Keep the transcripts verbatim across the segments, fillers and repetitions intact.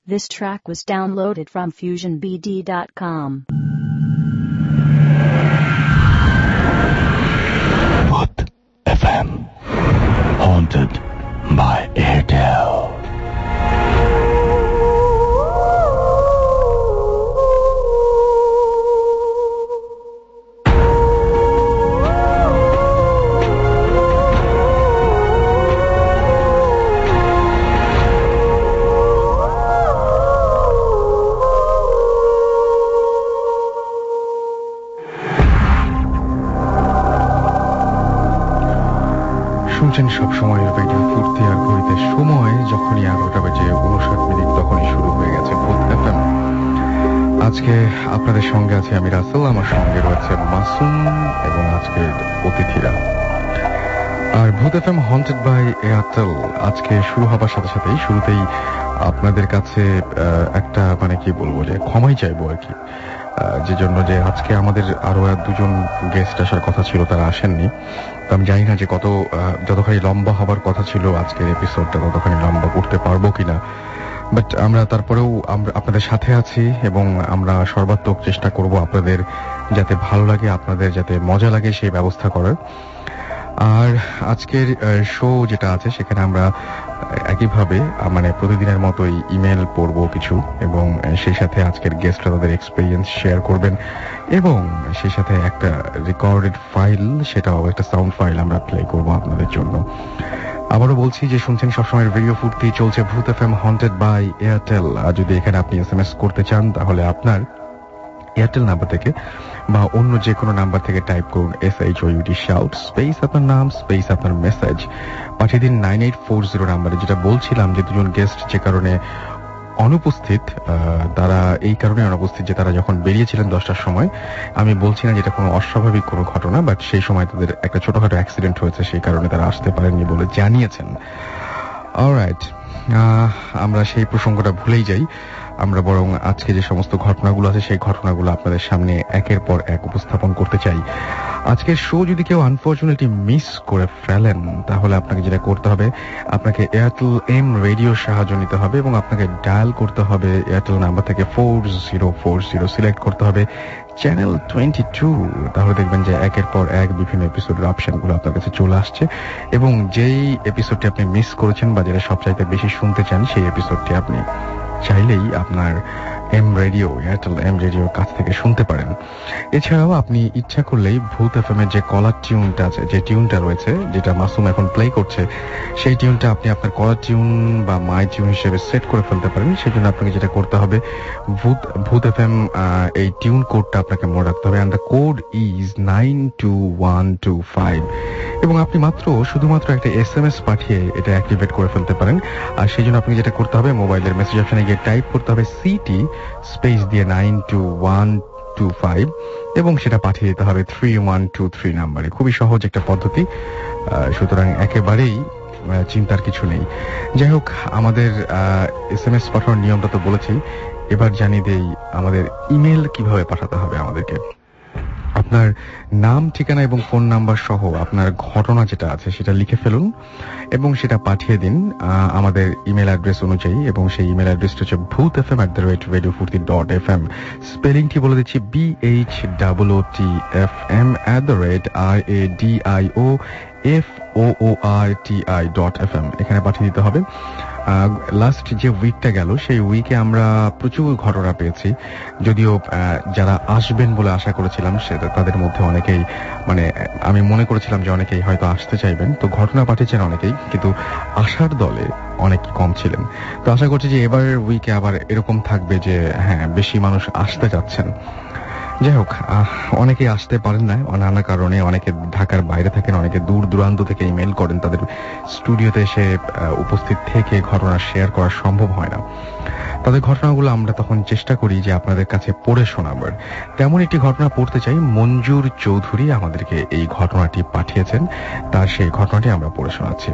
This track was downloaded from fusion b d dot com. Booth F M, haunted by Airtel. শুনছেন সব সময়ের radio ফুর্তি আর ঘড়িতে সময় যখনই এগারোটা বেজে উনষাট মিনিট তখনই শুরু হয়ে গেছে ভূত এফএম। আজকে আপনাদের সঙ্গে আছি আমি রাসেল, আমার সঙ্গে রয়েছে মাসুম এবং আজকের অতিথিরা। আর ভূত এফএম হন্টেড বাই এয়ারটেল আজকে শুরু হবার সাথে সাথেই শুরুতেই আপনাদের কাছে একটা মানে কি বলবো যে ক্ষমাই চাইবো আর কি, যে জন্য যে আজকে আমাদের আরো দুজন গেস্ট আসার কথা ছিল, তারা আসেননি। আমি জানি না যে কত যতখানি লম্বা হবার কথা ছিল আজকের এপিসোডটা ততখানি লম্বা করতে পারবো কিনা, বাট আমরা তারপরেও আমরা আপনাদের সাথে আছি এবং আমরা সর্বাত্মক চেষ্টা করব আপনাদের যাতে ভালো লাগে, আপনাদের যাতে মজা লাগে সেই ব্যবস্থা করার। আর আজকের শো যেটা আছে সেখানে আমরা একইভাবে মানে প্রতিদিনের মতোই ইমেল পড়বো কিছু, এবং সেই সাথে আজকের গেস্টরা তাদের এক্সপেরিয়েন্স শেয়ার করবেন, এবং সেই সাথে একটা রেকর্ডেড ফাইল, সেটাও একটা সাউন্ড ফাইল আমরা প্লে করবো আপনাদের জন্য। আবারও বলছি যে শুনছেন সবসময় রেডিও ফুর্তি, চলছে Bhoot FM haunted by Airtel. আর যদি এখানে আপনি এস এম এস করতে চান তাহলে আপনার এয়ারটেল নাম্বার থেকে বা অন্য যে কোনো নাম্বার থেকে টাইপ করুন S H O U T shout space আপনার নাম স্পেস আপনার মেসেজ পাঠিয়ে দিন নাইন এইট ফোর জিরো নাম্বারে। যেটা বলছিলাম যে দুজন গেস্ট যে কারণে অনুপস্থিত, তারা এই কারণে অনুপস্থিত যে তারা যখন বেরিয়েছিলেন দশটার সময়, আমি বলছি না যেটা কোনো অস্বাভাবিক কোনো ঘটনা, বাট সেই সময় তাদের একটা ছোটখাটো অ্যাক্সিডেন্ট হয়েছে, সেই কারণে তারা আসতে পারেননি বলে জানিয়েছেন। অলরাইট, আমরা সেই প্রসঙ্গটা ভুলেই যাই, আমরা বরং আজকে যে সমস্ত ঘটনাগুলো আছে সেই ঘটনাগুলো আপনাদের সামনে একের পর এক উপস্থাপন করতে চাই। আজকের শো যদি কেউ আনফরচুনেটলি মিস করে ফেলেন তাহলে আপনাকে যেটা করতে হবে, আপনাকে এয়ারটেল এম রেডিওর সাহায্য নিতে হবে এবং আপনাকে ডায়াল করতে হবে এয়ারটেল নাম্বার থেকে four zero four zero select করতে হবে চ্যানেল টোয়েন্টি টু। তাহলে দেখবেন যে একের পর এক বিভিন্ন এপিসোডের অপশনগুলো আপনার কাছে চলে আসছে, এবং যেই এপিসোডটি আপনি মিস করেছেন বা যেটা সবচাইতে বেশি শুনতে চান সেই এপিসোডটি আপনি চাইলেই আপনার এম রেডিও এয়ারটেল এম রেডিওর কাছ থেকে শুনতে পারেন। এছাড়াও আপনি ইচ্ছা করলেই ভূত এফএম এর যে কলার টিউনটা আছে, যে টিউনটা রয়েছে যেটা মাসুম এখন প্লে করছে, সেই টিউনটা আপনি আপনার কলার টিউন বা মাই টিউন হিসেবে সেট করে ফেলতে পারেন। সেই জন্য আপনাকে যেটা করতে হবে, ভূত ভূত এফএম এই টিউন কোডটা আপনাকে মনে রাখতে হবে, and the code is nine two one two five, এবং আপনি মাত্র শুধুমাত্র একটা এস এম এস পাঠিয়ে এটা অ্যাক্টিভেট করে ফেলতে পারেন। আর সেই জন্য আপনি যেটা করতে হবে, মোবাইলের মেসেজ অপশনে গিয়ে টাইপ করতে হবে সিটি স্পেস দিয়ে nine two one two five, এবং সেটা পাঠিয়ে দিতে হবে থ্রি ওয়ান টু থ্রি নাম্বারে। খুবই সহজ একটা পদ্ধতি, সুতরাং একেবারেই চিন্তার কিছু নেই। যাই হোক, আমাদের এস এম এস পাঠানোর নিয়মটা তো বলেছি, এবার জানিয়ে দেই আমাদের ইমেল কিভাবে পাঠাতে হবে আমাদেরকে। আপনার নাম, ঠিকানা এবং ফোন নাম্বার সহ আপনার ঘটনা যেটা আছে সেটা লিখে ফেলুন এবং সেটা পাঠিয়ে দিন আমাদের ইমেল অ্যাড্রেস অনুযায়ী, এবং সেই ইমেল অ্যাড্রেসটা হচ্ছে Bhoot F M at the rate radio Foorti dot F M. স্পেলিংটি বলে দিচ্ছি, B H double O T F M at the rate R A D I O F O O R T I dot F M. এখানে পাঠিয়ে দিতে হবে। Last যে উইকটা গেল সেই উইকে আমরা প্রচুর ঘটনা পেয়েছি, যদিও যারা আসবেন বলে আশা করেছিলাম সেটা তাদের মধ্যে অনেকেই মানে আমি মনে করেছিলাম যে অনেকেই হয়তো আসতে চাইবেন, তো ঘটনা পাঠিয়েছেন অনেকেই, কিন্তু আসার দলে অনেক কম ছিলেন। তো আশা করছি যে এবারের উইকে আবার এরকম থাকবে যে হ্যাঁ বেশি মানুষ আসতে যাচ্ছেন। যাই হোক, অনেকে আসতে পারেন না নানা কারণে, অনেকে ঢাকার বাইরে থাকেন, অনেকে দূর দূরান্ত থেকে ইমেল করেন, তাদের স্টুডিওতে এসে উপস্থিত থেকে ঘটনা শেয়ার করা সম্ভব হয় না। তাদের ঘটনাগুলো আমরা তখন চেষ্টা করি যে আপনাদের কাছে পড়ে শোনাবার। তেমন একটি ঘটনা পড়তে চাই, মঞ্জুর চৌধুরী আমাদেরকে এই ঘটনাটি পাঠিয়েছেন, তার সেই ঘটনাটি আমরা পড়ে শোনাচ্ছি।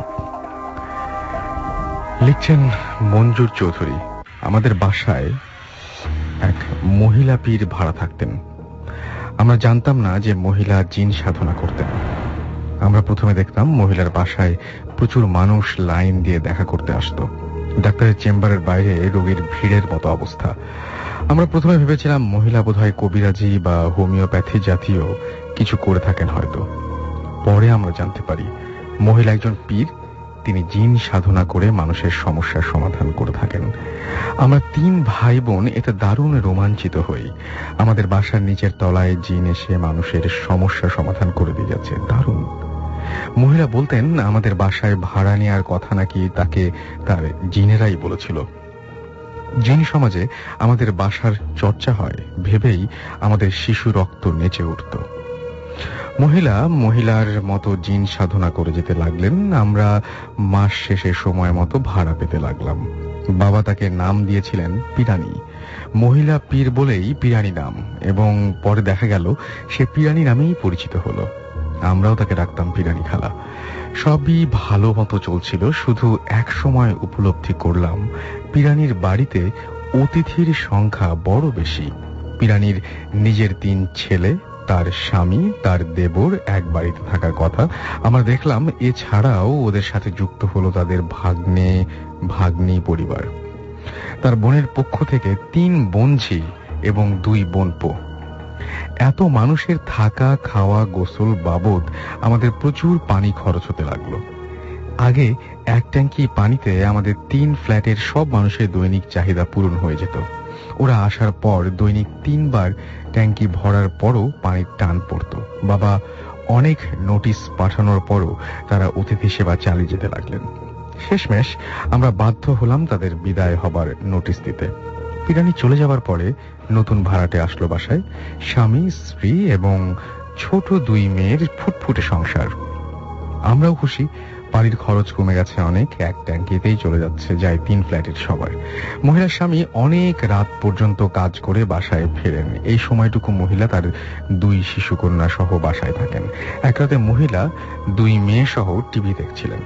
লিখছেন মঞ্জুর চৌধুরী, আমাদের বাসায় এক মহিলা পীর ভাড়া থাকতেন। আমরা জানতাম না যে মহিলা জিন সাধনা করতেন। আমরা প্রথমে দেখতাম মহিলার বাসায় প্রচুর মানুষ লাইন দিয়ে দেখা করতে আসতো। ডাক্তারের চেম্বারের বাইরে রোগীর ভিড়ের মতো অবস্থা। আমরা প্রথমে ভেবেছিলাম মহিলা বোধহয় কবিরাজি বা হোমিওপ্যাথি জাতীয় কিছু করে থাকেন হয়তো। পরে আমরা জানতে পারি মহিলা একজন পীর, তিনি জিন সাধনা করে মানুষের সমস্যার সমাধান করে থাকেন। আমরা তিন ভাই বোন এতে দারুণ রোমাঞ্চিত হই। আমাদের বাসার নিচের তলায় জিন এসে মানুষের সমস্যা সমাধান করে দিয়ে যাচ্ছে, দারুণ। মহিলা বলতেন আমাদের বাসায় ভাড়া নেওয়ার কথা নাকি তাকে তার জিনেরাই বলেছিল। জিন সমাজে আমাদের বাসার চর্চা হয় ভেবেই আমাদের শিশু রক্ত নেচে উঠত। মহিলা মহিলার মতো জিন সাধনা করে যেতে লাগলেন। আমরা মাস শেষে সময় মতো ভাড়া পেতে লাগলাম। বাবা তাকে নাম দিয়েছিলেন পিরানি। মহিলা পীর বলেই পিরানি নাম, এবং পরে দেখা গেল সে পিরানি নামেই পরিচিত হলো। আমরাও তাকে ডাকতাম পিরানি খালা। সবই ভালো মতো চলছিল, শুধু এক সময় উপলব্ধি করলাম পিরানির বাড়িতে অতিথির সংখ্যা বড় বেশি। পিরানির নিজের তিন ছেলে, তার স্বামী, তার দেবর এক বাড়িতে থাকার কথা। আমরা দেখলাম এছাড়াও ওদের সাথে যুক্ত হলো তাদের ভাগ্নে ভাগ্নি পরিবার। তার বোনের পক্ষ থেকে তিন বোনঝি এবং দুই বোনপো। এত মানুষের থাকা খাওয়া গোসল বাবদ আমাদের প্রচুর পানি খরচ হতে লাগলো। আগে এক ট্যাঙ্কি পানিতে আমাদের তিন ফ্ল্যাটের সব মানুষের দৈনিক চাহিদা পূরণ হয়ে যেত। ওরা আসার পর দৈনিক তিনবার ট্যাঙ্কি ভরার পরও পানির টান পড়ত। বাবা অনেক নোটিশ পাঠানোর পরও তারা অতিথি সেবা চালিয়ে যেতে লাগলেন। শেষমেশ আমরা বাধ্য হলাম তাদের বিদায় হবার নোটিশ দিতে। পিরানি চলে যাবার পরে নতুন ভাড়াটে আসলো বাসায়। স্বামী, স্ত্রী এবং ছোট দুই মেয়ের ফুটফুটে সংসার। আমরাও খুশি, পানির খরচ কমে গেছে অনেক। এক ট্যাঙ্কিতেই চলে যাচ্ছে যায় তিন ফ্ল্যাটের সবার। মহিলার স্বামী অনেক রাত পর্যন্ত কাজ করে বাসায় ফেরেন। এই সময়টুকু মহিলা তার দুই শিশু কন্যা সহ বাসায় থাকেন। এক রাতে মহিলা দুই মেয়ে সহ টিভি দেখছিলেন।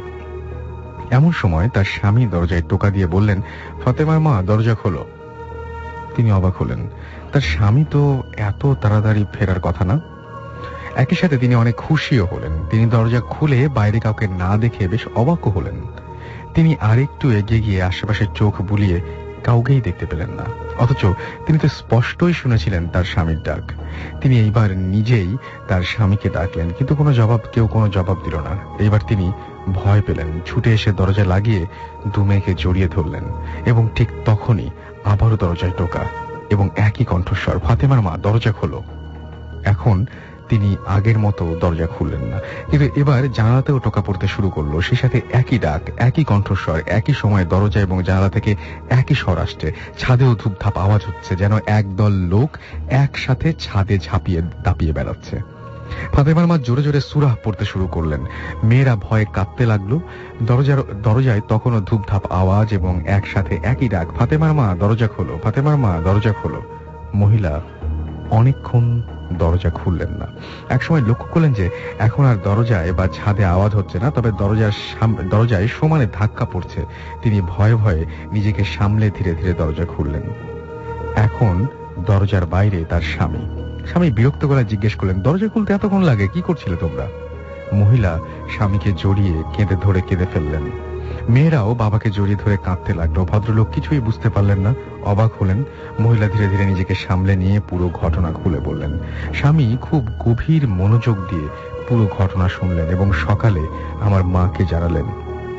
এমন সময় তার স্বামী দরজায় টোকা দিয়ে বললেন, ফাতেমার মা, দরজা খোলো। তিনি অবাক হলেন, তার স্বামী তো এত তাড়াতাড়ি ফেরার কথা না। একই সাথে তিনি অনেক খুশিও হলেন। তিনি দরজা খুলে বাইরে কাউকে না দেখে বেশ অবাকও হলেন। তিনি আরেকটু এগিয়ে গিয়ে আশেপাশে চোখ বুলিয়ে কাউকেই দেখতে পেলেন না, অথচ তিনি তো স্পষ্টই শুনেছিলেন তার স্বামীর ডাক। তিনি এইবার নিজেই তার স্বামীকে ডাকলেন, কিন্তু কোনো জবাব কেউ কোনো জবাব দিল না। এইবার তিনি ভয় পেলেন, ছুটে এসে দরজা লাগিয়ে দু মেয়েকে জড়িয়ে ধরলেন, এবং ঠিক তখনই আবারও দরজায় টোকা এবং একই কণ্ঠস্বর, ফাতেমার মা, দরজা খোলো। এখন তিনি আগের মতো দরজা খুললেন না, কিন্তু এবার জানালাতেও টোকা পড়তে শুরু করলো। সেই সাথে একই ডাক, একই কণ্ঠস্বর, একই সময় দরজা এবং জানালা থেকে একই স্বর আসছে। ছাদেও ধূপধাপ আওয়াজ হচ্ছে, যেন একদল লোক একসাথে ছাদে ঝাঁপিয়ে দাপিয়ে বেড়াচ্ছে। ফাতেমার মা জোরে জোরে সূরা পড়তে শুরু করলেন। মেয়েরা ভয়ে কাঁদতে লাগলো। দরজার দরজায় তখনও ধূপধাপ আওয়াজ এবং একসাথে একই ডাক, ফাতেমার মা, দরজা খোলো, ফাতেমার মা, দরজা খোলো। মহিলা অনেকক্ষণ দরজা খুললেন না। একসময় লক্ষ্য করলেন যে এখন আর দরজায় বা ছাদে আওয়াজ হচ্ছে না, তবে দরজার দরজায় সমানে ধাক্কা পড়ছে। তিনি ভয়ে ভয়ে নিজেকে সামলে ধীরে ধীরে দরজা খুললেন। এখন দরজার বাইরে তার স্বামী। স্বামী বিরক্ত গলায় জিজ্ঞেস করলেন, দরজা খুলতে এতক্ষণ লাগে, কি করছিলে তোমরা? মহিলা স্বামীকে জড়িয়ে কেঁদে ধরে কেঁদে ফেললেন। মেয়েরাও বাবাকে জড়িয়ে ধরে কাঁদতে লাগলো। ভদ্রলোক কিছুই বুঝতে পারলেন না, অবাক হলেন। মহিলা ধীরে ধীরে নিজেকে সামলে নিয়ে পুরো ঘটনা খুলে বললেন। স্বামী খুব গভীর মনোযোগ দিয়ে পুরো ঘটনা শুনলেন এবং সকালে আমার মাকে জানালেন।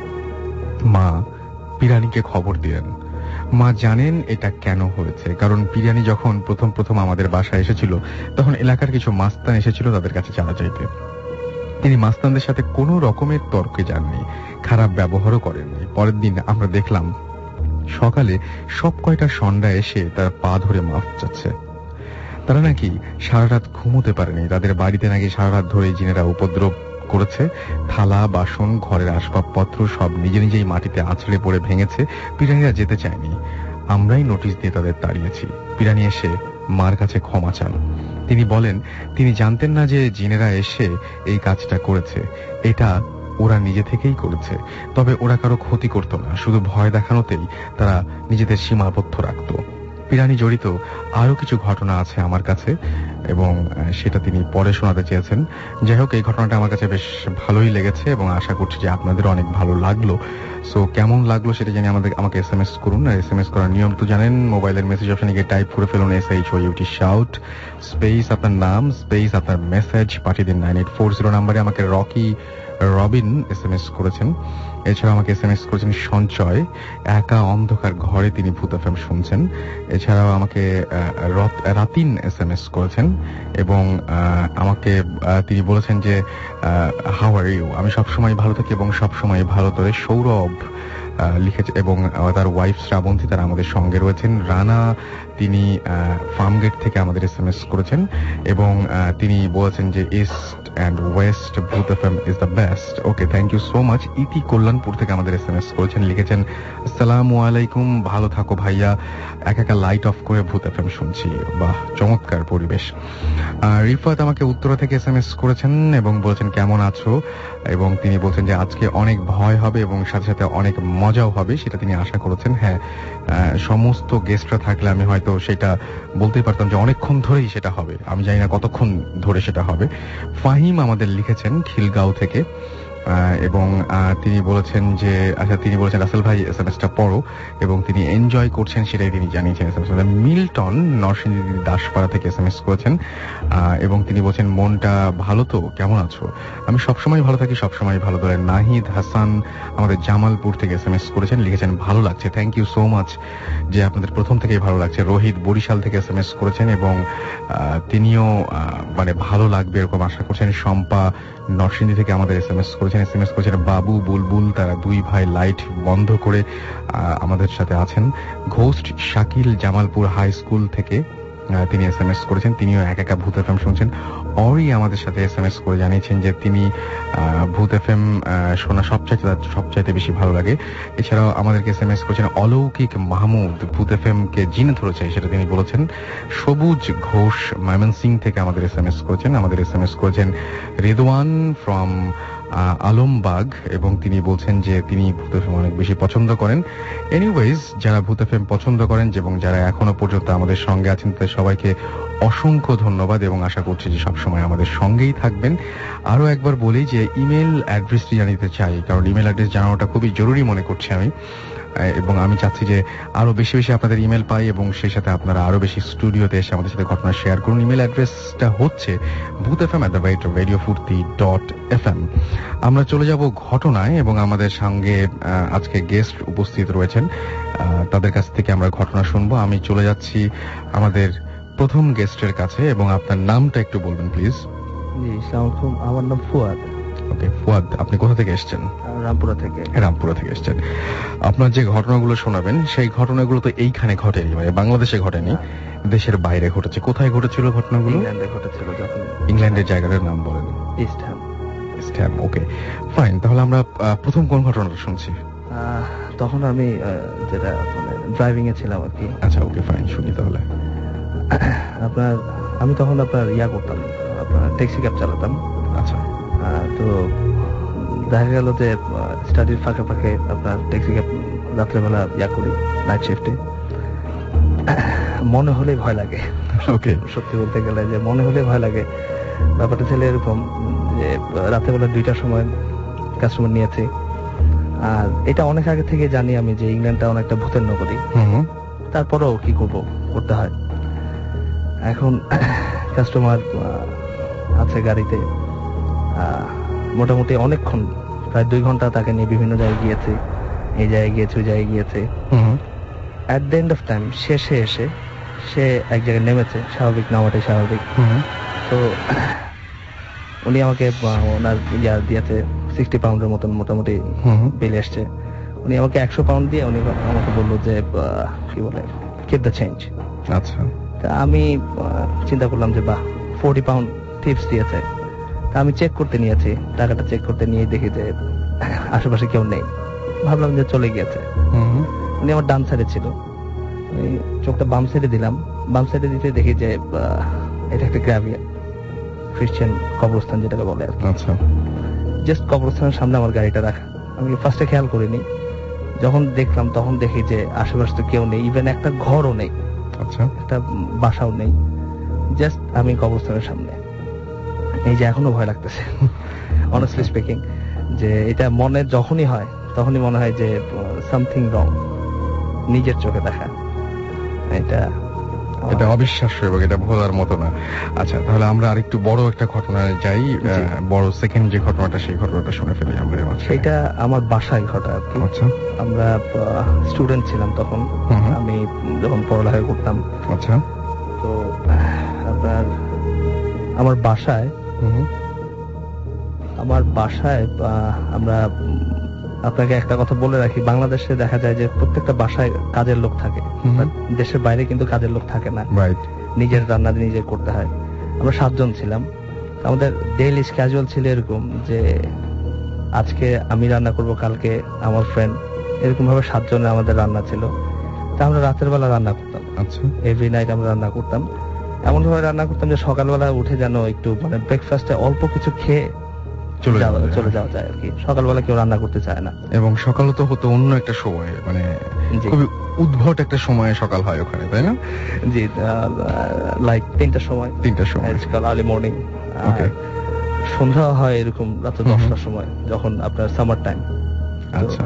মা পিরানিকে খবর দিলেন। মা জানেন এটা কেন হয়েছে, কারণ পিরানি যখন প্রথম প্রথম আমাদের বাসায় এসেছিল তখন এলাকার কিছু মাস্তান এসেছিল তাদের কাছে চাঁদা চাইতে। তিনি মাস্তানদের সাথে কোনো রকমের তর্কে যাননি, খারাপ ব্যবহারও করেননি। পরের দিন আমরা দেখলাম সকালে সব কয়টা সন্ধ্যা এসে তার পা ধরে মাফ চাচ্ছে। তারা নাকি সারা রাত ঘুমোতে পারেনি। তাদের বাড়িতে নাকি সারা রাত ধরে জিনেরা উপদ্রব করেছে। থালা বাসন, ঘরের আসবাবপত্র সব নিজে নিজেই মাটিতে আছড়ে পড়ে ভেঙেছে। পিরানিরা যেতে চায়নি, আমরাই নোটিশ দিয়ে তাদের তাড়িয়েছি। পিরানি এসে মার কাছে ক্ষমা চান। তিনি বলেন তিনি জানতেন না যে জিনেরা এসে এই কাজটা করেছে, এটা ওরা নিজে থেকেই করেছে। তবে ওরা কারো ক্ষতি করত না, শুধু ভয় দেখানোতেই তারা নিজেদের সীমাবদ্ধ রাখত। পিরানি জড়িত আরো কিছু ঘটনা আছে আমার কাছে এবং সেটা তিনি পরে শোনাতে চেয়েছেন। যাই হোক, এই ঘটনাটা আমার কাছে বেশ ভালোই লেগেছে এবং আশা করছি যে আপনাদের অনেক ভালো লাগলো। সো কেমন লাগলো সেটা জানি আমাদের আমাকে এস এম এস করুন। আর এস এম এস করার নিয়ম তো জানেন, মোবাইলের মেসেজ অপশনে গিয়ে টাইপ করে ফেলুন S H O U T shout space আপনার নাম স্পেস আপনার মেসেজ পাঠিয়ে দিন নাইন এইট ফোর জিরো নাম্বারে। আমাকে Rocky Robin S M S করেছেন। এছাড়া আমাকে এস এম এস করেছেন সঞ্চয়, একা অন্ধকার ঘরে তিনি ভূত এফএম শুনছেন। এছাড়াও আমাকে রাতিন এস এম এস করেছেন এবং আমাকে তিনি বলেছেন যে হাউ আর ইউ, আমি সবসময় ভালো থাকি এবং সবসময় ভালো তোরে। সৌরভ লিখেছে এবং তার ওয়াইফ শ্রাবন্তী তারা আমাদের সঙ্গে রয়েছেন। রানা তিনি ফার্মগেট থেকে আমাদের এস এম এস করেছেন এবং তিনি বলেছেন যে east and west Bhoot FM is the best. Okay, thank you so much. ইতি কল্যাণপুর থেকে আমাদের এস এম এস করেছেন, লিখেছেন আসসালামু আলাইকুম, ভালো থাকো ভাইয়া, এক একা লাইট অফ করে ভূত এফএম শুনছি। বাহ, চমৎকার পরিবেশ। রিফাত আমাকে উত্তরা থেকে এস এম এস করেছেন এবং বলেছেন কেমন আছো, এবং তিনি বলছেন যে আজকে অনেক ভয় হবে এবং সাথে সাথে অনেক মজাও হবে, সেটা তিনি আশা করেছেন। হ্যাঁ, সমস্ত গেস্টরা থাকলে আমি হয়তো সেটা বলতেই পারতাম যে অনেকক্ষণ ধরেই সেটা হবে, আমি জানি না কতক্ষণ ধরে সেটা হবে। ফাহিম আমাদের লিখেছেন খিলগাঁও থেকে এবং তিনি বলেছেন যে আচ্ছা তিনি বলেছেন রাসেল ভাই এস এম এসটা পড়ো এবং তিনি এনজয় করছেন সেটাই তিনি জানিয়েছেন। S M S Milton Narsingdi Daspara থেকে এস এম এস করেছেন এবং তিনি বলছেন মনটা ভালো তো, কেমন আছো? আমি সবসময় ভালো থাকি, সবসময় ভালো ধরে। নাহিদ হাসান আমাদের জামালপুর থেকে এস এম এস করেছেন, লিখেছেন ভালো লাগছে। থ্যাংক ইউ সো মাচ যে আপনাদের প্রথম থেকেই ভালো লাগছে। রোহিত বরিশাল থেকে এস এম এস করেছেন এবং তিনিও মানে ভালো লাগবে এরকম আশা করছেন। শম্পা নরসিংদী থেকে আমাদের এস এম এস করেছেন, এস এম এস করেছেন বাবু বুলবুল, তারা দুই ভাই লাইট বন্ধ করে আমাদের সাথে আছেন। Ghost Shakil Jamalpur high school থেকে তিনি এস এম এস করেছেন, তিনিও এক একা ভূত এফএম শুনছেন। অরি আমাদের সাথে এস এম এস করে জানিয়েছেন যে তিনি ভূত এফএম শোনা সবচাইতে সবচাইতে বেশি ভালো লাগে। এছাড়াও আমাদেরকে এস এম এস করেছেন অলৌকিক মাহমুদ, ভূত এফএম কে জিনে ধরেছে সেটা তিনি বলেছেন। সবুজ ঘোষ ময়মনসিং থেকে আমাদের এস এম এস করেছেন, আমাদের এস এম এস করেছেন রিদওয়ান ফ্রম আলমবাগ এবং তিনি বলছেন যে তিনি ভূত এফএম অনেক বেশি পছন্দ করেন। এনিওয়েজ, যারা ভূত এফএম পছন্দ করেন এবং যারা এখনো পর্যন্ত আমাদের সঙ্গে আছেন তাদের সবাইকে অসংখ্য ধন্যবাদ এবং আশা করছি যে সবসময় আমাদের সঙ্গেই থাকবেন। আরো একবার বলি যে ইমেল অ্যাড্রেসটি জানিতে চাই, কারণ ইমেল অ্যাড্রেস জানানোটা খুবই জরুরি মনে করছি আমি, এবং আমি চাচ্ছি যে আরো বেশি বেশি আপনাদের ইমেল পাই এবং সেই সাথে আপনারা আরো বেশি স্টুডিওতে এসে আমাদের সাথে ঘটনা শেয়ার করুন। ইমেল অ্যাড্রেসটা হচ্ছে Bhoot FM at the rate radio Foorti dot F M. আমরা চলে যাব ঘটনায় এবং আমাদের সঙ্গে আজকে গেস্ট উপস্থিত রয়েছেন, তাদের কাছ থেকে আমরা ঘটনা শুনবো। আমি চলে যাচ্ছি আমাদের প্রথম গেস্টের কাছে এবং আপনার নামটা একটু বলবেন প্লিজ। জি, আসসালামু আলাইকুম, আমার নাম ফুয়াদ। ওকে ফুয়াদ, আপনি কোথা থেকে এসেছেন? রামপুরা থেকে। রামপুরা থেকে এসেছেন। আপনার যে ঘটনাগুলো শোনাবেন সেই ঘটনাগুলো তো এইখানে ঘটেনি, মানে বাংলাদেশে ঘটেনি, দেশের বাইরে ঘটেছে। কোথায় ঘটেছিল ঘটনাগুলো? ইংল্যান্ডে ঘটেছিল। যখন ইংল্যান্ডের জায়গাটার নাম বলেন। East Ham. East Ham, okay fine. তাহলে আমরা প্রথম কোন ঘটনাটা শুনছি? তখন আমি যেটা মানে ড্রাইভিং এ ছিলাম আর কি। আচ্ছা, ওকে ফাইন, শুনি তাহলে। আপনার আমি তখন আপনার ইয়া করতাম, আপনার ট্যাক্সি ক্যাব চালাতাম। আচ্ছা, তো দেখা গেল যে স্টাডির ফাঁকে ফাঁকে আপনার ট্যাক্সি ক্যাব রাত্রেবেলা ইয়া করি, নাইট শিফটে। মনে হলেই ভয় লাগে। ওকে, সত্যি বলতে গেলে যে মনে হলেই ভয় লাগে। ব্যাপারটা ছিল এরকম যে রাত্রেবেলা দুইটার সময় কাস্টমার নিয়েছে, আর এটা অনেক আগে থেকে জানি আমি যে ইংল্যান্ডটা অনেকটা ভূতের নগরী। তারপরেও কি করব, করতে হয়। এখন কাস্টমার আছে গাড়িতে, মোটামুটি অনেকক্ষণ, প্রায় দুই ঘন্টা তাকে নিয়ে বিভিন্ন জায়গায় গিয়েছে, এই জায়গায় গিয়েছে ওই জায়গায় গিয়েছে। At the end of time শেষে এসে সে এক জায়গায় নেমেছে, স্বাভাবিক নামাটাই স্বাভাবিক। তো উনি আমাকে ওনার ইয়া দিয়েছে সিক্সটি পাউন্ডের মতন মোটামুটি বিল এসছে। উনি আমাকে একশো পাউন্ড দিয়ে উনি আমাকে বললো যে কি বলে কিপ দ্য চেঞ্জ। আচ্ছা, তা আমি চিন্তা করলাম যে বাহ, ফোর্টি পাউন্ড টিপস দিয়েছে। তা আমি চেক করতে নিয়েছি, টাকাটা চেক করতে নিয়ে দেখি যে আশেপাশে কেউ নেই। ভাবলাম যে চলে গিয়েছে। উনি আমার ডান সাইডে ছিল, আমি চোখটা বাম সাইডে দিলাম। বাম সাইডে দিতে দেখি যে এটা একটা গ্রাভিয়ার, খ্রিস্টান কবরস্থান যেটাকে বলে আর কি। আচ্ছা, জাস্ট কবরস্থানের সামনে আমার গাড়িটা রাখা। আমি ফার্স্টে খেয়াল করিনি, যখন দেখলাম তখন দেখি যে আশেপাশে তো কেউ নেই, ইভেন একটা ঘরও নেই। আচ্ছা। একটা বাসাও নেই, জাস্ট আমি কবরস্থানের সামনে। এই যে এখনো ভয় লাগতেছে অনেস্টলি স্পিকিং, যে এটা মনে যখনই হয় তখনই মনে হয় যে সামথিং রং, নিজের চোখে দেখা। এটা এটা অবিশ্বাস্য এবং এটা ভোলার মতো না। আচ্ছা, তাহলে আমরা আরেকটু বড় একটা ঘটনায় যাই, বড় সেকেন্ড যে ঘটনাটা, সেই ঘটনাটা শুনে ফেলি আমরা। সেটা আমার বাসায় ঘটা আর কি। আচ্ছা। আমরা স্টুডেন্ট ছিলাম তখন, আমি যখন পড়ালেখা করতাম। আচ্ছা। তো আপনার আমার বাসায় আমার বাসায় আমরা, আপনাকে একটা কথা বলে রাখি, বাংলাদেশে দেখা যায় যে প্রত্যেকটা বাসায় কাজের লোক থাকে, দেশের বাইরে কিন্তু কাজের লোক থাকে না, নিজের রান্না নিজে করতে হয়। আমরা সাতজন ছিলাম, আমাদের ডেইলি ক্যাজুয়াল ছিল এরকম যে আজকে আমি রান্না করব, কালকে আমার ফ্রেন্ড, এরকম ভাবে সাতজনের আমাদের রান্না ছিল। তা আমরা রাতের বেলা রান্না করতাম। আচ্ছা। এভরি নাইট আমরা রান্না করতাম, এমন ভাবে রান্না করতাম যে সকালবেলা উঠে যেন একটু মানে ব্রেকফাস্টে অল্প কিছু খেয়ে চলে যাওয়া চলে যাওয়া যায় আর কি। সকালবেলা কেউ রান্না করতে চায় না, এবং সকালও তো হতো অন্য একটা সময়, মানে খুবই উদ্ভট একটা সময়ে সকাল হয় ওখানে, তাই না? জি, লাইক তিনটার সময় তিনটার সময় আর্লি মর্নিং। সন্ধ্যা হয় এরকম রাত দশটার সময়, যখন আপনার সামার টাইম। আচ্ছা।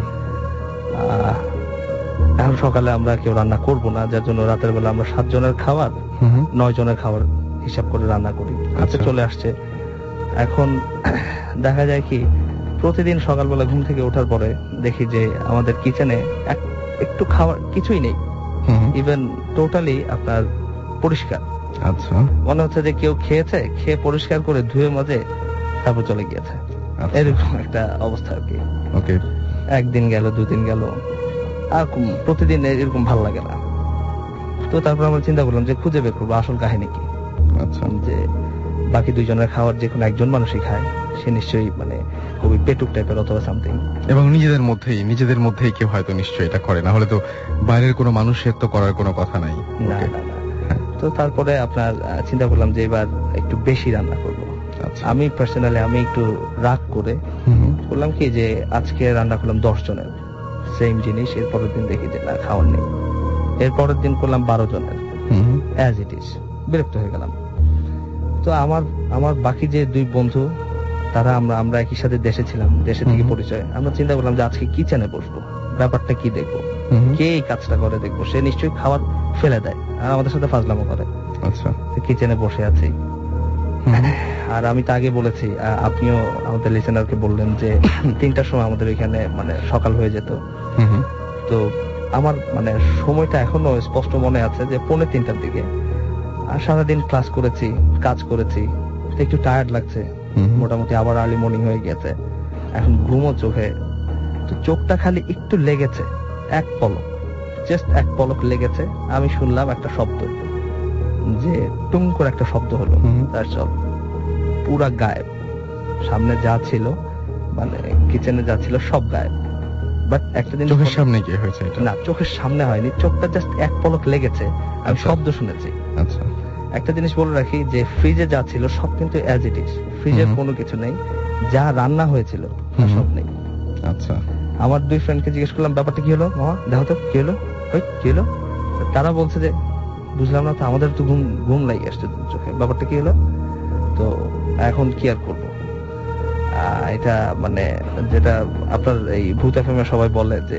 এখন সকালে আমরা কেউ রান্না করব না, যার জন্য রাতের বেলা আমরা সাত জনের খাবার নয় জনের খাবার হিসাব করে রান্না করি। আচ্ছা, চলে আসছে। এখন দেখা যায় কি, প্রতিদিন সকালবেলা ঘুম থেকে ওঠার পরে দেখি যে আমাদের কিচেনে একটু খাবার কিছুই নেই, ইভেন টোটালি আপনার পরিষ্কার। আচ্ছা। মনে হচ্ছে যে কেউ খেয়েছে, খেয়ে পরিষ্কার করে ধুয়ে মাজে তারপর চলে গিয়েছে, এরকম একটা অবস্থা আর কি। ওকে। একদিন গেল, দুদিন গেল, আর প্রতিদিন এরকম ভালো লাগে না। তো তারপর আমরা চিন্তা করলাম যে খুঁজে বের করবো আসল কাহিনী কি। আচ্ছা। যে বাকি দুইজনের খাবার যে কোনো একজন মানুষই খায়, সে নিশ্চয়ই মানে খুবই পেটুক টাইপের অথবা সামথিং, এবং নিজেদের মধ্যেই নিজেদের মধ্যেই কেউ হয়তো নিশ্চয়ই এটা করে, না হলে তো বাইরের কোনো মানুষের তো করার কোনো কথা নাই। না না না। তো তারপরে আপনার চিন্তা করলাম যে এবার একটু বেশি রান্না করবো। আমি পার্সোনালি আমি একটু রাগ করে বললাম কি যে আজকে রান্না করলাম দশ জনের সেম জিনিস, এর পরের দিন দেখি যে না খাওয়ার নেই, এর পরের দিন করলাম বারো জনের, অ্যাজ ইট ইজ। বিরক্ত হয়ে গেলাম। তো আমার আমার বাকি যে দুই বন্ধু, তারা আমরা আমরা একই সাথে দেশে ছিলাম, দেশে থেকে পরিচয়। আমরা চিন্তা করলাম যে আজকে কিচেনে বসবো, ব্যাপারটা কি দেখবো, কে এই কাজটা করে দেখবো। সে নিশ্চয়ই খাবার ফেলে দেয় আর আমাদের সাথে ফাজলামো করে। আচ্ছা। কিচেনে বসে আছি, আর আমি তো আগে বলেছি, আপনিও আমাদের লিসেনারকে বললেন যে তিনটার সময় আমাদের এখানে মানে সকাল হয়ে যেত। তো আমার মানে সময়টা এখনো স্পষ্ট মনে আছে যে পৌনে তিনটার দিকে। আর সারাদিন ক্লাস করেছি, কাজ করেছি, একটু টায়ার্ড লাগছে, মোটামুটি আবার আর্লি মর্নিং হয়ে গেছে, এখন ঘুমো চোখে। তো চোখটা খালি একটু লেগেছে, এক পলক, জাস্ট এক পলক লেগেছে। আমি শুনলাম একটা শব্দ, যে টুং করে একটা শব্দ হলো, তার সব পুরা গায়েব। সামনে যা ছিল, মানে কিচেনে যা ছিল সব গায়েব। বাট একটা জিনিস, চোখের সামনে কি হয়েছে? না, চোখের সামনে হয়নি, চোখটা জাস্ট এক পলক লেগেছে, আমি শব্দ শুনেছি। আচ্ছা। একটা জিনিস বলে রাখি যে ফ্রিজে যা ছিল সব কিন্তু অ্যাজ ইট ইজ, ফ্রিজের কোনো কিছু নেই, যা রান্না হয়েছিল সব নেই। আচ্ছা। আমার দুই ফ্রেন্ডকে জিজ্ঞেস করলাম ব্যাপারটা কি হলো, মামা দেখো তো কি হলো, ওই কি হলো। তারা বলছে যে বুঝলাম না তো, আমাদের তো ঘুম ঘুম লাগে আসছে চোখে, ব্যাপারটা কি হলো। তো এখন কি আর করবো, এটা মানে যেটা আপনার এই ভূত এফএমে সবাই বলে যে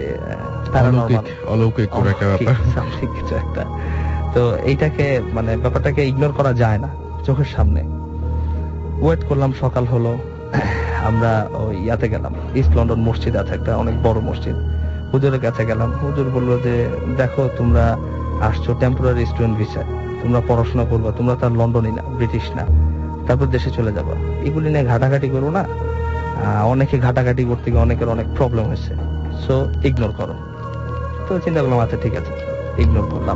অলৌকিক কিছু একটা। তো এইটাকে মানে ব্যাপারটাকে ইগনোর করা যায় না, চোখের সামনে। ওয়েট করলাম, সকাল হলো, আমরা ওই ইয়াতে গেলাম, ইস্ট লন্ডন মসজিদ আছে একটা অনেক বড় মসজিদ, হুজুরের কাছে গেলাম। হুজুর বললো যে দেখো তোমরা আসছো টেম্পোরারি স্টুডেন্ট ভিসায়, তোমরা পড়াশোনা করবা, তোমরা তার লন্ডনই না, ব্রিটিশ না, তারপর দেশে চলে যাবা, এগুলি নিয়ে ঘাটাঘাটি করো না। অনেকে ঘাটাঘাটি করতে গিয়ে অনেকের অনেক প্রবলেম হয়েছে, সো ইগনোর করো। তো চিন্তা করলাম আচ্ছা ঠিক আছে, ইগনোর করলাম।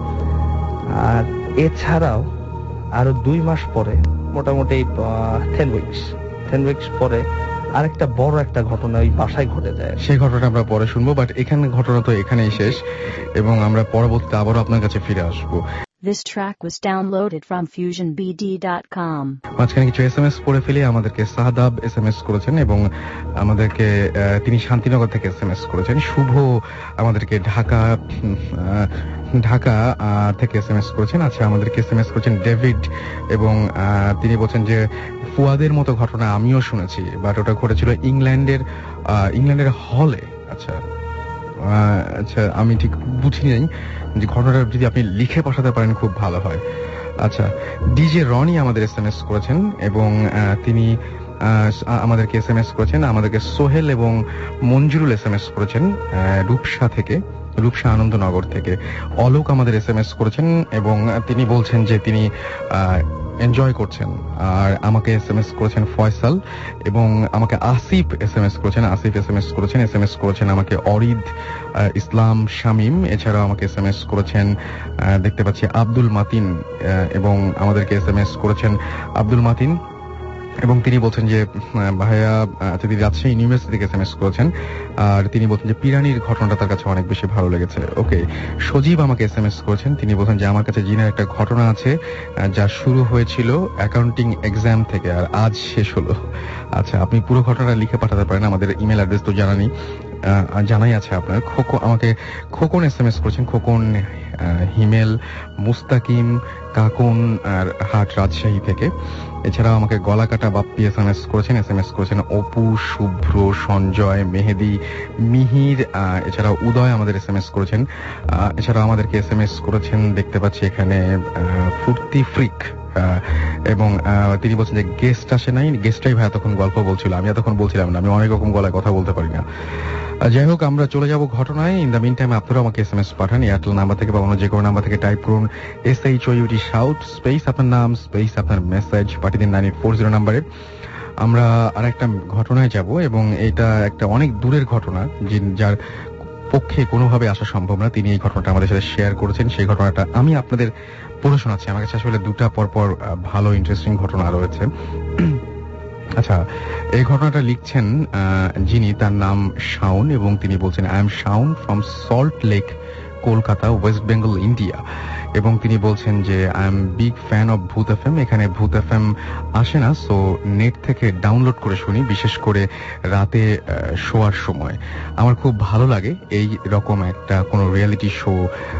আর এছাড়াও আরো দুই মাস পরে, মোটামুটি টেন উইকস টেন উইকস পরে আরেকটা বড় একটা ঘটনা ওই বাসায় ঘটে যায়। সেই ঘটনা আমরা পরে শুনবো, বাট এখানে ঘটনা তো এখানেই শেষ, এবং আমরা পরবর্তীতে আবারও আপনার কাছে ফিরে আসবো। This track was downloaded from fusion b d dot com. মাঝখানে কিছু এসএমএস পড়ে ফেলে আমাদেরকে সাহাদাব এসএমএস করেছেন এবং আমাদেরকে তিনি শান্তিনগর থেকে এসএমএস করেছেন। শুভ আমাদেরকে ঢাকা ঢাকা থেকে এসএমএস করেছেন। আচ্ছা, আমাদেরকে এসএমএস করেছেন ডেভিড এবং তিনি বলছেন যে ফুয়াদের মতো ঘটনা আমিও শুনেছি, বাট ওটা ঘটেছিল ইংল্যান্ডের ইংল্যান্ডের হলে। আচ্ছা আচ্ছা আমি ঠিক বুঝিনি যে ঘটনাটা যদি আপনি লিখে পাঠাতে পারেন খুব ভালো হয়। আচ্ছা, ডিজে রনি আমাদের এসএমএস করেছেন এবং তিনি আমাদেরকে এসএমএস করেছেন। আমাদেরকে সোহেল এবং মঞ্জুরুল এসএমএস করেছেন রূপসা থেকে, রূপসা আনন্দনগর থেকে। অলোক আমাদের এসএমএস করেছেন এবং তিনি বলছেন যে তিনি এনজয় করছেন। আর আমাকে এসএমএস করেছেন ফয়সাল এবং আমাকে আসিফ এসএমএস করেছেন আসিফ এসএমএস করেছেন এসএমএস করেছেন আমাকে অরিদ ইসলাম শামীম। এছাড়াও আমাকে এসএমএস করেছেন দেখতে পাচ্ছি আব্দুল মাতিন এবং আমাদেরকে এসএমএস করেছেন আব্দুল মাতিন এবং তিনি বলছেন যে ভাইয়া তিনি রাজশাহী ইউনিভার্সিটি থেকে এসএমএস করেছেন আর তিনি বলছেন যে পিরানির ঘটনাটা তার কাছে অনেক বেশি ভালো লেগেছে। ওকে, সজীব আমাকে এসএমএস করেছেন। তিনি বলছেন যে আমার কাছে জিনের একটা ঘটনা আছে যা শুরু হয়েছিল অ্যাকাউন্টিং এক্সাম থেকে আর আজ শেষ হলো। আচ্ছা, আপনি পুরো ঘটনাটা লিখে পাঠাতে পারেন, আমাদের ইমেল অ্যাড্রেস তো জানানি জানাই আছে আপনার। খোকন আমাকে খোকন এসএমএস করেছেন, খোকন হিমেল মুস্তাকিম কাকুন আর হাট রাজশাহী থেকে। এছাড়াও আমাকে গলাকাটা বাপ্পি এসএমএস করেছেন এসএমএস করেছেন অপু, শুভ্র, সঞ্জয়, মেহেদি, মিহির। এছাড়াও উদয় আমাদের এসএমএস করেছেন। এছাড়াও আমাদেরকে এসএমএস করেছেন দেখতে পাচ্ছি এখানে ফুর্তি ফ্রিক এবং তিনি বলছেন যে গেস্ট আসে নাই, গেস্টটাই ভাই তখন গল্প বলছিল, আমি এতক্ষণ বলছিলাম না, আমি অনেক রকম গলায় কথা বলতে পারি না। যাই হোক, আমরা চলে যাব ঘটনায়। ইন দ্য মিন টাইম আপনারা আমাকে এসএমএস পাঠান এয়ারটেল নাম্বার থেকে বা অন্য যে কোনো নাম্বার থেকে। টাইপ করুন S H O U T shout space আপনার নাম স্পেস আপনার মেসেজ পাঠিয়ে দিন নাইন এইট ফোর জিরো নাম্বারে। আমরা আর একটা ঘটনায় যাব এবং এটা একটা অনেক দূরের ঘটনা, যার পক্ষে কোনোভাবে আসা সম্ভব না। তিনি এই ঘটনাটা আমাদের সাথে শেয়ার করেছেন। সেই ঘটনাটা আমি আপনাদের পড়ে শোনাচ্ছি। আমার কাছে আসলে দুটা পরপর ভালো ইন্টারেস্টিং ঘটনা রয়েছে। আচ্ছা, এই ঘটনাটা লিখছেন যিনি, তার নাম শাউন এবং তিনি বলছেন I am Shaun from Salt Lake Kolkata, West Bengal, India. এবং তিনি বলছেন যে I am big fan of Bhoot F M. এখানে ভূত এফ এম আসে না, সো নেট থেকে ডাউনলোড করে শুনি, বিশেষ করে রাতে শোয়ার সময়। আমার খুব ভালো লাগে এই রকম একটা কোনো রিয়েলিটি শো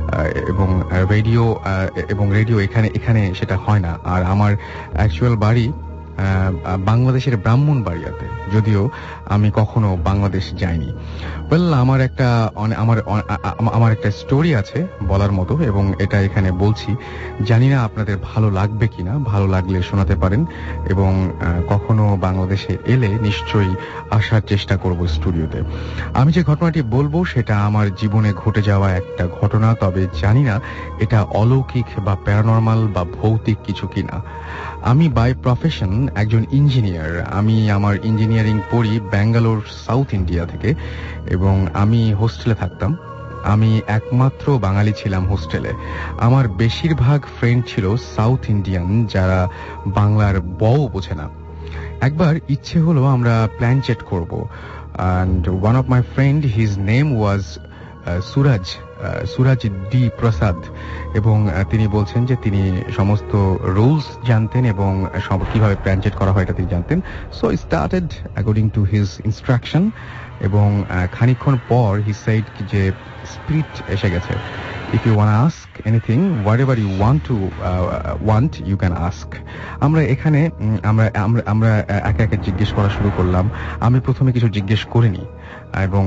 এবং রেডিও এবং রেডিও এখানে এখানে সেটা হয় না। আর আমার অ্যাকচুয়াল বাড়ি বাংলাদেশের ব্রাহ্মণবাড়িয়াতে, যদিও আমি কখনো বাংলাদেশ যাইনি। ওয়েল, আমার একটা আমার আমার একটা স্টোরি আছে বলার মতো এবং এটা এখানে বলছি। জানি না আপনাদের ভালো লাগবে কিনা, ভালো লাগলে শোনাতে পারেন এবং কখনো বাংলাদেশে এলে নিশ্চয়ই আসার চেষ্টা করব স্টুডিওতে। আমি যে ঘটনাটি বলবো সেটা আমার জীবনে ঘটে যাওয়া একটা ঘটনা, তবে জানি না এটা অলৌকিক বা প্যারানর্মাল বা ভৌতিক কিছু কিনা। আমি বাই প্রফেশন একজন ইঞ্জিনিয়ার। আমি আমার ইঞ্জিনিয়ারিং পড়ি ব্যাঙ্গালোর, সাউথ ইন্ডিয়া থেকে এবং আমি হোস্টেলে থাকতাম। আমি একমাত্র বাঙালি ছিলাম হোস্টেলে। আমার বেশিরভাগ ফ্রেন্ড ছিল সাউথ ইন্ডিয়ান, যারা বাংলার বও বোঝে না। একবার ইচ্ছে হলো আমরা প্ল্যান চেট করব, and one of my friend, his name was uh, Suraj Suraj D Prasad এবং তিনি বলছেন যে তিনি সমস্ত রুলস জানতেন এবং কিভাবে প্ল্যান চেট করা হয় এটা তিনি জানতেন। So started according to his instruction এবং খানিকক্ষণ পর হি সেড যে স্পিরিট এসে গেছে, if you want ask anything, whatever you want to want you can ask. আমরা এখানে আমরা আমরা একে একে জিজ্ঞেস করা শুরু করলাম। আমি প্রথমে কিছু জিজ্ঞেস করিনি এবং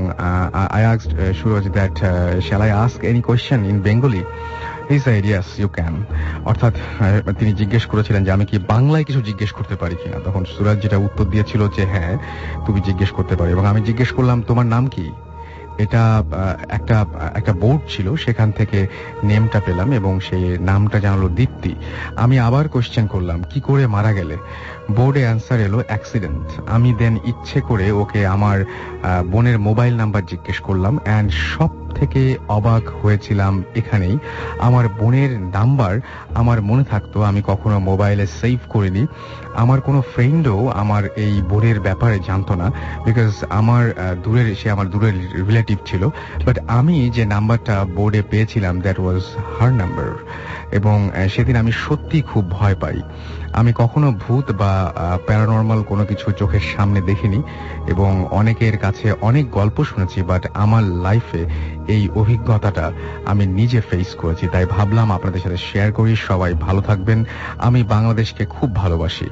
I asked uh, Suraj that uh, shall I ask any question in Bengali? He said yes you can. অর্থাৎ তিনি জিজ্ঞেস করেছিলেন যে আমি কি বাংলায় কিছু জিজ্ঞেস করতে পারি কিনা। তখন সুরাজ যেটা উত্তর দিয়েছিল যে হ্যাঁ তুমি জিজ্ঞেস করতে পারো। এবং আমি জিজ্ঞেস করলাম তোমার নাম কি। এটা একটা একটা বোর্ড ছিল, সেখান থেকে নেমটা পেলাম এবং সেই নামটা জানালো দীপ্তি। আমি আবার কোশ্চেন করলাম কি করে মারা গেলে। বোর্ডে অ্যান্সার এলো অ্যাক্সিডেন্ট। আমি দেন ইচ্ছে করে ওকে আমার বোনের মোবাইল নাম্বার জিজ্ঞেস করলাম অ্যান্ড সব থেকে অবাক হয়েছিলাম এখানেই, আমার বোনের নাম্বার আমার মনে থাকতো, আমি কখনো মোবাইলে সেভ করিনি। আমার কোনো ফ্রেন্ডও আমার এই বোনের ব্যাপারে জানতো না, বিকজ আমার দূরের সে আমার দূরের রিলেটিভ ছিল। বাট আমি যে নাম্বারটা বোর্ডে পেয়েছিলাম দ্যাট ওয়াজ হার নাম্বার, এবং সেদিন আমি সত্যি খুব ভয় পাই। আমি কখনো ভূত বা প্যারানর্মাল কোনো কিছু চোখের সামনে দেখিনি এবং অনেকের কাছে অনেক গল্প শুনেছি, বাট আমার লাইফে এই অভিজ্ঞতাটা আমি নিজে ফেস করেছি, তাই ভাবলাম আপনাদের সাথে শেয়ার করি। সবাই ভালো থাকবেন, আমি বাংলাদেশকে খুব ভালোবাসি।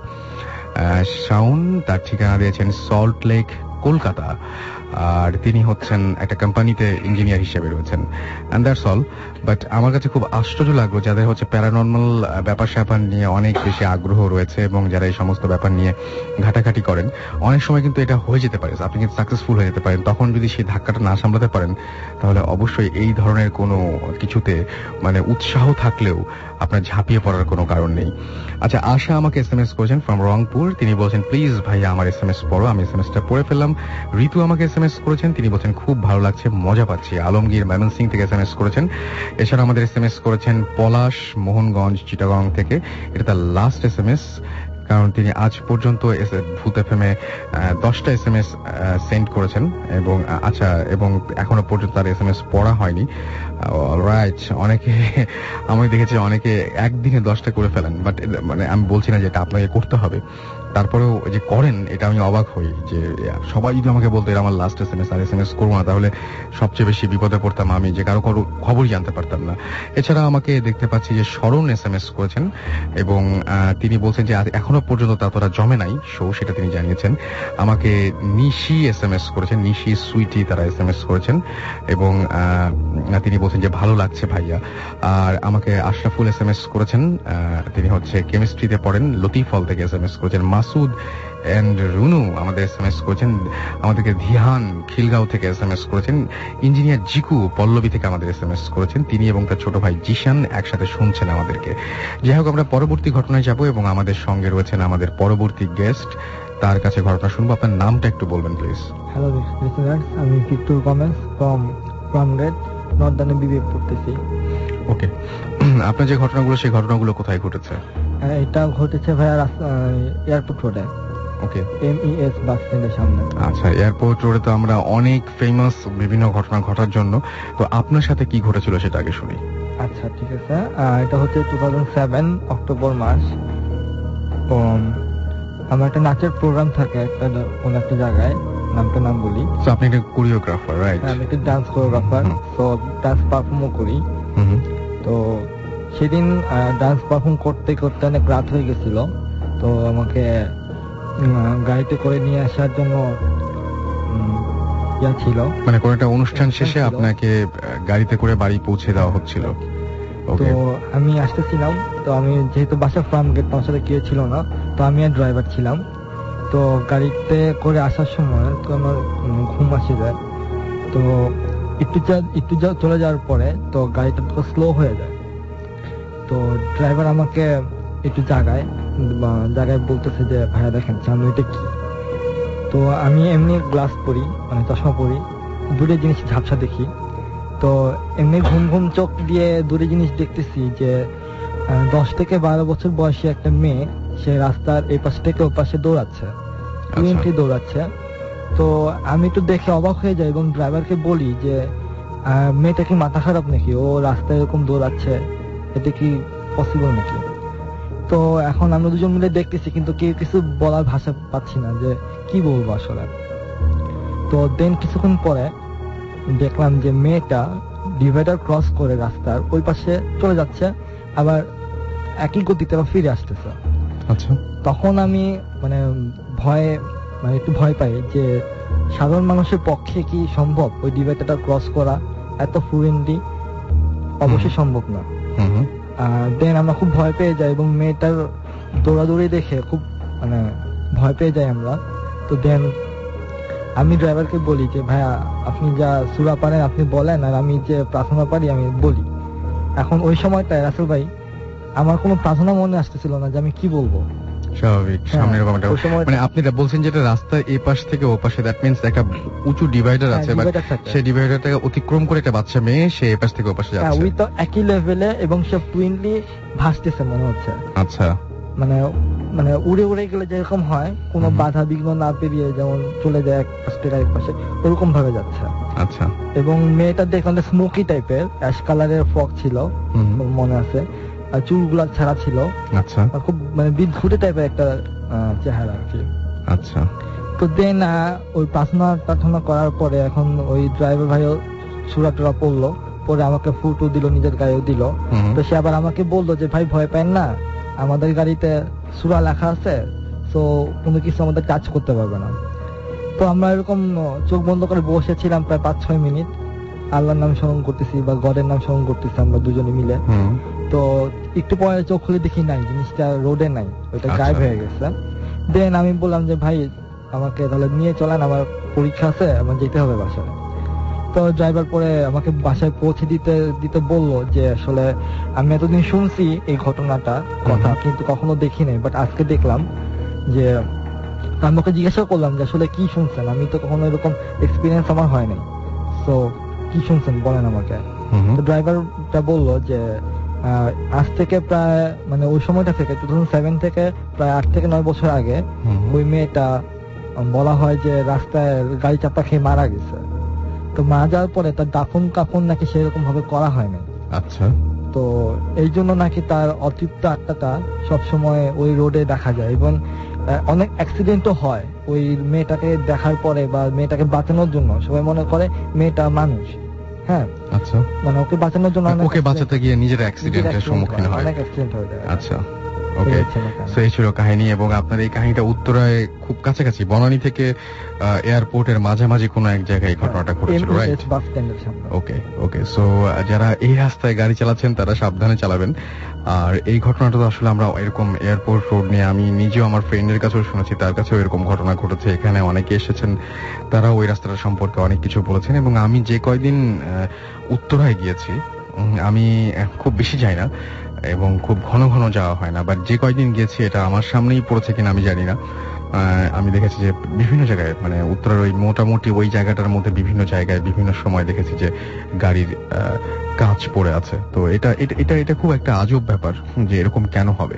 শাওন তার ঠিকানা দিয়েছেন সল্ট লেক, কলকাতা, আর তিনি হচ্ছেন একটা কোম্পানিতে ইঞ্জিনিয়ার হিসেবে রয়েছেন, অ্যান্ড দ্যাটস অল। বাট আমার কাছে খুব আশ্চর্য লাগলো যাদের হচ্ছে প্যারানর্মাল ব্যাপার স্যাপার নিয়ে অনেক বেশি আগ্রহ রয়েছে এবং যারা এই সমস্ত ব্যাপার নিয়ে ঘাটাঘাটি করেন, অনেক সময় কিন্তু এটা হয়ে যেতে পারে, আপনি কিন্তু সাকসেসফুল হয়ে যেতে পারেন। তখন যদি সেই ধাক্কাটা না সামলাতে পারেন তাহলে অবশ্যই এই ধরনের কোনো কিছুতে মানে উৎসাহ থাকলেও আপনার ঝাঁপিয়ে পড়ার কোনো কারণ নেই। আচ্ছা, আশা আমাকে এস এম এস করেছেন ফ্রম রংপুর, তিনি বলছেন প্লিজ ভাইয়া আমার এস এম এস পড়ো। আমি এস এম এসটা পড়ে ফেললাম। ঋতু আমাকে এস এম এস করেছেন, তিনি বলছেন খুব ভালো লাগছে, মজা পাচ্ছি। আলমগীর ময়মনসিং থেকে এস এম এস করেছেন। এছাড়া আমাদের এস এম এস করেছেন পলাশ মোহনগঞ্জ চিটাগং থেকে, এটা তার লাস্ট এস এম এস, কারণ তিনি আজ পর্যন্ত ভূত এফএমে দশটা এস এম এস সেন্ড করেছেন এবং আচ্ছা এবং এখনো পর্যন্ত তার এস এম এস পড়া হয়নি। রাইট, অনেকে আমি দেখেছি অনেকে একদিনে দশটা করে ফেলেন, বাট মানে আমি বলছি না যে এটা আপনাকে করতে হবে, তারপরেও যে করেন এটা আমি অবাক হই যে সবাই যদি আমাকে বলতো এটা আমার লাস্ট এস এম এস, আর এস এম এস করবো না, তাহলে সবচেয়ে বেশি বিপদে পড়তাম আমি, যে কারো কারো খবরই জানতে পারতাম না। এছাড়া আমাকে দেখতে পাচ্ছি যে শরণ এস এম এস করেছেন এবং তিনি বলছেন যে এখনো পর্যন্ত ততটা জমে নাই শো, সেটা তিনি জানিয়েছেন। আমাকে নিশি এস এম এস করেছেন, নিশি সুইটি তারা এস এম এস করেছেন এবং তিনি বলছেন যে ভালো লাগছে ভাইয়া। আর আমাকে আশরাফুল এস এম এস করেছেন, তিনি হচ্ছে কেমিস্ট্রিতে পড়েন, লতিফল থেকে এস এম এস করেছেন। মাসুদ এন্ড রুনু আমাদের এস এম এস করেছেন, আমাদেরকে ধিয়ান খিলগাঁও থেকে এস এম এস করেছেন। ইঞ্জিনিয়ার জিকু পল্লবী থেকে আমাদের এস এম এস করেছেন, তিনি এবং তার ছোট ভাই জিশান একসাথে শুনছেন আমাদেরকে। যাই হোক, আমরা পরবর্তী ঘটনায় যাব এবং আমাদের সঙ্গে রয়েছেন আমাদের পরবর্তী গেস্ট, তার কাছে ঘটনা শুনবো। আপনার নামটা একটু বলবেন প্লিজ। হ্যালো লিসেনার্স, আমি ভিক্টর কমেন্স ফ্রম ফ্রমগেট নর্দার্ন বিবিএ পড়তেছি। ওকে, আপনার যে ঘটনাগুলো সেই ঘটনাগুলো কোথায় ঘটেছে? এটা ঘটেছে ভাইয়া এয়ারপোর্ট রোডে। ওকে, এমইএস বাস স্ট্যান্ডের সামনে। আচ্ছা, এয়ারপোর্ট রোডে তো আমরা অনেক ফেমাস বিভিন্ন ঘটনা ঘটার জন্য, তো আপনার সাথে কি ঘটেছিল সেটা আগে শুনি। আচ্ছা ঠিক আছে, এটা হচ্ছে টু থাউজেন্ড সেভেন অক্টোবর মাস। আমার একটা নাচের প্রোগ্রাম থাকে একটা কোন একটা জায়গায়, নামটা নাম বলি। তো আপনি একটা কোরিওগ্রাফার, রাইট? আমি একটা ডান্স কোরিওগ্রাফার, তো ডান্স পারফর্মও করি। তো সেদিন ডান্স পারফর্ম করতে করতে অনেক রাত হয়ে গেছিল, তো আমাকে গাড়িতে করে নিয়ে আসার জন্য ইয়া ছিল, মানে কোন একটা অনুষ্ঠান শেষে আপনাকে গাড়িতে করে বাড়ি পৌঁছে দেওয়া হচ্ছিল। তো আমি আসতেছিলাম, তো আমি যেহেতু বাসা ফার্ম গেট আমার সাথে কেউ ছিল না, তো আমি আর ড্রাইভার ছিলাম। তো গাড়িতে করে আসার সময় তো আমার ঘুম আসে যায়, তো একটু একটু চলে যাওয়ার পরে তো গাড়িটা তো স্লো হয়ে যায়। তো ড্রাইভার আমাকে একটু জায়গায় জায়গায় বলতেছে যে ভাইয়া দেখেন সামনে এটা কি। তো আমি এমনি গ্লাস পরি, মানে চশমা পরি, দূরে জিনিস ঝাপসা দেখি। তো এমনি ঘুম ঘুম চোখ দিয়ে দূরে জিনিস দেখতেছি যে দশ থেকে বারো বছর বয়সী একটা মেয়ে, সে রাস্তার এই পাশ থেকে ও পাশে দৌড়াচ্ছে, ফ্লুয়েন্টলি দৌড়াচ্ছে। তো আমি একটু দেখে অবাক হয়ে যাই এবং ড্রাইভারকে বলি যে মেয়েটা কি মাথা খারাপ নাকি, ও রাস্তায় এরকম দৌড়াচ্ছে, এটা কি পসিবল নাকি? তো এখন আমরা দুজন মিলে দেখতেছি, কিন্তু কেউ কিছু বলার ভাষা পাচ্ছি না যে কি বলবো আসলে। তো দেন কিছুক্ষণ পরে দেখলাম যে মেয়েটা ডিভাইডার ক্রস করে রাস্তার ওই পাশে চলে যাচ্ছে, আবার একই গতিতে আবার ফিরে আসতেছে। আচ্ছা, তখন আমি মানে ভয়ে মানে একটু ভয় পাই যে সাধারণ মানুষের পক্ষে কি সম্ভব ওই ডিভাইডারটা ক্রস করা এত ফ্লুয়েন্টলি? অবশ্যই সম্ভব না। দেন আমরা খুব ভয় পেয়ে যাই এবং মেয়েটার দৌড়াদৌড়ি দেখে খুব মানে ভয় পেয়ে যাই আমরা। তো দেন আমি ড্রাইভারকে বলি যে ভাইয়া আপনি যা সূরা পারেন আপনি বলেন, আর আমি যে প্রার্থনা পারি আমি বলি। এখন ওই সময়টায় রাসেল ভাই আমার কোনো প্রার্থনা মনে আসতেছিল না যে আমি কি বলবো। স্বাভাবিক, সামনে এরকম একটা মানে আপনি এটা বলছেন যেটা রাস্তার এই পাশ থেকে ও পাশে, দ্যাট মিন্স একটা উঁচু ডিভাইডার আছে, বাট সেই ডিভাইডারটাকে অতিক্রম করে একটা বাচ্চা মেয়ে সে এই পাশ থেকে ও পাশে যাচ্ছে, ওই তো একই লেভেলে এবং সে টুইনলি ভাসতেছে মনে হচ্ছে। আচ্ছা, মানে মানে উড়ে উড়ে গেলে যেরকম হয় কোনো বাধা বিঘ্ন না পেরিয়ে যেমন চলে যায় এক পাশ থেকে আরেক পাশে, ওরকম ভাবে যাচ্ছে। আচ্ছা, এবং মেয়েটা দেখলাম স্মোকি টাইপের, অ্যাশ কালারের ফ্রক ছিল মনে আছে, আর চুলগুলা ছাড়া ছিল। আচ্ছা, খুব মানে বিদঘুটে টাইপের একটা চেহারা আর কি। আচ্ছা, তো দেন ওই প্রার্থনা প্রার্থনা করার পরে এখন ওই ড্রাইভার ভাইও সুরা টুরা পড়লো, পরে আমাকে ফুটো দিল, নিজের গায়েও দিল। তো সে আবার আমাকে বললো যে ভাই ভয় পান না, আমাদের গাড়িতে সুরা লেখা আছে, তো কোনো কিছু আমাদের টাচ করতে পারবে না। তো আমরা এরকম চোখ বন্ধ করে বসেছিলাম প্রায় পাঁচ ছয় মিনিট, আল্লাহর নাম স্মরণ করতেছি বা গডের নাম স্মরণ করতেছি আমরা দুজনে মিলে। তো একটু পরে চোখ খুলে দেখি নাই, জিনিসটা রোডে নাই, ওইটা গায়েব হয়ে গেছে। দেন আমি বললাম যে ভাই আমাকে তাহলে নিয়ে চলেন, আমার পরীক্ষা আছে, আমার যেতে হবে বাসায়। তো ড্রাইভার পরে আমাকে বাসায় পৌঁছে দিতে দিতে বললো যে আসলে আমি এতদিন শুনছি এই ঘটনাটা কথা, কিন্তু কখনো দেখি নাই, বাট আজকে দেখলাম। যে আমি ওকে জিজ্ঞাসা করলাম যে আসলে কি শুনছেন, আমি তো কখনো এরকম এক্সপিরিয়েন্স আমার হয় নাই, তো কি শুনছেন বলেন আমাকে। তো ড্রাইভারটা বললো যে আজ থেকে প্রায় মানে ওই সময়টা থেকে টু থাউজেন্ড সেভেন থেকে প্রায় আট থেকে নয় বছর আগে ওই মেয়েটা বলা হয় যে রাস্তায় গাড়ি চাপা খেয়ে মারা গেছে। তো মারা যাওয়ার পরে তার দাফন কাফন নাকি সেরকম ভাবে করা হয়নি। আচ্ছা, তো এই জন্য নাকি তার অতৃপ্ত আত্মাটা সবসময় ওই রোডে দেখা যায়, এবং অনেক অ্যাক্সিডেন্টও হয় ওই মেয়েটাকে দেখার পরে বা মেয়েটাকে বাঁচানোর জন্য। সবাই মনে করে মেয়েটা মানুষ, হ্যাঁ, আচ্ছা, মানে ওকে বাঁচানোর জন্য ওকে বাঁচাতে গিয়ে নিজের অ্যাক্সিডেন্টের সম্মুখীন হয়, অনেক অ্যাক্সিডেন্ট হয়ে যায়। আচ্ছা, ওকে, সেই ছিল কাহিনী। এবং আপনার এই কাহিনীটা উত্তরায় খুব কাছাকাছি, বনানী থেকে এয়ারপোর্টের মাঝামাঝি কোনো এক জায়গায় ঘটনাটা ঘটেছিল, রাইট? ওকে, ওকে। সো যারা এই রাস্তায় গাড়ি চালাচ্ছেন তারা সাবধানে চালাবেন। আর এই ঘটনাটা তো আসলে আমরা এরকম এয়ারপোর্ট রোড নিয়ে আমি নিজেও আমার ফ্রেন্ডের কাছেও শুনেছি, তার কাছেও এরকম ঘটনা ঘটেছে। এখানে অনেকে এসেছেন, তারা ওই রাস্তাটা সম্পর্কে অনেক কিছু বলেছেন। এবং আমি যে কয়দিন উত্তরায় গিয়েছি, আমি খুব বেশি যাই না এবং খুব ঘন ঘন যাওয়া হয় না, বাট যে কয়দিন গিয়েছি এটা আমার সামনেই পড়েছে কিনা আমি জানি না, আমি দেখেছি যে বিভিন্ন জায়গায় মানে উত্তরের ওই মোটামুটি ওই জায়গাটার মধ্যে বিভিন্ন জায়গায় বিভিন্ন সময় দেখেছি যে গাড়ির কাঁচ পড়ে আছে। তো এটা এটা এটা খুব একটা আজব ব্যাপার যে এরকম কেন হবে।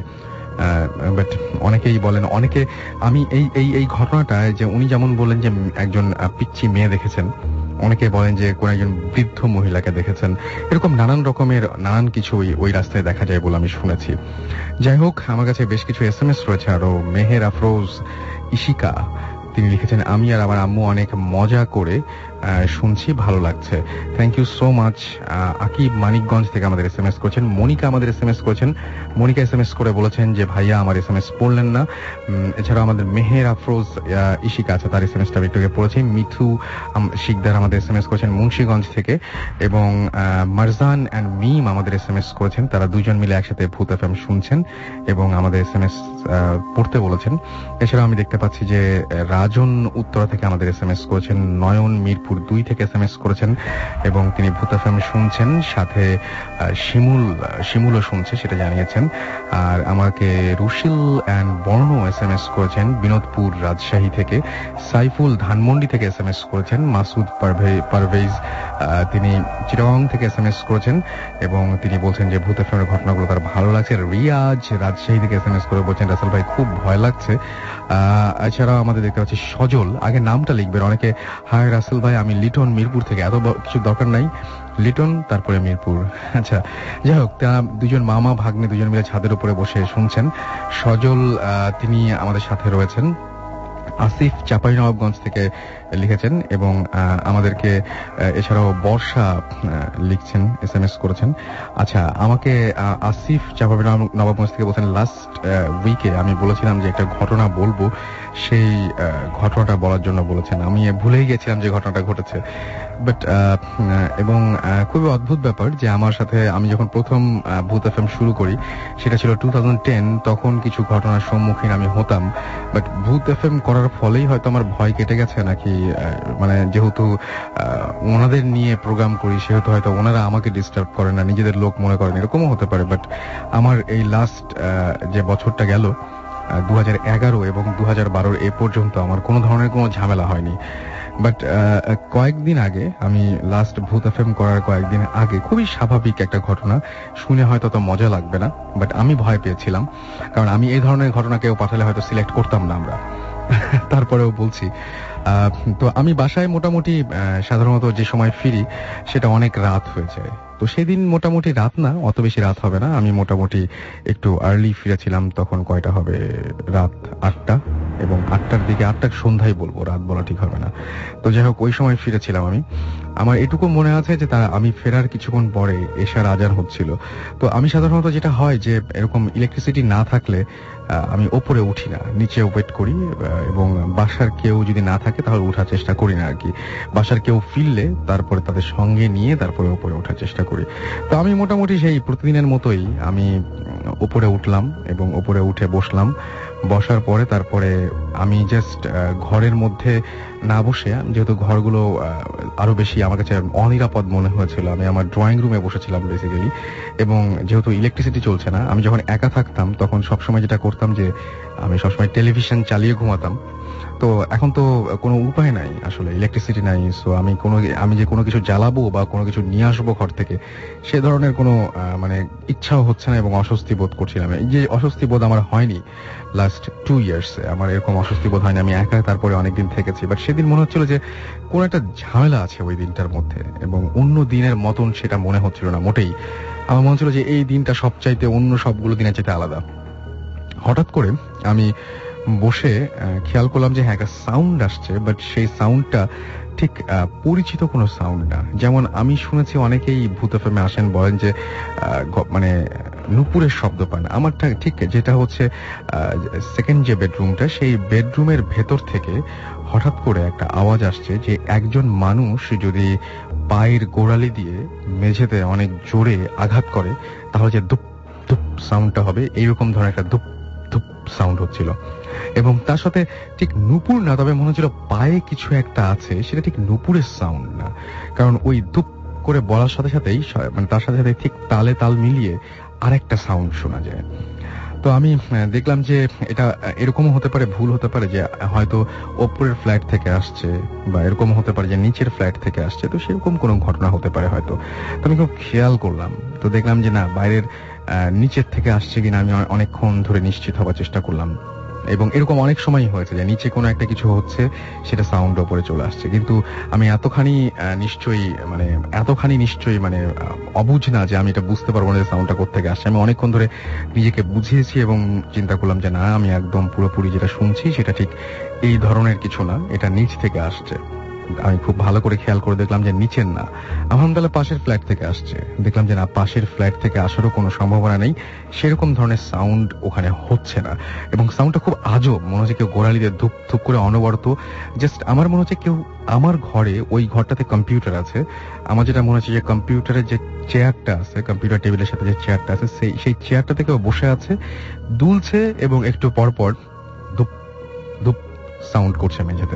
বাট অনেকেই বলেন, অনেকে আমি এই এই এই ঘটনাটা যে উনি যেমন বললেন যে একজন পিচ্চি মেয়ে দেখেছেন, অনেকে বলেন যে কোন একজন বৃদ্ধ মহিলাকে দেখেছেন, এরকম নানান রকমের নানান কিছু ওই রাস্তায় দেখা যায় বলে আমি শুনেছি। যাই হোক, আমার কাছে বেশ কিছু এস এম এস রয়েছে আরো। মেহের আফরোজ ইশিকা তিনি লিখেছেন, আমি আর আমার আম্মু অনেক মজা করে শুনছি, ভালো লাগছে, thank you so much. Akib Manikganj থেকে আমাদের এস এম এস করেছেন। মনিকা আমাদের এস এম এস করেছেন। মনিকা এস এম এস করে বলেছেন যে ভাইয়া আমার এস এম এস পড়লেন না। এছাড়াও আমাদের মেহের আফরোজ ইশিকা আছে, তার এস এম এসটা একটুকে পড়েছি। মিথু শিকদার আমাদের এস এম এস করেছেন মুন্সিগঞ্জ থেকে, এবং মারজান অ্যান্ড মিম আমাদের এস এম এস করেছেন। তারা দুজন মিলে একসাথে ভূত এফ এম শুনছেন এবং আমাদের এস এম এস পড়তে বলেছেন। এছাড়াও আমি দেখতে পাচ্ছি যে রাজন উত্তরা থেকে আমাদের এস এম এস করেছেন। নয়ন মিরপুর দুই থেকে এস এম এস করেছেন এবং তিনি ভূত এফ এম শুনছেন, সাথে শিমুল শিমুলও শুনছে সেটা জানিয়েছেন। আর আমাকে Rushil and Borno S M S করেছেন বিনোদপুর রাজশাহী থেকে। সাইফুল ধানমন্ডি থেকে এস এম এস করেছেন। মাসুদ পারভেজ তিনি চিটাগং থেকে এস এম এস করেছেন এবং তিনি বলছেন যে ভূত এফ এম এর ঘটনাগুলো তার ভালো লাগছে। রিয়াজ রাজশাহী থেকে এস এম এস করে বলছেন রাসেল ভাই খুব ভয় লাগছে। এছাড়াও আমাদের দেখতে পাচ্ছি সজল, আগে নামটা লিখবেন অনেকে, হাই রাসেল ভাই আমি লিটন মিরপুর থেকে, এত কিছু দরকার নাই, লিটন তারপরে মিরপুর। আচ্ছা, যাই হোক, তা দুজন মামা ভাগ্নে দুজন মিলে ছাদের উপরে বসে শুনছেন। সজল তিনি আমাদের সাথে রয়েছেন। আসিফ চাঁপাইনবাবগঞ্জ থেকে লিখেছেন এবং আমাদেরকে এছাড়াও বর্ষা লিখছেন, এস এম এস করেছেন। আচ্ছা, আমাকে আসিফ চাঁপাইনবাবগঞ্জ থেকে বলছেন লাস্ট উইকে আমি বলেছিলাম যে একটা ঘটনা বলবো, সেই ঘটনাটা বলার জন্য বলেছেন। আমি ভুলেই গেছিলাম যে ঘটনাটা ঘটেছে, বাট এবং খুবই অদ্ভুত ব্যাপার যে আমার সাথে আমি যখন প্রথম ভূত এফ এম শুরু করি সেটা ছিল টু থাউজেন্ড টেন, তখন কিছু ঘটনার সম্মুখীন আমি হতাম, বাট ভূত এফ এম করার ফলেই হয়তো আমার ভয় কেটে গেছে নাকি, মানে যেহেতু ওনাদের নিয়ে প্রোগ্রাম করি সেহেতু হয়তো ওনারা আমাকে ডিস্টার্ব করেন না, নিজেদের লোক মনে করেন, এরকমও হতে পারে। বাট আমার এই লাস্ট যে বছরটা গেল দু হাজার এগারো এবং দু হাজার বারোর এ পর্যন্ত আমার কোনো ধরনের কোনো ঝামেলা হয়নি। বাট কয়েকদিন আগে, আমি লাস্ট ভূত এফএম করার কয়েকদিন আগে, খুবই স্বাভাবিক একটা ঘটনা, শুনে হয়তো তো মজা লাগবে না, বাট আমি ভয় পেয়েছিলাম, কারণ আমি এই ধরনের ঘটনা কেউ পাঠালে হয়তো সিলেক্ট করতাম না আমরা। তারপরেও বলছি, তো আমি বাসায় মোটামুটি সাধারণত যে সময় ফিরি সেটা অনেক রাত হয়ে যায়। তো সেদিন মোটামুটি রাত না, অত বেশি রাত হবে না, আমি মোটামুটি একটু আর্লি ফিরেছিলাম। তখন কয়টা হবে, রাত আটটা, এবং আটটার দিকে, আটটার সন্ধ্যায় বলবো, রাত বলা ঠিক হবে না। তো যাই হোক, ওই সময় ফিরেছিলাম আমি। আমার এটুকু মনে আছে যে তা আমি ফেরার কিছুক্ষণ পরে এশার আজান হচ্ছিল। তো আমি সাধারণত যেটা হয় যে এরকম ইলেকট্রিসিটি না থাকলে আমি ওপরে উঠি না, নিচে ওয়েট করি, এবং বাসার কেউ যদি না থাকে তাহলে ওঠার চেষ্টা করি না আর কি। বাসার কেউ ফিরলে তারপরে তাদের সঙ্গে নিয়ে তারপরে ওপরে ওঠার চেষ্টা করি। তো আমি মোটামুটি সেই প্রতিদিনের মতোই আমি ওপরে উঠলাম এবং ওপরে উঠে বসলাম। বসার পরে তারপরে আমি জাস্ট ঘরের মধ্যে না বসে, যেহেতু ঘরগুলো আরো বেশি আমার কাছে অনিরাপদ মনে হয়েছিল, আমি আমার ড্রয়িং রুমে বসেছিলাম বেসিক্যালি। এবং যেহেতু ইলেকট্রিসিটি চলছে না, আমি যখন একা থাকতাম তখন সবসময় যেটা করতাম যে আমি সবসময় টেলিভিশন চালিয়ে ঘুমাতাম। তো এখন তো কোনো উপায় নাই, আসলে ইলেকট্রিসিটি নাই। সো আমি কোনো আমি যে কোনো কিছু জ্বালাবো বা কোনো কিছু নিয়ে আসবো ঘর থেকে, সে ধরনের কোনো মানে ইচ্ছাও হচ্ছে না, এবং অস্বস্তি বোধ করছিলাম। এই যে অস্বস্তি বোধ আমার হয়নি লাস্ট টু ইয়ার্সে, আমার এরকম অস্বস্তি বোধ হয়নি। আমি একা তারপরে অনেকদিন থেকেছি, বাট সেদিন মনে হচ্ছিল যে কোনো একটা ঝামেলা আছে ওই দিনটার মধ্যে, এবং অন্য দিনের মতন সেটা মনে হচ্ছিল না মোটেই। আমার মনে হচ্ছিল যে এই দিনটা সবচাইতে অন্য সবগুলো দিনের চাইতে আলাদা। হঠাৎ করে আমি বসে খেয়াল করলাম যে হ্যাঁ, একটা সাউন্ড আসছে, বাট সেই সাউন্ডটা ঠিক পরিচিত কোনো সাউন্ড না। যেমন আমি শুনেছি অনেকেই ভূত এফএমে আসেন, বলেন যে মানে নুপুরের শব্দ পান। আমার ঠিক যেটা হচ্ছে সেকেন্ড যে বেডরুমটা, সেই বেডরুমের ভেতর থেকে হঠাৎ করে একটা আওয়াজ আসছে যে একজন মানুষ যদি পায়ের গোড়ালি দিয়ে মেঝেতে অনেক জোরে আঘাত করে তাহলে যে ধুপ ধুপ সাউন্ডটা হবে, এইরকম ধরনের একটা ধুপ ধুপ সাউন্ড হচ্ছিল। এবং তার সাথে ঠিক নুপুর না, তবে মনে হচ্ছিল পায়ে কিছু একটা আছে, সেটা ঠিক নুপুরের সাউন্ড না, কারণ ওই ধুপ করে বলার সাথে সাথেই মানে তার সাথে সাথে ঠিক তালে তাল মিলিয়ে আরেকটা সাউন্ড শোনা যায়। তো আমি দেখলাম যে এটা এরকমও হতে পারে, ভুল হতে পারে, যে হয়তো ওপরের ফ্ল্যাট থেকে আসছে, বা এরকম হতে পারে যে নিচের ফ্ল্যাট থেকে আসছে। তো সেরকম কোনো ঘটনা হতে পারে হয়তো। তো আমি খুব খেয়াল করলাম, তো দেখলাম যে না, বাইরের নিচের থেকে আসছে কিনা আমি অনেকক্ষণ ধরে নিশ্চিত হওয়ার চেষ্টা করলাম। এবং এরকম অনেক সময়ই হয়েছে যে নিচে কোনো একটা কিছু হচ্ছে, সেটা সাউন্ড ওপরে চলে আসছে, কিন্তু আমি এতখানি নিশ্চয়ই মানে এতখানি নিশ্চয়ই মানে অবুঝ না যে আমি এটা বুঝতে পারবো না যে সাউন্ডটা কোত্থেকে আসছে। আমি অনেকক্ষণ ধরে নিজেকে বুঝিয়েছি এবং চিন্তা করলাম যে না, আমি একদম পুরোপুরি যেটা শুনছি সেটা ঠিক এই ধরনের কিছু না, এটা নিচ থেকে আসছে। আমি খুব ভালো করে খেয়াল করে দেখলাম যে নিচের না, আলহামদুলিল্লাহ পাশের ফ্ল্যাট থেকে আসছে। দেখলাম যে না, পাশের ফ্ল্যাট থেকে আসারও কোনো সম্ভাবনা নেই, সেরকম ধরনের সাউন্ড ওখানে হচ্ছে না। এবং সাউন্ডটা খুব আজব, মনে হচ্ছে কেউ গোড়ালি দিয়ে ধুপ ধুপ করে অনবরত। জাস্ট আমার মনে হচ্ছে কেউ আমার ঘরে, ওই ঘরটাতে কম্পিউটার আছে, আমার যেটা মনে হচ্ছে যে কম্পিউটারের যে চেয়ারটা আছে, কম্পিউটার টেবিলের সাথে যে চেয়ারটা আছে, সেই সেই চেয়ারটাতে কেউ বসে আছে, দুলছে, এবং একটু পরপর ধুপ ধুপ সাউন্ড করছে মেঝেতে।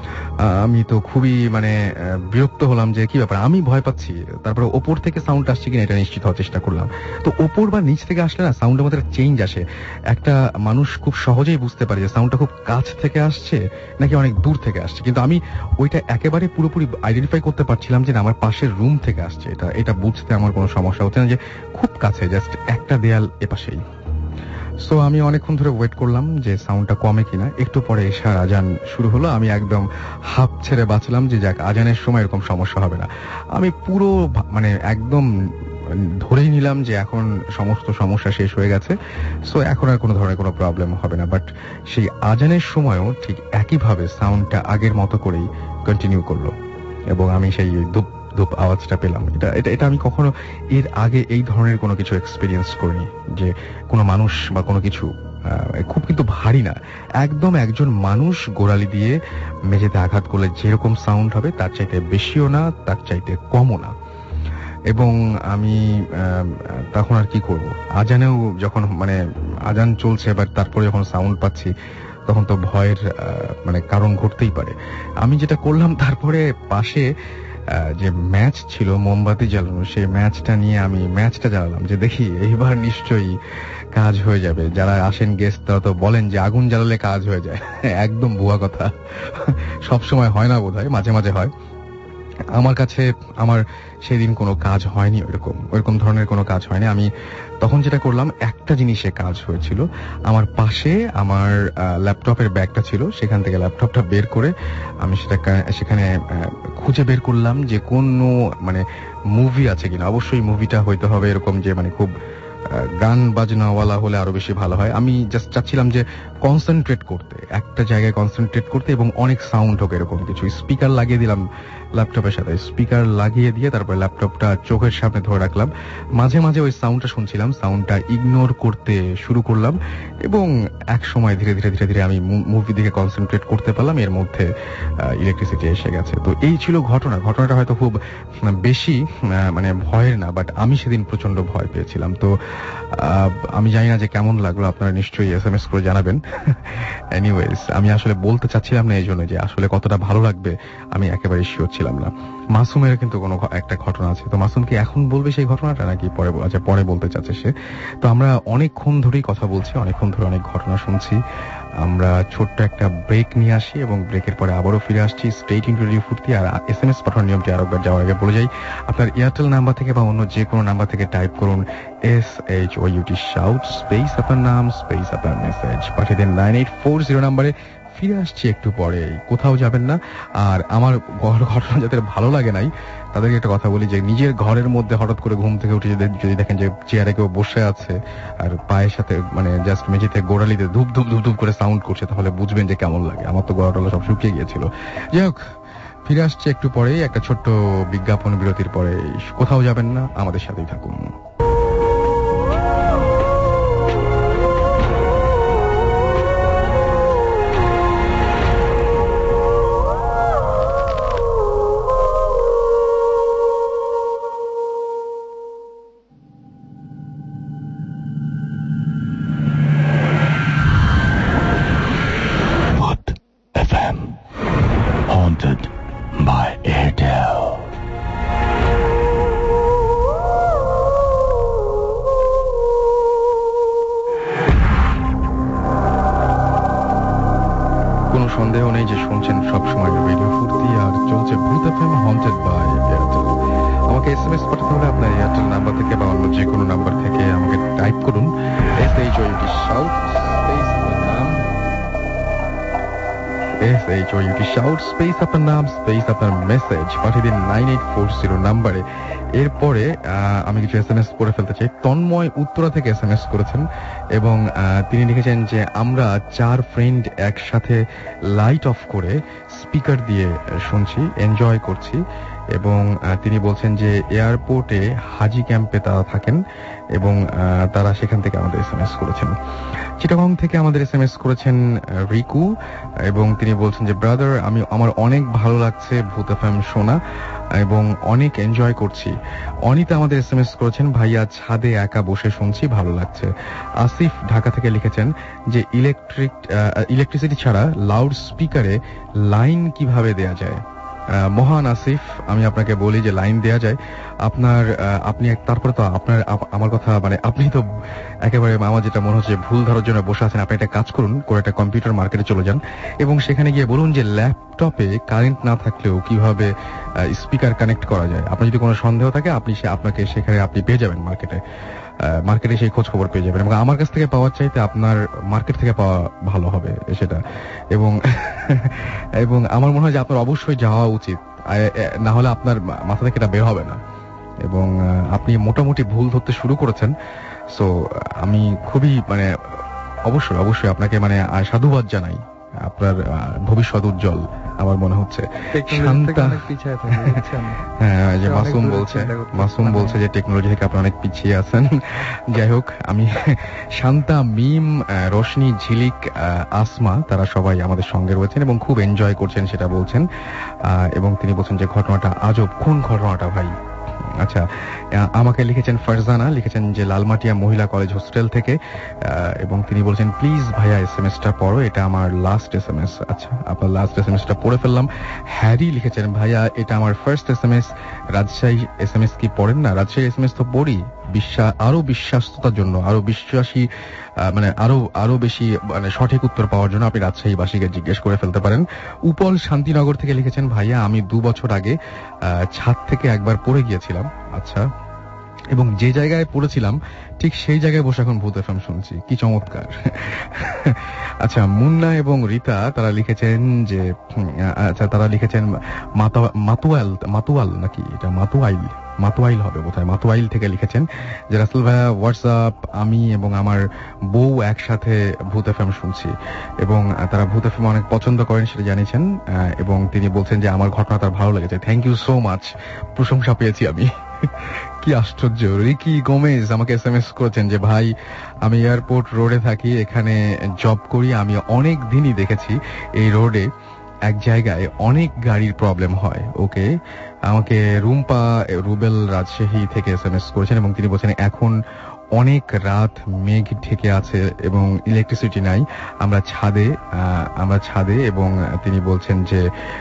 আমি তো খুবই মানে বিরক্ত হলাম যে কি ব্যাপার, আমি ভয় পাচ্ছি। তারপরে ওপর থেকে সাউন্ড আসছে কিনা এটা নিশ্চিত হওয়ার চেষ্টা করলাম। তো ওপর বা নিচ থেকে আসলে না, সাউন্ডের মধ্যে চেঞ্জ আসে। একটা মানুষ খুব সহজেই বুঝতে পারে যে সাউন্ডটা খুব কাছ থেকে আসছে নাকি অনেক দূর থেকে আসছে, কিন্তু আমি ওইটা একেবারে পুরোপুরি আইডেন্টিফাই করতে পারছিলাম যে আমার পাশের রুম থেকে আসছে। এটা এটা বুঝতে আমার কোনো সমস্যা হচ্ছে না যে খুব কাছে, জাস্ট একটা দেয়াল এপাশেই। সো আমি অনেকক্ষণ ধরে ওয়েট করলাম যে সাউন্ডটা কমে কিনা। একটু পরে এশার আজান শুরু হলো। আমি একদম হাফ ছেড়ে বাঁচলাম যে যাক, আজানের সময় এরকম সমস্যা হবে না। আমি পুরো মানে একদম ধরেই নিলাম যে এখন সমস্ত সমস্যা শেষ হয়ে গেছে, সো এখন আর কোনো ধরনের কোনো প্রবলেম হবে না। বাট সেই আজানের সময়ও ঠিক একইভাবে সাউন্ডটা আগের মতো করেই কন্টিনিউ করলো, এবং আমি সেই ধূপ ধূপ আওয়াজটা পেলাম। এটা এটা এটা আমি কখনো এর আগে এই ধরনের কোনো কিছু এক্সপিরিয়েন্স করিনি, যে কোনো মানুষ বা কোনো কিছু খুব কিন্তু ভারী না, একদম একজন মানুষ গোড়ালি দিয়ে মেঝেতে আঘাত করলে যেরকম সাউন্ড হবে তার চাইতে বেশিও না, তার চাইতে কমও না। এবং আমি তখন আর কি করব, আজানেও যখন মানে আজান চলছে এবার, তারপরে যখন সাউন্ড পাচ্ছি তখন তো ভয়ের মানে কারণ ঘটতেই পারে। আমি যেটা করলাম, তারপরে পাশে যে ম্যাচ ছিল মোমবাতি জ্বালানো, সেই ম্যাচটা নিয়ে আমি ম্যাচটা জ্বালালাম যে দেখি এইবার নিশ্চয়ই কাজ হয়ে যাবে। যারা আসেন গেস্ট তারা তো বলেন যে আগুন জ্বালালে কাজ হয়ে যায়। একদম ভুয়া কথা, সব সময় হয় না বোধহয়, মাঝে মাঝে হয়। আমার কাছে আমার সেদিন কোনো কাজ হয়নি, ওইরকম ওইরকম ধরনের কোনো কাজ হয়নি। আমি তখন যেটা করলাম, একটা জিনিসে কাজ হয়েছিল। আমার পাশে আমার ল্যাপটপের ব্যাগটা ছিল, সেখান থেকে ল্যাপটপটা বের করে আমি সেটা সেখানে খুঁজে বের করলাম যে কোনো মানে মুভি আছে কিনা। অবশ্যই মুভিটা হইতে হবে এরকম যে মানে খুব গান বাজনাওয়ালা হলে আরো বেশি ভালো হয়। আমি জাস্ট চাচ্ছিলাম যে কনসেন্ট্রেট করতে, একটা জায়গায় কনসেন্ট্রেট করতে এবং অনেক সাউন্ড হোক এরকম কিছু। স্পিকার লাগিয়ে দিলাম ল্যাপটপের সাথে, স্পিকার লাগিয়ে দিয়ে তারপর ল্যাপটপটা চোখের সামনে ধরে রাখলাম। মাঝে মাঝে ওই সাউন্ডটা শুনছিলাম, সাউন্ডটা ইগনোর করতে শুরু করলাম এবং এক সময় ধীরে ধীরে ধীরে ধীরে আমি মুভি দিকে কনসেন্ট্রেট করতে পারলাম। এর মধ্যে ইলেকট্রিসিটি এসে গেছে। তো এই ছিল ঘটনা। ঘটনাটা হয়তো খুব বেশি মানে ভয়ের না, বাট আমি সেদিন প্রচন্ড ভয় পেয়েছিলাম। তো আমি জানি না যে কেমন লাগলো, আপনারা নিশ্চয়ই এস এম এস করে জানাবেন। এনিওয়েজ, আমি আসলে বলতে চাচ্ছিলাম না এই জন্য যে আসলে কতটা ভালো লাগবে আমি একেবারে শিওর ছিলাম না। মাসুমের কিন্তু কোনো একটা ঘটনা আছে, তো মাসুম কি এখন বলবে সেই ঘটনাটা নাকি পরে? আচ্ছা, পরে বলতে চাচ্ছে সে। তো আমরা অনেকক্ষণ ধরেই কথা বলছি, অনেকক্ষণ ধরে অনেক ঘটনা শুনছি। আমরা ছোট্ট একটা ব্রেক নিয়ে আসি এবং ব্রেকের পরে আবারও ফিরে আসছি স্টেট ইনটু রেডিও ফুর্তি। আর এস এম এস পাঠানোর নিয়মটি আরেকবার যাওয়ার আগে বলে যাই, আপনার এয়ারটেল নাম্বার থেকে বা অন্য যে কোনো নাম্বার থেকে টাইপ করুন S H O U T shout space আপনার নাম স্পেস আপনার মেসেজ, পাঠিয়ে দেন নাইন এইট ফোর জিরো নাম্বারে। ফিরে আসছি একটু পরে, কোথাও যাবেন না। আর আমার ঘটনা যাদের ভালো লাগে নাই তাদেরকে একটা কথা বলি যে নিজের ঘরের মধ্যে হঠাৎ করে ঘুম থেকে উঠে যদি দেখেন যে চেয়ারে কেউ বসে আছে আর পায়ের সাথে মানে জাস্ট মেঝেতে গোড়ালিতে ধূপ ধূপ ধূপ ধূপ করে সাউন্ড করছে, তাহলে বুঝবেন যে কেমন লাগে। আমার তো গলাটলা সব শুকিয়ে গিয়েছিল। যাই হোক, ফিরে আসছে একটু পরেই একটা ছোট্ট বিজ্ঞাপন বিরতির পরে। কোথাও যাবেন না, আমাদের সাথেই থাকুন। সন্দেহ নেই যে শুনছেন সবসময় রেডিও ফুর্তি আর চলছে Bhoot FM haunted by Airtel. আমাকে এস এম এস পাঠাতে হলে আপনার এয়ারটেল নাম্বার থেকে বা অন্য যে কোনো নাম্বার থেকে আমাকে টাইপ করুন S H O U T shout space আপনার নাম S H O U T shout space আপনার নাম স্পেস আপনার মেসেজ, পাঠিয়ে দিন নাইন এইট ফোর জিরো নাম্বারে। এরপরে আমি কিছু এস এম এস করে ফেলতে চাই। তন্ময় উত্তরা থেকে এস এম এস করেছেন এবং তিনি লিখেছেন যে আমরা চার ফ্রেন্ড একসাথে লাইট অফ করে স্পিকার দিয়ে শুনছি, এনজয় করছি। এবং তিনি বলছেন যে এয়ারপোর্টে হাজি ক্যাম্পে তারা থাকেন এবং তারা সেখান থেকে আমাদের এস এম এস করেছেন। চিটাগং থেকে আমাদের এস এম এস করেছেন রিকু এবং তিনি বলছেন যে ব্রাদার, আমি আমার অনেক ভালো লাগছে ভূত এফএম শোনা এবং অনেক এনজয় করছি। অনিতা আমাদের এস এম এস করেছেন ভাইয়া ছাদে একা বসে শুনছি, ভালো লাগছে। আসিফ ঢাকা থেকে লিখেছেন যে ইলেকট্রিক ইলেকট্রিসিটি ছাড়া লাউড স্পিকারে লাইন কিভাবে দেয়া যায়। মহান আসিফ, আমি আপনাকে বলি যে লাইন দেয়া যায় আপনার আপনি তারপরে তো আপনার আমার কথা মানে আপনি তো একেবারে আমার যেটা মনে হচ্ছে ভুল ধরার জন্য বসে আছেন। আপনি একটা কাজ করুন, করে একটা কম্পিউটার মার্কেটে চলে যান এবং সেখানে গিয়ে বলুন যে ল্যাপটপে কারেন্ট না থাকলেও কিভাবে স্পিকার কানেক্ট করা যায়। আপনার যদি কোনো সন্দেহ থাকে আপনি আপনাকে সেখানে আপনি পেয়ে যাবেন, মার্কেটে মার্কেটে সেই খোঁজ খবর পেয়ে যাবেন। এবং আমার কাছ থেকে পাওয়ার চাইতে আপনার মার্কেট থেকে পাওয়া ভালো হবে সেটা। এবং এবং আমার মনে হয় যে আপনার অবশ্যই যাওয়া উচিত, না হলে আপনার মাথা থেকে এটা বের হবে না। এবং আপনি মোটামুটি ভুল ধরতে শুরু করেছেন। সো আমি খুবই মানে অবশ্যই অবশ্যই আপনাকে মানে সাধুবাদ জানাই। আপনার ভবিষ্যৎ উজ্জ্বল আমার মনে হচ্ছে। হ্যাঁ, যে মাসুম বলছে মাসুম বলছে যে টেকনোলজি থেকে আপনি অনেক পিছিয়ে আছেন। যাই হোক, আমি শান্তা, মিম, রোশনি, ঝিলিক, আসমা তারা সবাই আমাদের সঙ্গে রয়েছেন এবং খুব এনজয় করছেন সেটা বলছেন। এবং তিনি বলছেন যে ঘটনাটা আজব। কোন ঘটনাটা ভাই? আচ্ছা, আমাকে লিখেছেন ফারজানা, লিখেছেন যে লালমাটিয়া মহিলা কলেজ হোস্টেল থেকে, এবং তিনি বলছেন প্লিজ ভাইয়া এস এম এসটা পড়ো, এটা আমার লাস্ট এস এম এস। আচ্ছা, আপনার লাস্ট এস এম এসটা পড়ে ফেললাম। হ্যারি লিখেছেন ভাইয়া এটা আমার first S M S, Rajshahi S M S কি পড়েন না? রাজশাহী এস এম এস তো পড়ি, বিশ্বাস আরো বিশ্বাসতার জন্য, আরো বিশ্বাসী মানে আরো আরো বেশি মানে সঠিক উত্তর পাওয়ার জন্য আপনি রাজশাহীবাসীকে জিজ্ঞেস করে ফেলতে পারেন। উপল শান্তিনগর থেকে লিখেছেন ভাইয়া আমি দু বছর আগে ছাদ থেকে একবার পড়ে গিয়েছিলাম। আচ্ছা, এবং যে জায়গায় পড়েছিলাম ঠিক সেই জায়গায় বসে এখন ভূত এফএম শুনছি, কি চমৎকার। আচ্ছা, মুন্না এবং রীতা তারা লিখেছেন যে আচ্ছা তারা লিখেছেন মাতুয়াল মাতুয়াল নাকি এটা মাতুয়াইল মাতুয়াইল হবে বোধহয়, মাতুয়াইল থেকে লিখেছেন যে রাসেল ভাইয়া হোয়াটসঅ্যাপ, আমি এবং আমার বউ একসাথে ভূত এফএম শুনছি এবং তারা ভূত এফএম অনেক পছন্দ করেন সেটা জানিয়েছেন, এবং তিনি বলছেন যে আমার ঘটনা তার ভালো লেগেছে। থ্যাংক ইউ সো মাচ, প্রশংসা পেয়েছি আমি। কি আশ্চর্য, রিকি গোমেজ আমাকে এস এম এস করেছেন যে ভাই আমি এয়ারপোর্ট রোডে থাকি, এখানে জব করি, আমি অনেক দিনই দেখেছি এই রোডে এক জায়গায় অনেক গাড়ির প্রবলেম হয়। ওকে, আমাকে রুম্পা রুবেল রাজশাহী থেকে এস এম এস করেছেন এবং তিনি বলছেন এখন অনেক রাত মেঘ ঢেকে আছে এবং ইলেকট্রিসিটি নাই, আমরা ছাদে আমরা ছাদে এবং তিনি বলছেন যে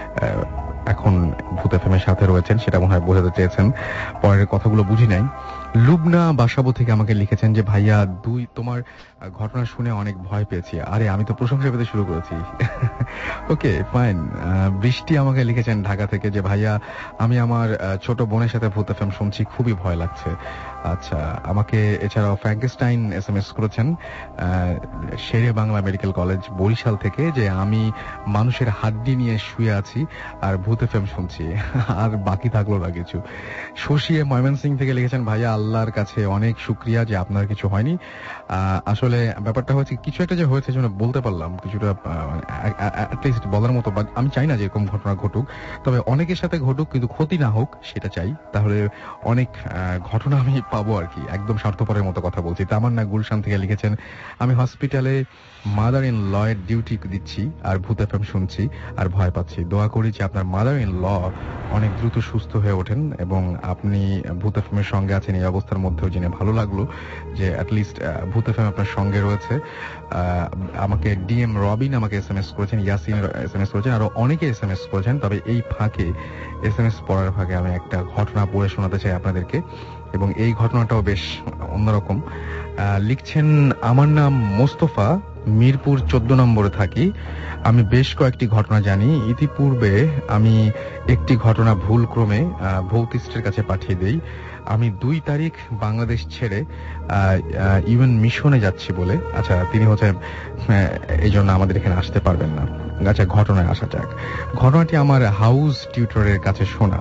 এখন ভূত এফএমের সাথে রয়েছেন, সেটা মনে হয় বোঝাতে চেয়েছেন, পরের কথাগুলো বুঝি নাই। লুবনা বাসাবো থেকে আমাকে লিখেছেন যে ভাইয়া দুই তোমার ঘটনা শুনে অনেক ভয় পেয়েছি। আরে আমি তো প্রশংসা পেতে শুরু করেছি। Okay fine. বৃষ্টি আমাকে লিখেছেন ঢাকা থেকে যে ভাইয়া আমি আমার ছোট বোনের সাথে ভূত এফএম শুনছি, খুবই ভয় লাগছে। আচ্ছা, আমাকে এছাড়াও ফ্র্যাঙ্কেস্টাইন এস এম এস করেছেন শেরে বাংলা মেডিকেল কলেজ বরিশাল থেকে যে আমি মানুষের হাড্ডি নিয়ে শুয়ে আছি আর ভূত এফএম শুনছি, আর বাকি থাকলো না কিছু। শশী ময়মনসিং থেকে লিখেছেন ভাইয়া আল্লাহর কাছে অনেক শুক্রিয়া যে আপনার কিছু হয়নি। আসলে ব্যাপারটা হচ্ছে কিছু একটা যে হয়েছে জন্য বলতে পারলাম, কিছুটা অ্যাটলিস্ট বলার মতো, আমি চাই না যে এরকম ঘটনা ঘটুক, তবে অনেকের সাথে ঘটুক কিন্তু ক্ষতি না হোক সেটা চাই, তাহলে অনেক ঘটনা আমি পাবো আর কি। একদম স্বার্থপরের মতো কথা বলছি। তামান্না গুলশান থেকে লিখেছেন আমি হসপিটালে মাদার ইন ল এর ডিউটি দিচ্ছি আর ভূত এফএম শুনছি আর ভয় পাচ্ছি, দোয়া করি যে আপনার মাদার ইন ল অনেক দ্রুত সুস্থ হয়ে ওঠেন এবং আপনি ভূত এফএম এর সঙ্গে আছেন। এই অবস্থার মধ্যেও জেনে ভালো লাগলো যে অ্যাটলিস্ট ভূত এফএম আপনার সঙ্গে রয়েছে। আমাকে ডিএম রবিন আমাকে এস এম এস করেছেন, ইয়াসিন এস এম এস করেছেন, আরো অনেকে এস এম এস করেছেন। তবে এই ফাঁকে এস এম এস পড়ার ফাঁকে আমি একটা ঘটনা পড়ে শোনাতে চাই আপনাদেরকে, এবং এই ঘটনাটাও বেশ অন্যরকম। লিখছেন আমার নাম মোস্তফা, মিরপুর চোদ্দ নম্বরে থাকি। আমি বেশ কয়েকটি ঘটনা জানি। ইতিপূর্বে আমি একটি ঘটনা ভুল ক্রমে ভৌতিষ্ঠের কাছে পাঠিয়ে দেই। আমি দুই তারিখ বাংলাদেশ ছেড়ে ইউএন মিশনে যাচ্ছি বলে। আচ্ছা, তিনি হচ্ছে এই জন্য আমাদের এখানে আসতে পারবেন না। আচ্ছা, ঘটনায় আসা যাক। ঘটনাটি আমার হাউস টিউটরের কাছে শোনা।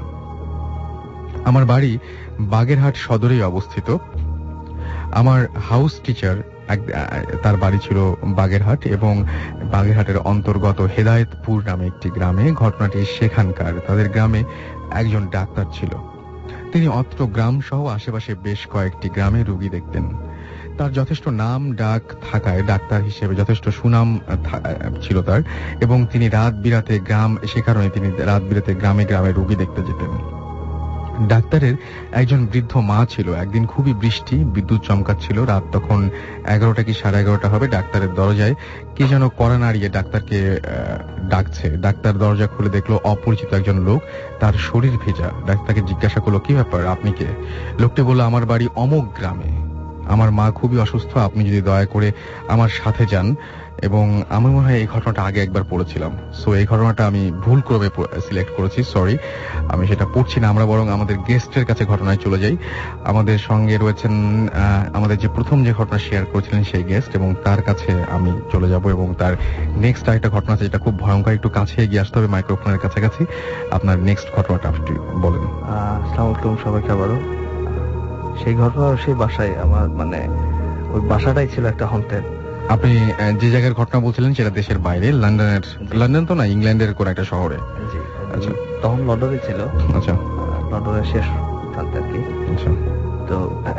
আমার বাড়ি বাগেরহাট সদরেই অবস্থিত। আমার হাউস টিচার তার বাড়ি ছিল বাগেরহাট এবং বাগেরহাটের অন্তর্গত হেদায়েতপুর নামে একটি গ্রামে। ঘটনাটি সেখানকার তাদের গ্রামে একজন ডাক্তার ছিল। তিনি অত্র গ্রাম সহ আশেপাশে বেশ কয়েকটি গ্রামে রোগী দেখতেন। তার যথেষ্ট নাম ডাক থাকায় ডাক্তার হিসেবে যথেষ্ট সুনাম ছিল তার, এবং তিনি রাত বিরাতে গ্রাম সে কারণে তিনি রাত বিরাতে গ্রামে গ্রামে রোগী দেখতে যেতেন। ডাক্তারের একজন বৃদ্ধ মা ছিল। একদিন খুবই বৃষ্টি, বিদ্যুৎ চমকাচ্ছিল। রাত তখন এগারোটা কি সাড়ে এগারোটা হবে। ডাক্তারের দরজায় কে যেন কড়া নাড়িয়ে ডাক্তারকে ডাকছে। ডাক্তার দরজা খুলে দেখলো অপরিচিত একজন লোক, তার শরীর ভেজা। ডাক্তারকে জিজ্ঞাসা করলো কি ব্যাপার, আপনি কে? লোকটি বলল আমার বাড়ি অমুক গ্রামে, আমার মা খুবই অসুস্থ, আপনি যদি দয়া করে আমার সাথে যান। এবং আমি মনে হয় এই ঘটনাটা আগে একবার পড়েছিলাম, সো এই ঘটনাটা আমি ভুল ক্রমে সিলেক্ট করেছি, সরি। আমি সেটা পড়ছি না, আমরা বরং আমাদের গেস্টের কাছে ঘটনায় চলে যাই। আমাদের সঙ্গে রয়েছেন আমাদের যে প্রথম যে ঘটনা শেয়ার করেছিলেন সেই গেস্ট, এবং তার কাছে আমি চলে যাব এবং তার নেক্সট আরেকটা ঘটনা আছে যেটা খুব ভয়ঙ্কর। একটু কাছে এগিয়ে আসতে হবে মাইক্রোফোনের কাছাকাছি। আপনার নেক্সট ঘটনাটা আপনি বলেন। আসসালামু আলাইকুম সবাইকে আবারও। সেই ঘটনা সেই বাসায় আমার মানে ওই বাসাটাই ছিল একটা হন্টেড। আপনি যে জায়গার ঘটনা বলছিলেন সেটা দেশের বাইরে, লন্ডনের? লন্ডন তো না, ইংল্যান্ডের কোন একটা শহরে? জি, আচ্ছা। তখন লন্ডনে ছিল। আচ্ছা, লন্ডনের শেষ প্রান্তে আর কি। আচ্ছা, তো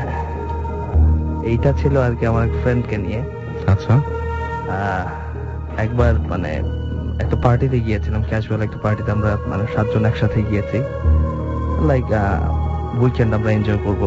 এইটা ছিল আর কি আমার এক ফ্রেন্ডকে নিয়ে। আচ্ছা, একবার মানে একটা পার্টিতে গিয়েছিলাম, ক্যাজুয়াল একটা পার্টিতে আমরা মানে সাতজন একসাথে গিয়েছি। লাইক উইকেন্ড আমরা এনজয় করবো।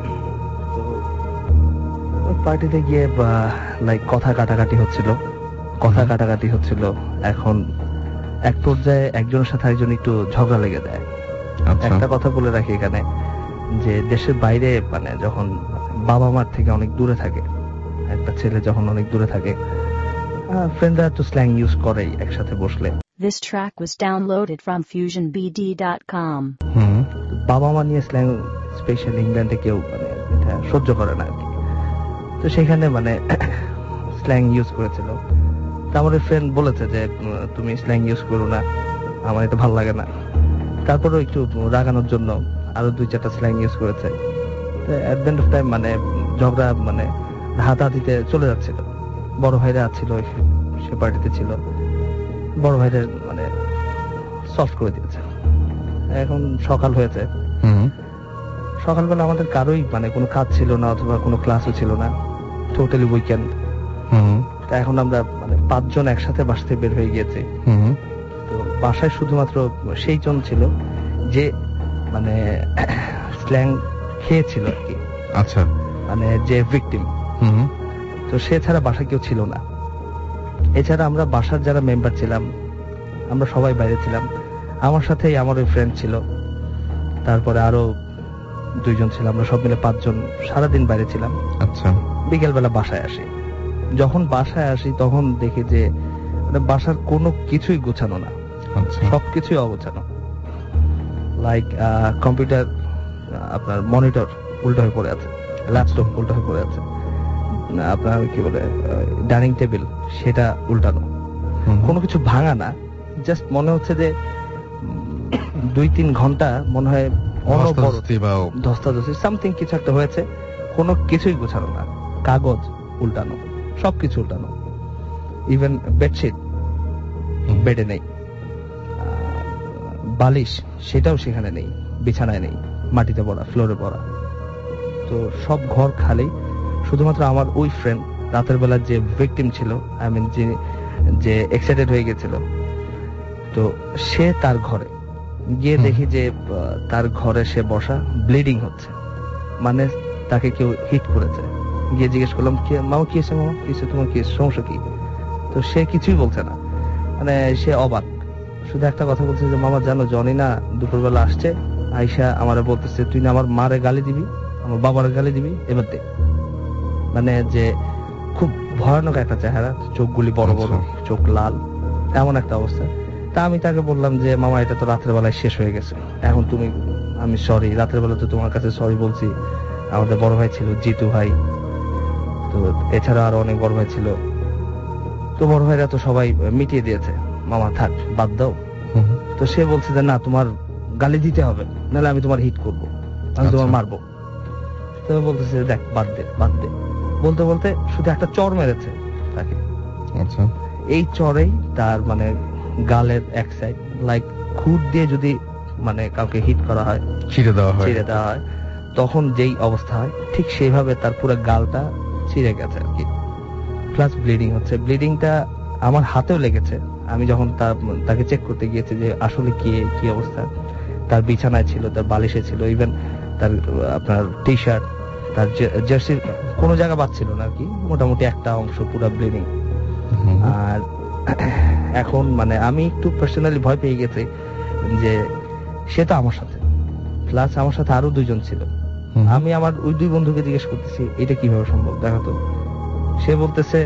ওই পার্টিতে গিয়ে লাইক কথা কাটাকাটি হচ্ছিল কথা কাটাকাটি হচ্ছিল এখন এক পর্যায়ে একজনের সাথে একজন একটু ঝগড়া লেগে যায়। একটা কথা বলে রাখি এখানে, যে দেশের বাইরে মানে যখন বাবা মার থেকে অনেক দূরে থাকে একটা ছেলে, যখন অনেক দূরে থাকে ফ্রেন্ডরা তো স্ল্যাং ইউজ করেই একসাথে বসলে। This track was downloaded from fusion b d dot com. বাবা মা নিয়ে স্ল্যাং স্পেশাল ইংল্যান্ডে কেউ মানে এটা সহ্য করে না আর কি। তো সেখানে মানে স্ল্যাং ইউজ করেছিল। আমার ফ্রেন্ড বলেছে যে তুমি স্ল্যাং ইউজ করো না, আমার এটা ভালো লাগে না। তারপরেও একটু রাগানোর জন্য আরো দুই চারটা স্ল্যাং ইউজ করেছে। At the end of time মানে ঝগড়া মানে হাতাহাতিতে চলে যাচ্ছিল। বড় ভাইরা ছিল সে পার্টিতে ছিল, বড় ভাইরা মানে সলভ করে দিয়েছে। এখন সকাল হয়েছে, সকালবেলা আমাদের কারোই মানে কোনো কাজ ছিল না অথবা কোনো ক্লাসও ছিল না, টোটালি উইকেন্ড। এখন আমরা মানে পাঁচজন একসাথে বাসা থেকে বের হয়ে গিয়েছি। তো বাসায় শুধুমাত্র সেই জন ছিল যে মানে স্ল্যাং খেয়েছিল আর কি, আচ্ছা মানে যে ভিকটিম। তো সে ছাড়া বাসায় কেউ ছিল না। এছাড়া আমরা বাসার যারা মেম্বার ছিলাম আমরা সবাই বাইরে ছিলাম। আমার সাথেই আমার ওই ফ্রেন্ড ছিল, তারপরে আরো দুইজন ছিল, আমরা সব মিলে পাঁচজন সারাদিন বাইরে ছিলাম। আচ্ছা, বিকেল বেলা বাসায় আসি। যখন বাসায় আসি তখন দেখি যে মানে বাসার কোনো কিছুই গোছানো না, সবকিছুই অগোছানো। লাইক কম্পিউটার আপনার মনিটর উল্টো হয়ে পড়ে আছে, ল্যাপটপ উল্টো হয়ে পড়ে আছে, আপনার কি বলে ডাইনিং টেবিল সেটা উল্টানো, কোনো কিছু ভাঙা না। জাস্ট মনে হচ্ছে যে দুই তিন ঘন্টা মনে হয় ধস্তাধস্তি সামথিং কিছু একটা হয়েছে, কোনো কিছুই গোছানো না। কাগজ উল্টানো, সবকিছু উল্টানো। ইভেন বেডশিট বেডে নেই, বালিশ সেটাও সেখানে নেই, বিছানায় নেই, মাটিতে পড়া, ফ্লোরে পড়া। তো সব ঘর খালি। শুধুমাত্র আমার ওই ফ্রেন্ড রাতের বেলা যে ভিকটিম ছিল, আই মিন যে যে এক্সাইটেড হয়ে গেছিল, তো সে তার ঘরে গিয়ে দেখি যে তার ঘরে সে বসা, ব্লিডিং হচ্ছে, মানে তাকে কেউ হিট করেছে। গিয়ে জিজ্ঞেস করলাম কি মামা কি হয়েছে, মামা কি হয়েছে, তোমার কি সমস্যা কি? তো সে কিছুই বলছে না, মানে সে অবাক। শুধু একটা কথা বলছে যে মামা জানো জনি না দুপুরবেলা আসছে, আইসা আমারে বলতেছে তুই না আমার মারে গালি দিবি, আমার বাবার গালি দিবি, এবার দে। মানে যে খুব ভয়ানক একটা চেহারা, চোখগুলি বড় বড়, চোখ লাল, এমন একটা অবস্থা। তা আমি তাকে বললাম যে মামা এটা তো রাতের বেলায় শেষ হয়ে গেছে, এখন তুমি, আমি সরি, রাতের বেলা তো তোমার কাছে সরি বলছি। আমাদের বড় ভাই ছিল জিতু ভাই, তো এছাড়া আরো অনেক বড় ভাই ছিল। তো বড় ভাইরা তো সবাই মিটিয়ে দিয়েছে, মামা থাক বাদ দাও। তো সে বলছে যে না তোমার গালি দিতে হবে, নাহলে আমি তোমার হিট করবো, আমি তোমার মারবো। তো বলতেছে দেখ বাদ দে বাদ দে। বলতে বলতে শুধু একটা চড় মেরেছে তাকে। আচ্ছা, এই চড়েই তার মানে গালের এক সাইড, লাইক খুঁট দিয়ে যদি মানে কাউকে হিট করা হয়, ছিঁড়ে দেওয়া হয় ছিঁড়ে দেওয়া হয় তখন যেই অবস্থা হয় ঠিক সেইভাবে তার পুরো গালটা ছিঁড়ে গেছে আর কি। প্লাস ব্লিডিং হচ্ছে। ব্লিডিংটা আমার হাতেও লেগেছে। আমি যখন তাকে চেক করতে গিয়েছি যে আসলে কি কি অবস্থা, তার বিছানায় ছিল, তার বালিশে ছিল, ইভেন তার আপনার টি শার্ট, তার জার্সির কোনো জায়গা বাদ ছিল না আর কি, মোটামুটি একটা অংশ পুরো ব্লিডিং। আর এখন মানে আমি একটু পার্সোনালি ভয় পেয়ে গেছি যে সে তো আমার সাথে, প্লাস আমার সাথে আরো দুইজন ছিল। আমি আমার ওই দুই বন্ধুকে জিজ্ঞেস করতেছি এটা কিভাবে সম্ভব দেখা তো। সে বলতেছে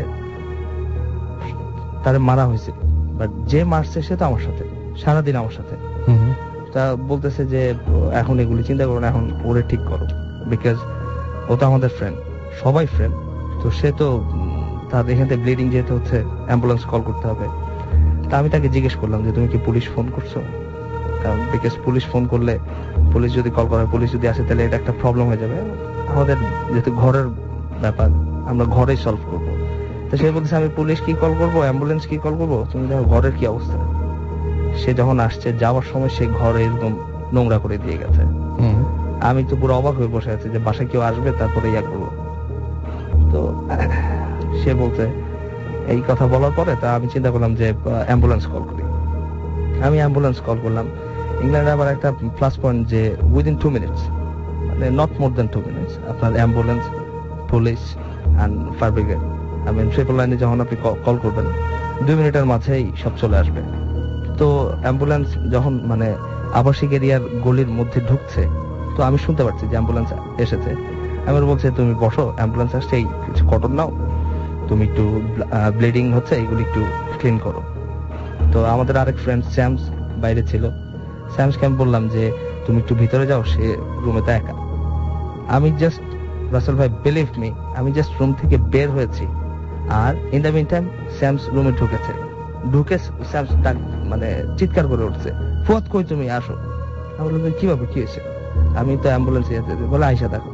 তারে মারা হয়েছে, বাট যে মারছে সে তো আমার সাথে, সারাদিন আমার সাথে। তা বলতেছে যে এখন এগুলি চিন্তা করো না, এখন ওরে ঠিক করো, বিকজ ও তো আমাদের ফ্রেন্ড, সবাই ফ্রেন্ড। তো সে তো তার এখান থেকে ব্লিডিং যেতে হচ্ছে, অ্যাম্বুলেন্স কল করতে হবে। তা আমি তাকে জিজ্ঞেস করলাম যে তুমি কি পুলিশ ফোন করছো, কারণ বিকজ পুলিশ ফোন করলে, পুলিশ যদি কল করে, পুলিশ যদি আসে তাহলে এটা একটা প্রবলেম হয়ে যাবে। আমাদের যেহেতু ঘরের ব্যাপার, আমরা ঘরেই সলভ করবো। তো সে বলছে আমি পুলিশ কি কল করবো, অ্যাম্বুলেন্স কি কল করবো, তুমি দেখো ঘরের কি অবস্থা। সে যখন আসছে যাওয়ার সময় সে ঘরে এরকম নোংরা করে দিয়ে গেছে। আমি তো পুরো অবাক হয়ে বসে আছি যে বাসায় কেউ আসবে তারপরে ইয়া করবো। তো সে বলছে এই কথা বলার পরে তা আমি চিন্তা করলাম যে অ্যাম্বুলেন্স কল করি। আমি অ্যাম্বুলেন্স কল করলাম। ইংল্যান্ডে আবার একটা প্লাস পয়েন্ট যে উইদিন টু মিনিটস আপনি not more than two minutes আপনার ambulance, police and fire brigade, I mean triple লাইনে যখন আপনি কল করবেন দুই মিনিটের মাঝেই সব চলে আসবে। তো অ্যাম্বুলেন্স যখন মানে আবাসিক এরিয়ার গলির মধ্যে ঢুকছে, তো আমি শুনতে পাচ্ছি যে অ্যাম্বুলেন্স এসেছে। আমার বলছে তুমি বসো, অ্যাম্বুলেন্স আসছে, এই কিছু কটন নাও, তুমি একটু ব্লিডিং হচ্ছে, এইগুলি একটু ক্লিন করো। তো আমাদের আরেক ফ্রেন্ড স্যামস বাইরে ছিল, স্যামসকে আমি বললাম যে তুমি একটু ভিতরে যাও, সে রুমে তো একা। আমি জাস্ট রাসেল ভাই বিলিভ মি, আমি জাস্ট রুম থেকে বের হয়েছি, আর in the meantime Sam's রুমে ঢুকেছে। ঢুকে স্যামস মানে চিৎকার করে উঠছে, ফুয়াদ কই তুমি, আসো। আমি বললাম কিভাবে, কি হয়েছে? আমি তো অ্যাম্বুলেন্সে যেতে, বলে আইসা দেখো।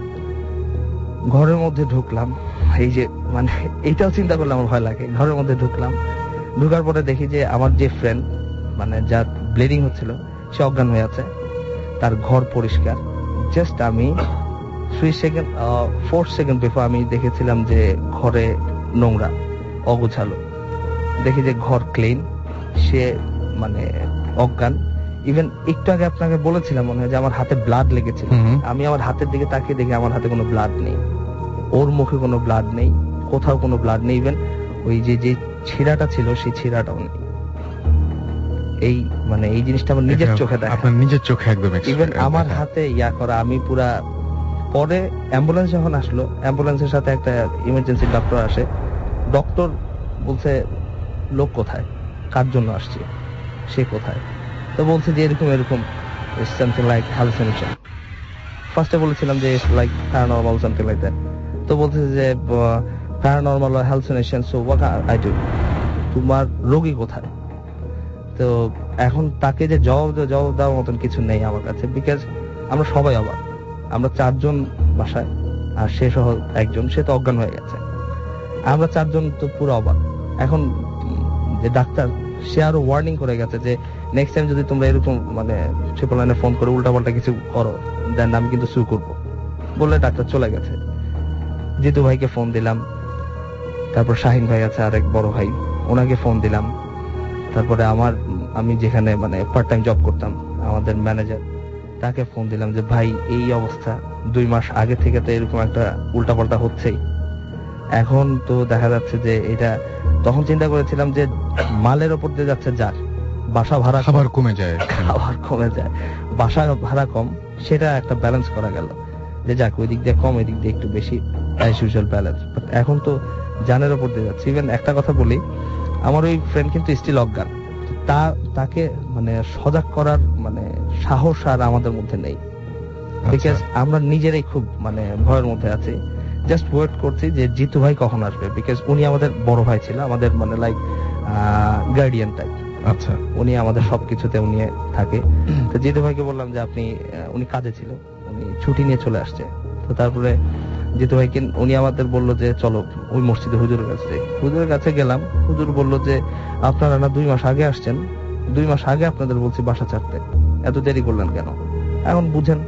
ঘরের মধ্যে ঢুকলাম, এই যে মানে এইটাও চিন্তা করলে আমার ভয় লাগে। ঘরের মধ্যে ঢুকলাম, ঢুকার পরে দেখি যে আমার যে ফ্রেন্ড মানে যার ব্লিডিং হচ্ছিল সে অজ্ঞান হয়ে আছে, তার ঘর পরিষ্কার। জাস্ট আমি three second four second before আমি দেখেছিলাম যে ঘরে নোংরা, অগোছালো। দেখি যে ঘর ক্লিন, সে মানে অজ্ঞান। ইভেন একটু আগে আপনাকে বলেছিলাম মনে হয় যে আমার হাতে ব্লাড লেগেছিল, আমি আমার হাতের দিকে তাকিয়ে দেখি আমার হাতে কোনো ব্লাড নেই, ওর মুখে কোনো ব্লাড নেই, কোথাও কোনো ব্লাড নেই। ইভেন ওই যে যে ছিঁড়াটা ছিল সেই ছিঁড়াটাও নেই। এই মানে এই জিনিসটা আমার নিজের চোখে দেখা, আপনার নিজের চোখে একদম। ইভেন আমার হাতে ইয়া করা, আমি পুরা। পরে অ্যাম্বুলেন্স যখন আসলো, অ্যাম্বুলেন্সের সাথে একটা ইমার্জেন্সি ডক্টর আসে। ডক্টর বলছে লোক কোথায়, কার জন্য আসছে, সে কোথায়? তো বলছে যে এরকম এরকম সামথিং লাইক হ্যালুসিনেশন। ফার্স্টে বলেছিলাম যে like paranormal something like that. তো বলছে যে paranormal hallucination, so what I do, তোমার রোগী কোথায়? তো এখন তাকে যে জবাব জবাব দেওয়ার মতন কিছু নেই আমার কাছে, বিকজ আমরা সবাই অবাক। আমরা চারজন বাসায়, আর সে সহ একজন, সে তো অজ্ঞান হয়ে গেছে। আমরা চারজন তো পুরো অবাক। এখন যে ডাক্তার, সে আরো ওয়ার্নিং করে গেছে যে নেক্সট টাইম যদি তোমরা এরকম মানে ট্রিপল লাইনে ফোন করে উল্টাপাল্টা কিছু করো, দেন আমি কিন্তু সু করবো বলে ডাক্তার চলে গেছে। জিতু ভাইকে ফোন দিলাম, তারপর শাহিন ভাই আছে আরেক বড় ভাই, ওনাকে ফোন দিলাম। তারপরে আমার আমি যেখানে মানে পার্ট টাইম জব করতাম, আমাদের ম্যানেজার, তাকে ফোন দিলাম যে ভাই এই অবস্থা, দুই মাস আগে থেকে তো এরকম একটা উল্টাপাল্টা হচ্ছেই। এখন তো দেখা যাচ্ছে যে এটা, তখন চিন্তা করেছিলাম যে মালের ওপর দিয়ে যাচ্ছে যার, বাসা ভাড়া খাবার কমে যায়, খাবার কমে যায়, বাসা ভাড়া কম, সেটা একটা ব্যালেন্স করা গেল যে যাক ওই দিক দিয়ে কম, ওই দিক দিয়ে একটু বেশি, অ্যাজ ইউজুয়াল ব্যালেন্স। এখন তো জানের ওপর দিয়ে যাচ্ছে। ইভেন একটা কথা বলি, আমার ওই ফ্রেন্ড কিন্তু স্টিল অজ্ঞান, তা তাকে মানে সজাগ করার মানে সাহস আর আমাদের মধ্যে নেই, বিকজ আমরা নিজেরাই খুব মানে ভয়ের মধ্যে আছি। জাস্ট ওয়েট করছি যে জিতু ভাই কখন আসবে, বিকজ উনি আমাদের বড় ভাই ছিল, আমাদের মানে লাইক গার্ডিয়ান টাইপ। আচ্ছা, উনি আমাদের সবকিছুতে উনি থাকে। তো জিতু ভাইকে বললাম যে আপনি, উনি কাজে ছিল, উনি ছুটি নিয়ে চলে আসছে। তো তারপরে জিতু ভাইকে উনি আমাদের বললো যে চলো ওই মসজিদে হুজুরের কাছে। হুজুরের কাছে গেলাম, হুজুর বললো যে আপনারা না দুই মাস আগে আসছেন, দুই মাস আগে আপনাদের বলছি বাসা ছাড়তে, এত দেরি করলেন কেন, এখন বুঝেন।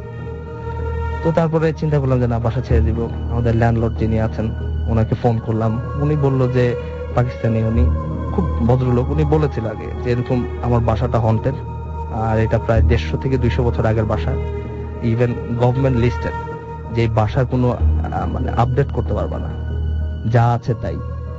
তো তারপরে চিন্তা করলাম যে না, বাসা ছেড়ে দিব। আমাদের ল্যান্ডলর্ড যিনি আছেন ওনাকে ফোন করলাম, উনি বললো যে পাকিস্তানি, উনি খুব ভদ্রলোক, উনি বলেছিল আগে যে এরকম আমার বাসাটা হন্টেড, আর এটা প্রায় দেড়শো থেকে দুইশো বছর আগের বাসা। ইভেন গভর্নমেন্ট লিস্টেড, যে বাসার কোনো মানে আপডেট করতে পারবা না, যা আছে তাই।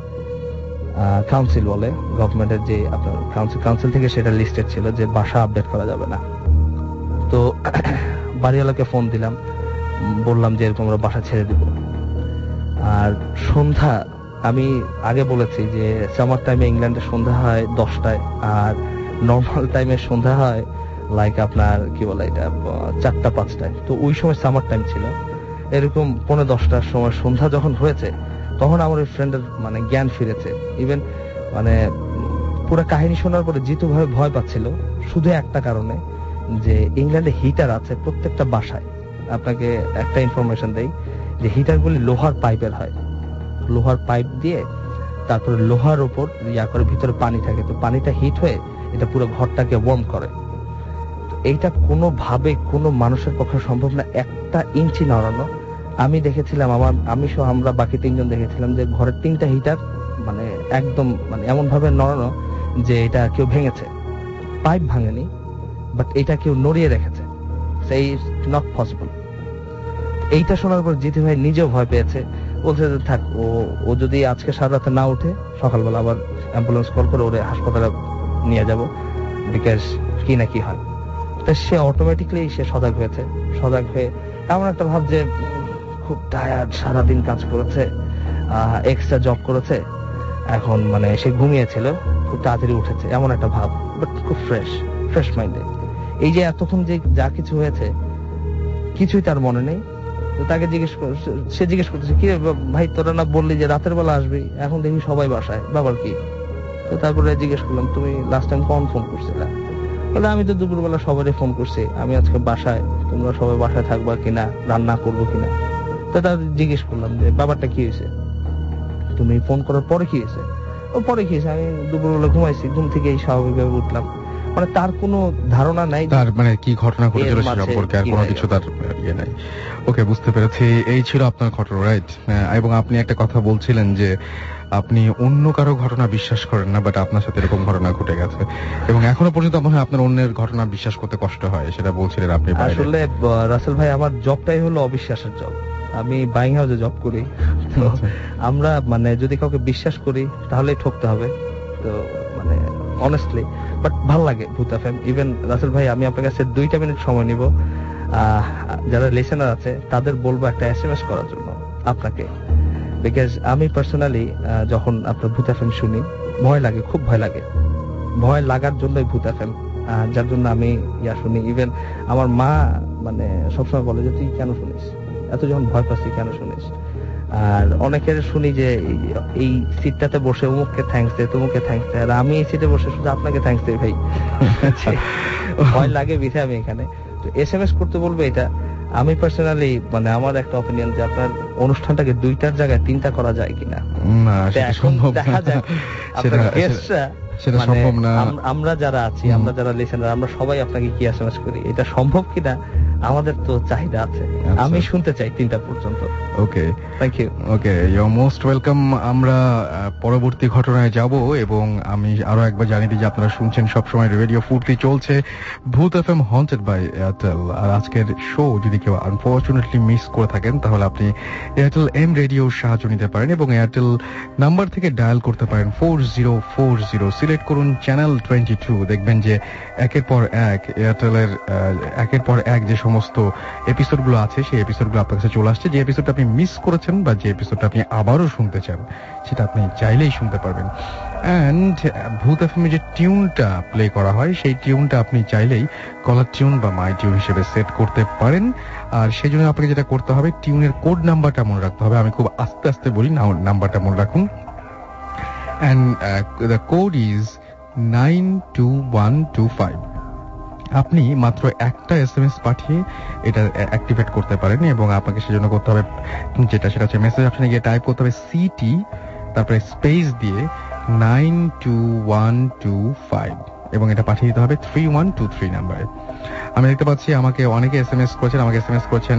কাউন্সিল বলে, গভর্নমেন্টের যে আপনার কাউন্সিল, কাউন্সিল থেকে সেটা লিস্টেড ছিল যে বাসা আপডেট করা যাবে না। তো বাড়িওয়ালাকে ফোন দিলাম, বললাম যে এরকম আমরা বাসা ছেড়ে দিব। আর সন্ধ্যা, আমি আগে বলেছি যে সামার টাইমে ইংল্যান্ডে সন্ধ্যা হয় দশটায়, আর নর্মাল টাইমে সন্ধ্যা হয় লাইক আপনার কি বলে এটা চারটা পাঁচটায়। তো ওই সময় সামার টাইম ছিল, এরকম পৌনে দশটার সময় সন্ধ্যা যখন হয়েছে, তখন আমার ওই ফ্রেন্ডের মানে জ্ঞান ফিরেছে। ইভেন মানে পুরো কাহিনী শোনার পরে জিতু ভাই ভয় পাচ্ছিল শুধু একটা কারণে, যে ইংল্যান্ডে হিটার আছে প্রত্যেকটা বাসায়। আপনাকে একটা ইনফরমেশন দেই যে হিটারগুলি লোহার পাইপের হয়, লোহার পাইপ দিয়ে তারপরে লোহার উপর ইয়া করে ভিতরে পানি থাকে, তো পানিটা হিট হয়ে এটা পুরো ঘরটাকে ওয়ার্ম করে। এইটা কোনোভাবে কোনো মানুষের পক্ষে সম্ভব না, একটা ইঞ্চি নড়ানো। আমি দেখেছিলাম, আমার আমি সহ আমরা বাকি তিনজন দেখেছিলাম যে ঘরের তিনটা হিটার মানে একদম মানে এমন ভাবে নড়ানো যে এটা কেউ ভেঙেছে, পাইপ ভাঙেনি, বাট এটা কেউ নড়িয়ে রেখেছে। সেই নট পসিবল। এইটা শোনার পর জিতু ভাই নিজেও ভয় পেয়েছে, বলছে যে থাক, ও ও যদি আজকে সারা রাতে না উঠে সকালবেলা আবার অ্যাম্বুলেন্স কল করে ওরে হাসপাতালে নিয়ে যাব, বিকজ কি না কি হয়। তা সে অটোমেটিকলি সে সজাগ হয়েছে। সজাগ হয়ে এমন একটা ভাব যে খুব টায়ার্ড, সারাদিন কাজ করেছে, এক্সট্রা জব করেছে, এখন মানে সে ঘুমিয়েছিল, খুব তাড়াতাড়ি উঠেছে, এমন একটা ভাব, বাট খুব ফ্রেশ ফ্রেশ মাইন্ডে। এই যে এতক্ষণ যে যা কিছু হয়েছে কিছুই তার মনে নেই। তো তাকে জিজ্ঞেস সে জিজ্ঞেস করতেছে, কি ভাই তোরা না বললি যে রাতের বেলা আসবি, এখন দেখি সবাই বাসায়, ব্যাপার কি? তো তারপরে জিজ্ঞেস করলাম, তুমি লাস্ট টাইম কখন ফোন করছিলে? বলে আমি তো দুপুরবেলা সবারই ফোন করছি, আমি আজকে বাসায়, তোমরা সবাই বাসায় থাকবা কিনা, রান্না করবো কিনা। তো তার জিজ্ঞেস করলাম যে ব্যাপারটা কি হয়েছে, তুমি ফোন করার পরে কি হয়েছে? ও পরে কি হয়েছে, আমি দুপুরবেলা ঘুমাইছি, ঘুম থেকে এই স্বাভাবিকভাবে উঠলাম। মানে তার কোনো ধারণা নাই তার মানে কি ঘটনা ঘটেছিল সে সম্পর্কে, আর কোনো কিছু তার ইয়ে নাই। ওকে, বুঝতে পেরেছি। এই ছিল আপনার ঘটনা, রাইট? এবং আপনি একটা কথা বলছিলেন যে আপনি অন্য কারো ঘটনা বিশ্বাস করেন না, বাট আপনার সাথে এরকম ঘটনা ঘটে গেছে এবং এখনো পর্যন্ত মনে হয় আপনার অন্যের ঘটনা বিশ্বাস করতে কষ্ট হয়, সেটা বলছিলেন আপনি। আসলে রাসেল ভাই, আমার জবটাই হলো অবিশ্বাসের জব। আমি বাইং হাউসে জব করি, তো আমরা মানে যদি কাউকে বিশ্বাস করি তাহলে ঠকতে হবে। তো মানে অনেস্টলি বাট ভালো লাগে ভূত এফএম। ইভেন রাসেল ভাই, আমি আপনার কাছে দুইটা মিনিট সময় নিব, যারা লিসেনার আছে তাদের বলবো একটা এসএমএস করার জন্য আপনাকে, বিকজ আমি পার্সোনালি যখন আপনার ভূত এফএম শুনি ভয় লাগে, খুব ভয় লাগে। ভয় লাগার জন্যই ভূত এফএম, যার জন্য আমি ইয়া শুনি। ইভেন আমার মা মানে সবসময় বলে যে তুই কেন শুনিস, এত যখন ভয় পাচ্ছি কেন শুনিস। আর অনেকের শুনি যে এই সিটটাতে বসে অমুককে থ্যাঙ্কস দে, তমুককে থ্যাঙ্কস দে, আর আমি এই সিটে বসে শুধু আপনাকে থ্যাঙ্কস দিই ভাই। ভয় লাগে বিধে আমি এখানে তো এসএমএস করতে বলবো। এটা আমি পার্সোনালি মানে আমার একটা অপিনিয়ন যে আপনার অনুষ্ঠানটাকে দুইটার জায়গায় তিনটা করা যায় কিনা। না, সেটা সম্ভব না। দেখা যাক আপনার গেস্টরা, সেটা সম্ভব না। আমরা যারা আছি, আমরা যারা লিসেনার, আমরা সবাই আপনাকে কি এসএমএস করি, এটা সম্ভব কিনা আমাদের তো চাহিদা আছে। আমি শুনতে চাই তিনটা পর্যন্ত। Okay, thank you. Okay, you are most welcome. আমরা পরবর্তী ঘটনায় যাব এবং আমি আরো একবার জানিয়ে দিই যে আপনারা শুনছেন সবসময় রেডিও ফুর্তি, চলছে Bhoot FM haunted by Airtel. আর আজকের শো যদি কেউ আনফরচুনেটলি মিস করে থাকেন তাহলে আপনি এয়ারটেল এম রেডিওর সাহায্য নিতে পারেন এবং এয়ারটেল নাম্বার থেকে ডায়াল করতে পারেন four zero four zero, select করুন চ্যানেল টোয়েন্টি টু। দেখবেন যে একের পর এক এয়ারটেলের একের পর এক যে সমস্ত এপিসোডগুলো আছে সেই এপিসোডগুলো আপনার কাছে চলে আসছে। যে এপিসোডটা আপনি মিস করেছেন বা যে এপিসোডটা আপনি আবারও শুনতে চান সেটা আপনি চাইলেই শুনতে পারবেন। অ্যান্ড ভূত এফএম যে টিউনটা প্লে করা হয় সেই টিউনটা আপনি চাইলেই কলার টিউন বা মাই টিউন হিসেবে সেট করতে পারেন। আর সেই জন্য আপনাকে যেটা করতে হবে, টিউনের কোড নাম্বারটা মনে রাখতে হবে। আমি খুব আস্তে আস্তে বলি, নাম্বারটা মনে রাখুন। And the code is nine two one two five. আপনি মাত্র একটা এসএমএস পাঠিয়ে এটা অ্যাক্টিভেট করতে পারেন এবং আপনাকে সেজন্য করতে হবে যেটা, সেটা হচ্ছে মেসেজ অপশনে গিয়ে টাইপ করতে হবে সিটি, তারপরে স্পেস দিয়ে nine two one two five এবং এটা পাঠিয়ে দিতে হবে থ্রি ওয়ান টু থ্রি নাম্বারে। আমি দেখতে পাচ্ছি আমাকে অনেকে এসএমএস করেছেন, আমাকে এসএমএস করেছেন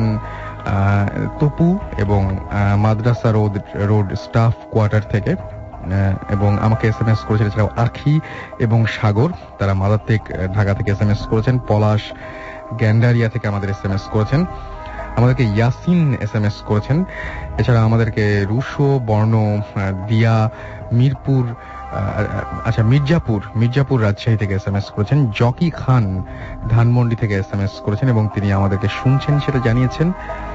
তপু এবং Madrasa road road staff quarter থেকে, এবং আমাকে এসএমএস করেছেন এছাড়াও আখি এবং সাগর, তারা মাদারটেক ঢাকা থেকে এসএমএস করেছেন। পলাশ গ্যান্ডারিয়া থেকে আমাদের এসএমএস করেছেন। আমাদেরকে ইয়াসিন এসএমএস করেছেন। এছাড়া আমাদেরকে রুশো বর্ণ দিয়া মিরপুর আচ্ছা মির্জাপুর মির্জাপুর রাজশাহী থেকে এসএমএস করেছেন। জকি খান ধানমন্ডি থেকে এসএমএস করেছেন এবং তিনি আমাদেরকে শুনছেন সেটা জানিয়েছেন।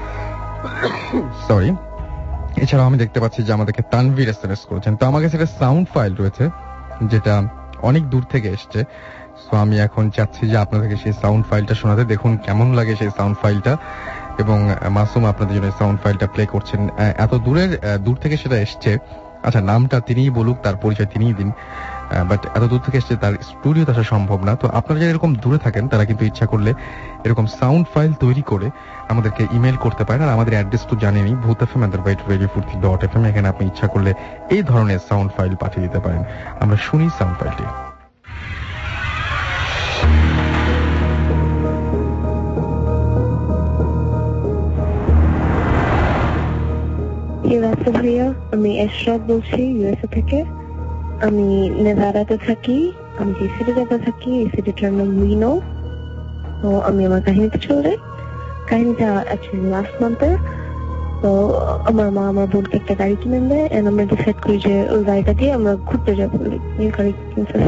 সরি। এছাড়াও আমি দেখতে পাচ্ছি যে আমাদেরকে তানভীর এসএমএস করেছেন। তো আমার কাছে একটা সাউন্ড ফাইল রয়েছে যেটা অনেক দূর থেকে এসছে, সো আমি এখন চাচ্ছি যে আপনাদেরকে সেই সাউন্ড ফাইলটা শোনাতে। দেখুন কেমন লাগে সেই সাউন্ড ফাইলটা, এবং মাসুম আপনাদের জন্য সাউন্ড ফাইলটা প্লে করছেন। এত দূরের দূর থেকে সেটা এসছে, আচ্ছা নামটা তিনিই বলুক, তার পরিচয় তিনিই দিন, বাট এত দূর থেকে এসছে, তার স্টুডিওতে আসা সম্ভব না। তো আপনারা যারা এরকম দূরে থাকেন তারা কিন্তু ইচ্ছা করলে এরকম সাউন্ড ফাইল তৈরি করে আমাদেরকে ইমেল করতে পারেন। আর আমাদের অ্যাড্রেস তো জানেনই, Bhoot FM at the rate radio Foorti dot FM. এখানে আপনি ইচ্ছা করলে এই ধরনের সাউন্ড ফাইল পাঠিয়ে দিতে পারেন। আমরা শুনি সাউন্ড ফাইলটি। ভাইয়া, আমি এশরাত বলছি ইউএসএ থেকে। আমি নেভাদাতে থাকি। আমি যে সিটিতে থাকি এই সিটিটার নাম রিনো। তো আমি আমার কাহিনীতে চলে যাই। কাহিনীটা অ্যাকচুয়ালি লাস্ট মান্থে। তো আমার মা আমার বোনকে একটা গাড়ি কিনে দেয় এন্ড আমরা ডিসাইড করি যে ওই গাড়িটা দিয়ে আমরা ঘুরতে যাবো, নিউ গাড়ি কিনতে।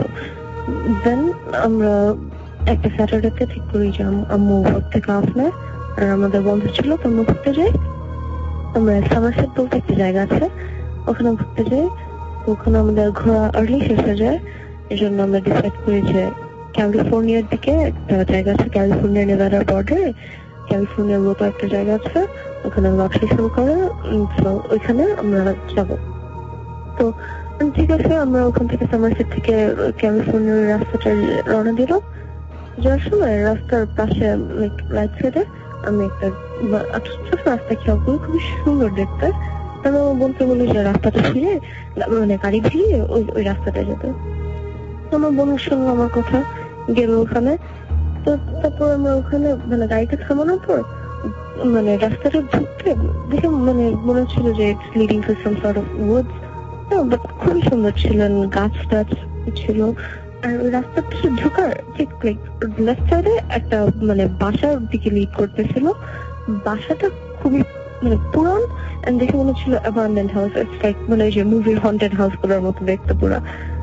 দেন আমরা একটা স্যাটারডেতে ঠিক করি যে আম্মু ওর থেকে অফ নেয় আর আমাদের বন্ধ ছিল, তো আমরা ঘুরতে যাই। আমরা সামারসেট বলতে একটা জায়গা আছে, ওখানে ঘুরতে যাই। ওখানে আমাদের ঘোরা আর্লি শেষ হয়ে যায়, এই জন্য আমরা ডিসাইড করি যে ক্যালিফোর্নিয়ার দিকে একটা জায়গা আছে, ক্যালিফোর্নিয়া নেভাডার বর্ডারে ক্যালিফোর্নিয়ার মতো একটা জায়গা আছে, ওখানে লটারি শুরু করে, তো ওইখানে আমরা যাবো। তো ঠিক আছে, আমরা ওখান থেকে সামারসেট থেকে ক্যালিফোর্নিয়ার রাস্তাটা রওনা দিলাম। যাওয়ার সময় রাস্তার পাশে রাইট সাইডে আমি একটা ছোট রাস্তা খেয়াল করি, খুবই সুন্দর দেখতে। আমি আমার বোনকে বলি যে রাস্তাটা ফিরে মানে গাড়ি ফিরিয়ে ওই ওই রাস্তাটা যেতে। আমার বোন শুনলো আমার কথা, গেল ওখানে। তো তারপর আমরা ওখানে মানে গাড়িটা থামানোর পর মানে রাস্তাটা ঢুকতে দেখে মানে মনে হচ্ছিল যে it's leading to some sort of woods, but খুবই সুন্দর ছিলেন, গাছ টাছ ছিল। আর ওই রাস্তাটা ঢোকার ঠিক লেফট সাইডে একটা মানে বাসার দিকে লিড করতেছিল। বাসাটা খুবই মানে পুরান, দেখে মনে হচ্ছিল অ্যাবান্ডেন্ট হাউস, মানে ওই যে মুভির হন্টেড হাউস গুলোর মতো দেখতে পুরা।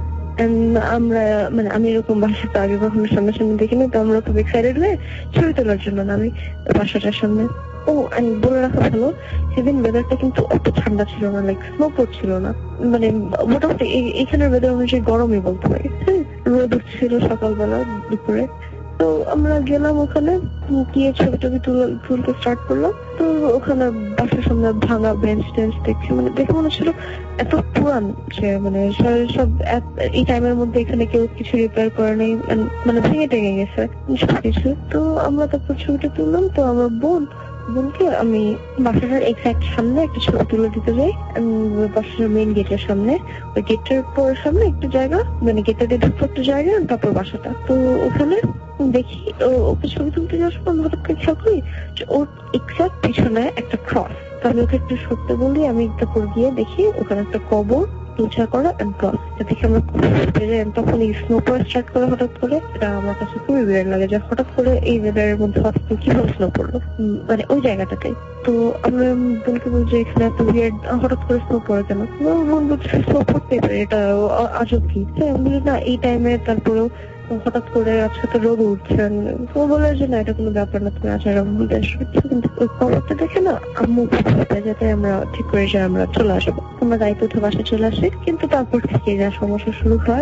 আমরা মানে আমি এরকম বাসাটা আগে কখনো সামনাসামনি দেখিনি, তো আমরা খুব এক্সাইটেড হয়ে ছবি তোলার জন্য আমি বাসাটার সামনে। ও আমি বলে রাখা ভালো, সেদিন ওয়েদারটা কিন্তু অত ঠান্ডা ছিল না, লাইক স্নো পড়ছিল না, মানে মোটামুটি এখানের ওয়েদার অনুযায়ী গরমই বলতে পারি। হ্যাঁ, রোদ উঠছিল সকালবেলা দুপুরে। তো আমরা গেলাম ওখানে, গিয়ে ছবি টবি তুলতে স্টার্ট করলাম। তো ওখানে বাসার সামনে ভাঙা বেঞ্চ টেঞ্চ দেখছি, মানে দেখে মনে হচ্ছিল এত পুরান যে মানে সব এই টাইমের মধ্যে এখানে কেউ কিছু রিপেয়ার করে নেই, মানে ভেঙে টেঙে গেছে সবকিছু। তো আমরা তারপর ছবিটা তুললাম। তো আমার বোন বোনকে আমি বাসাটার এক্সাক্ট সামনে একটা ছবি তুলে দিতে যাই, বাসাটার মেইন গেটের সামনে। ওই গেটের পর সামনে একটা জায়গা, মানে গেটটা দিয়ে ঢুকতে একটা জায়গা, তারপর বাসাটা। তো ওখানে দেখি ওকে ছবি তুলতে যাওয়ার সময় হঠাৎ করে খেয়াল করি যে ওর এক্সাক্ট পিছনে একটা ক্রস। তো আমি ওকে একটু সত্যি বলি, আমি তারপর গিয়ে দেখি ওখানে একটা কবর তুলছা করা ক্রস। দেখে আমরা তখন এই স্নো পড়া স্টার্ট করে হঠাৎ করে। এটা আমার কাছে খুবই বিরাট লাগে যে হঠাৎ করে এই ওয়েদারের মধ্যে হঠাৎ করে কিভাবে স্নো পড়লো মানে ওই জায়গাটাতে। তো আমরা বোনকে বলছি এখানে এত বিরাট হঠাৎ করে স্নো পড়ে কেন? বোন বলছে স্নো পড়তেই পারে, এটা আজব কি। আমি বলি না এই টাইমে তারপরেও হঠাৎ করে আজকে তো রোদ উঠছেন। ও বলে যে না এটা কোনো ব্যাপার না, তুমি আচার কিন্তু ওই খবরটা দেখে না আম্মু যাতে আমরা ঠিক করে যে আমরা চলে আসবো। আমরা গাড়িতে উঠে বাসায় চলে আসি, কিন্তু তারপর থেকে যা সমস্যা শুরু হয়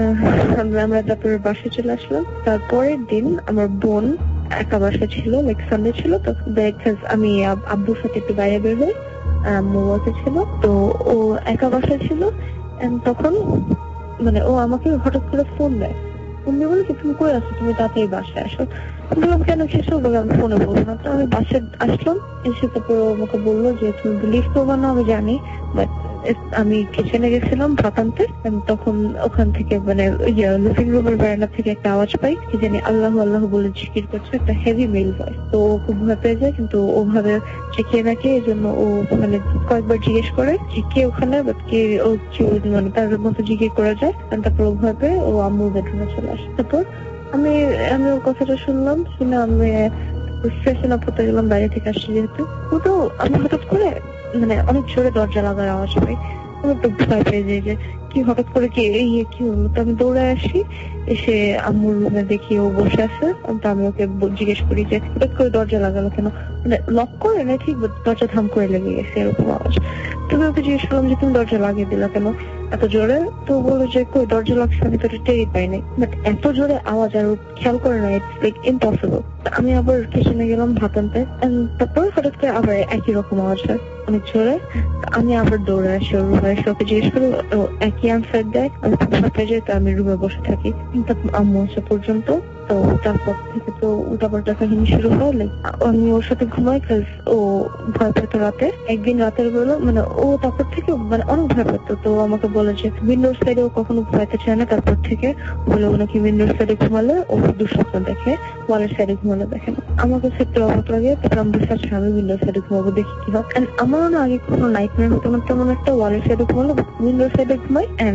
আমরা তারপরে বাসায় চলে আসলাম। তারপরের দিন আমার বোন একা বাসা ছিল, লাইক সানডে ছিল, তো আমি আব্বুর সাথে একটু বাইরে বের হই, আম্মু বাসা ছিল, তো ও একা বাসা ছিল। তখন মানে ও আমাকে হঠাৎ করে ফোন দেয়, তুমি বলে কি তুমি কই আসো, তুমি তাড়াতাড়ি বাসায় আসো। বললাম কেন কিছু বলে আমি ফোনে বলবো না। তো আমি বাসায় আসলাম, এসে তারপর আমাকে বললো যে তুমি বিলিভ করবো না আমি জানি, বাট আমি কিচেনে গেছিলাম ভাত আনতে, তখন ওখান থেকে মানে লিভিং রুমের বারান্দা থেকে একটা আওয়াজ পাই, কি জানি আল্লাহ আল্লাহ বলে জিকির করছে, একটা হেভি মেল ভয়েস। তো ও খুব ভয় পেয়ে যায়, কিন্তু ওভাবে যে কে না কে, এই জন্য ও মানে কয়েকবার জিজ্ঞেস করে যে কে ওখানে, বাট কে ও মানে তার মতো জিজ্ঞেস করা যায়। তারপর ও ভয় পেয়ে ও আম্মুর বেডরুমে চলে আসে। তারপর আমি আমি ওর কথাটা শুনলাম, শুনে আমি ফ্রেশন আপ হতে গেলাম, বাইরে থেকে আসছি যেহেতু। ও তো আমি হঠাৎ করে মানে অনেক জোরে দরজা লাগার আওয়াজ পাই, আমি একটু ভয় পেয়ে যাই যে কি হঠাৎ করে কি এই কি হলো। তো আমি দৌড়ে আসি, এসে আম্মুর রুমে দেখি ও বসে আছে। তো আমি ওকে জিজ্ঞেস করি যে হঠাৎ করে দরজা লাগালো কেন, মানে লক করে না ঠিক, দরজা থাম করে লেগে গেছে এরকম আওয়াজ। তুমি ওকে জিজ্ঞেস করলাম যে তুমি দরজা লাগিয়ে দিলা কেন এত জোরে? তো বললো যে কই দরজা লাগছে, আমি তো টেরই পাইনি, বাট এত জোরে আওয়াজ আর খেয়াল করে না, ইটস লাইক ইম্পসিবল। আমি আবার কিচেনে গেলাম ভাত আনতে, তারপর হঠাৎ করে আবার একই রকম আওয়াজ হয় অনেক জোরে। আমি আবার দৌড়ে আসি ওর রুমে, এসে ওকে জিজ্ঞেস করি, একই আনসার দেয়। আমি খুব ভয় পেয়ে যাই, তো আমি রুমে বসে থাকি আম্মু আসা পর্যন্ত। তো তারপর থেকে তো উল্টাপাল্টা কাহিনী শুরু হয়, লাইক আমি ওর সাথে ঘুমাই, কাজ ও ভয় পেত রাতে। একদিন রাতের বেলা মানে ও তারপর থেকে মানে অনেক ভয় পেত, তো আমাকে বলে যে উইন্ডোর সাইডে ও কখনো ঘুমাইতে চায় না। তারপর থেকে বলে ও নাকি উইন্ডোর সাইডে ঘুমালে ও দুঃস্বপ্ন দেখে, ওয়ালের সাইডে ঘুমালে দেখে না। আমার কাছে একটু অবাক লাগে, তারপর আমি বিশ্বাস আমি উইন্ডোর সাইডে ঘুমাবো, দেখি কি হয়। আমারও না আগে কোনো নাইট মেয়ার হতো না তেমন একটা, ওয়ালের সাইডে ঘুমালো, উইন্ডোর সাইডে ঘুমাই।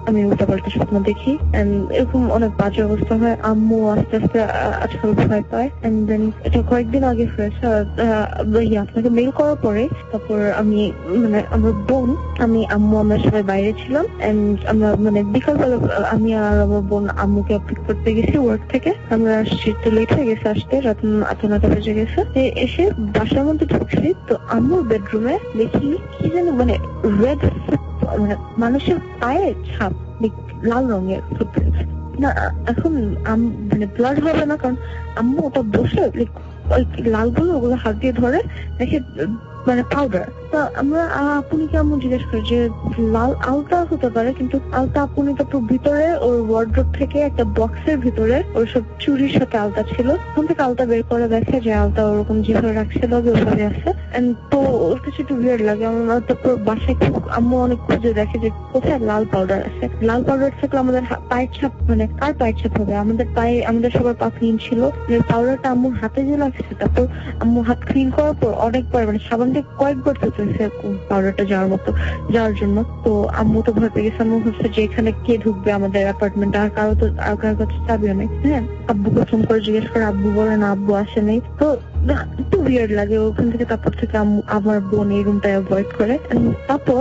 আমি উল্টাপাল্টা স্বপ্ন দেখি এন্ড এরকম অনেক বাজে অবস্থা হয়। আম্মু আস্তে আস্তে আজকাল ভয় পায় এন্ড দেন এটা কয়েকদিন আগে হয়েছে। আপনাকে মেল করার পরে তারপর আমি মানে আমার বোন আমি আম্মু আমরা সবাই বাইরে ছিলাম এন্ড আমরা মানে বিকালবেলা আমি আর আমার বোন আম্মুকে পিক করতে গেছি ওয়ার্ক থেকে। আমরা আসছি তো লেট হয়ে গেছে আসতে, রাত আট নটা বেজে গেছে। এসে বাসার মধ্যে ঢুকছি তো আম্মুর বেডরুমে দেখি কি যেন মানে রেড মানে মানুষের পায়ের ছাপ লাল রঙের ফুটপ্রিন্ট না। এখন মানে ব্লাড হবে না কারণ আম্মু ওটা বসে ওই লালগুলো ওগুলো হাত দিয়ে ধরে দেখে মানে পাউডার। তো আমরা আপুনিকে আম্মু জিজ্ঞেস করি যে লাল আলতা হতে পারে, কিন্তু আলতা আপুনি তো ভিতরে ওর ওয়ার্ডরোব থেকে একটা বক্সের ভিতরে ওর সব চুরির সাথে আলতা ছিল। ওখান থেকে আলতা বের করে দেখে যে আলতা ওরকম যেভাবে রাখছিল ওইভাবে আছে। তো ওর কিছু একটু উইয়ার্ড লাগে। আমার তারপর বাসায় আম্মু অনেক খুঁজে দেখে যে কোথায় লাল পাউডার আছে। লাল পাউডার থাকলে আমাদের পায়ের ছাপ মানে কার পায়ের ছাপ হবে? আমাদের পায়ে আমাদের সবার পা ক্লিন ছিল। পাউডারটা আম্মুর হাতে যে লাগছে তারপর আম্মু হাত ক্লিন করার পর অনেকবার মানে সাবান দিয়ে কয়েকবার চলতেছে পাউডারটা যাওয়ার মতো যাওয়ার জন্য। তো আম্মু তো ভয় পেয়ে গেছে। আম্মু ভাবছে যে এখানে কে ঢুকবে আমাদের অ্যাপার্টমেন্টে, আর কারো তো আর কারোর কাছে চাবিও নেই। হ্যাঁ, আব্বুকে ফোন করে জিজ্ঞেস করে, আব্বু বলে না আব্বু আসে নেই। তো একটু উইয়ার্ড লাগে ওখান থেকে। তারপর থেকে আম্মু আমার বোন এই রুমটা অ্যাভয়েড করে। তারপর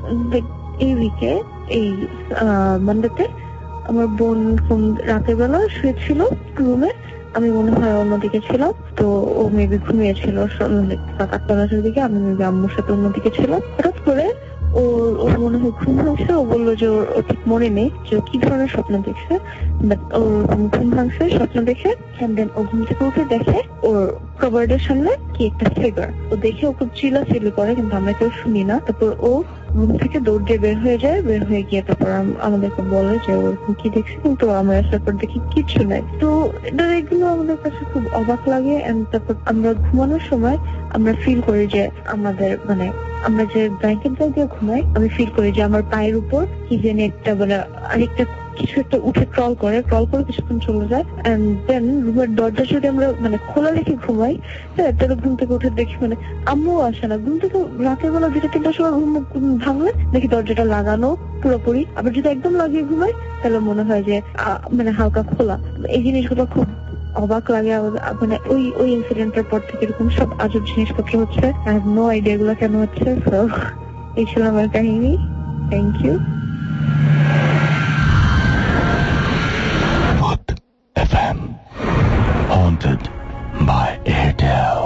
এই উইকে এই মানডেতে আমার বোন রাতের বেলা শুয়েছিল রুমে, আমি মনে হয় অন্যদিকে ছিলাম। তো ও মেবি ঘুমিয়েছিল সাত আটটা দশের দিকে, আমি মেবি আম্মুর সাথে অন্যদিকে ছিলাম। হঠাৎ করে ওর ওর মনে হয় ঘুম ভাঙছে। ও বললো যে ওর ঠিক মনে নেই যে কি ধরনের স্বপ্ন দেখছে, বাট ওর ঘুম ভাঙছে স্বপ্ন দেখে। এন্ড দেন ও ঘুম থেকে উঠে দেখে ওর কভার্ডের সামনে কি একটা ফিগার। ও দেখে ও খুব চিল্লাচিল্লি করে, কিন্তু আমরা কেউ শুনি না। তারপর ও রুম থেকে দৌড় দিয়ে বের হয়ে যায়। বের হয়ে গিয়ে তারপর আমাদেরকে বলে যে ওরকম কি দেখছি, কিন্তু আমরা তারপর দেখি কিচ্ছু নাই। তো এটা এগুলো আমাদের কাছে খুব অবাক লাগে। এন্ড তারপর আমরা ঘুমানোর সময় আমরা ফিল করি যে আমাদের মানে আমরা যে ব্ল্যাঙ্কেট দিয়ে ঘুমাই, আমি ফিল করি যে আমার পায়ের উপর কি জানি একটা মানে আরেকটা কিছু একটা উঠে ক্রল করে ক্রল করে কিছুক্ষণ চলে যায়। এন্ড দেন রুমের দরজা যদি আমরা মানে খোলা রেখে ঘুমাই, হ্যাঁ, তাহলে ঘুম থেকে উঠে দেখি মানে আম্মুও আসে না। ঘুম থেকে রাতের বেলা দুটো তিনটার সময় ঘুম ভাঙলে দেখি দরজাটা লাগানো পুরোপুরি। আবার যদি একদম লাগিয়ে ঘুমাই তাহলে মনে হয় যে মানে হালকা খোলা। এই জিনিসগুলো খুব অবাক লাগে। মানে ওই ওই ইনসিডেন্টের পর থেকে এরকম সব আজব জিনিসপত্র হচ্ছে। আই হ্যাভ নো আইডিয়া এগুলো কেন হচ্ছে। সো এই ছিল আমার কাহিনী। Thank you. F M Haunted by Airtel.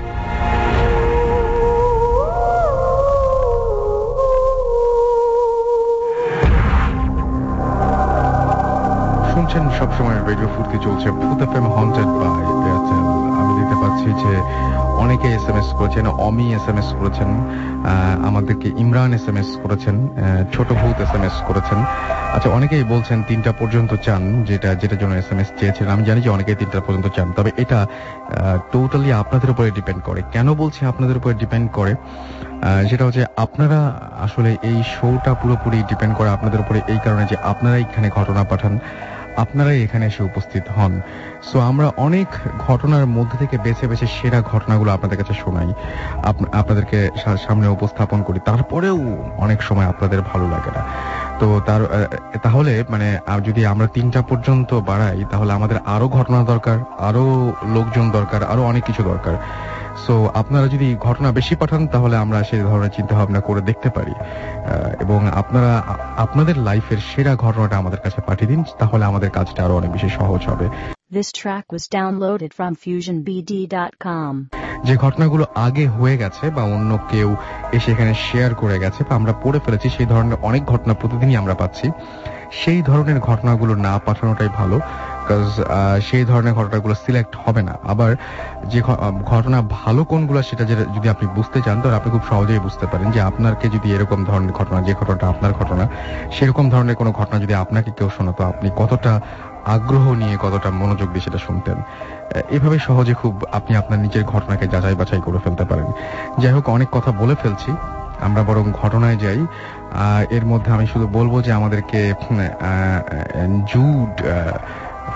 শুনছেন সবসময় রেডিও ফুর্তি চলছে Bhoot F M haunted by Airtel. আমি দেখতে পাচ্ছি যে অনেকে এস এম এস করেছেন, অমি এস এম এস করেছেন, আমাদেরকে ইমরান এস এম এস করেছেন, ছোট ভূত এস এম এস করেছেন। আচ্ছা, অনেকেই বলছেন তিনটা পর্যন্ত চান, যেটা যেটার জন্য এস এম এস চেয়েছিলেন। আমি জানি যে অনেকেই তিনটা পর্যন্ত চান, তবে এটা টোটালি আপনাদের উপরে ডিপেন্ড করে। কেন বলছি আপনাদের উপরে ডিপেন্ড করে? যেটা হচ্ছে আপনারা আসলে এই শোটা পুরোপুরি ডিপেন্ড করে আপনাদের উপরে এই কারণে যে আপনারা এখানে ঘটনা পাঠান, আপনারাই এখানে এসে উপস্থিত হন। সো আমরা অনেক ঘটনার মধ্যে থেকে বেছে বেছে সেরা ঘটনাগুলো আপনাদের কাছে শোনাই, আপনাদেরকে সামনে উপস্থাপন করি। তারপরেও অনেক সময় আপনাদের ভালো লাগে না। তো তার তাহলে মানে যদি আমরা তিনটা পর্যন্ত বাড়াই তাহলে আমাদের আরো ঘটনা দরকার, আরো লোকজন দরকার, আরো অনেক কিছু দরকার। সো আপনারা যদি ঘটনা বেশি পাঠান তাহলে আমরা সেই ধরনের চিন্তা ভাবনা করে দেখতে পারি, এবং আপনারা আপনাদের লাইফের সেরা ঘটনাটা আমাদের কাছে পাঠিয়ে দিন, তাহলে আমাদের কাজটা আরো অনেক বেশি সহজ হবে। This track was downloaded from fusion b d dot com. যে ঘটনাগুলো আগে হয়ে গেছে বা অন্য কেউ এসে এখানে শেয়ার করে গেছে বা আমরা পড়ে ফেলেছি, সেই ধরনের অনেক ঘটনা প্রতিদিনই আমরা পাচ্ছি। সেই ধরনের ঘটনাগুলো না পাঠানোটাই ভালো, বিকজ সেই ধরনের ঘটনাগুলো সিলেক্ট হবে না। আবার যে ঘটনা ভালো কোনগুলো সেটা যদি আপনি বুঝতে চান তাহলে আপনি খুব সহজেই বুঝতে পারেন যে আপনাকে যদি এরকম ধরনের ঘটনা, যে ঘটনাটা আপনার ঘটনা, সেরকম ধরনের কোনো ঘটনা যদি আপনাকে কেউ শোনাতো, আপনি কতটা আগ্রহ নিয়ে কতটা মনোযোগ দিয়ে সেটা শুনতেন। এভাবে সহজে খুব আপনি আপনার নিজের ঘটনাকে যাচাই বাছাই করে ফেলতে পারেন। যাই হোক, অনেক কথা বলে ফেলছি, আমরা বরং ঘটনায় যাই। এর মধ্যে আমি শুধু বলবো যে আমাদেরকে জুড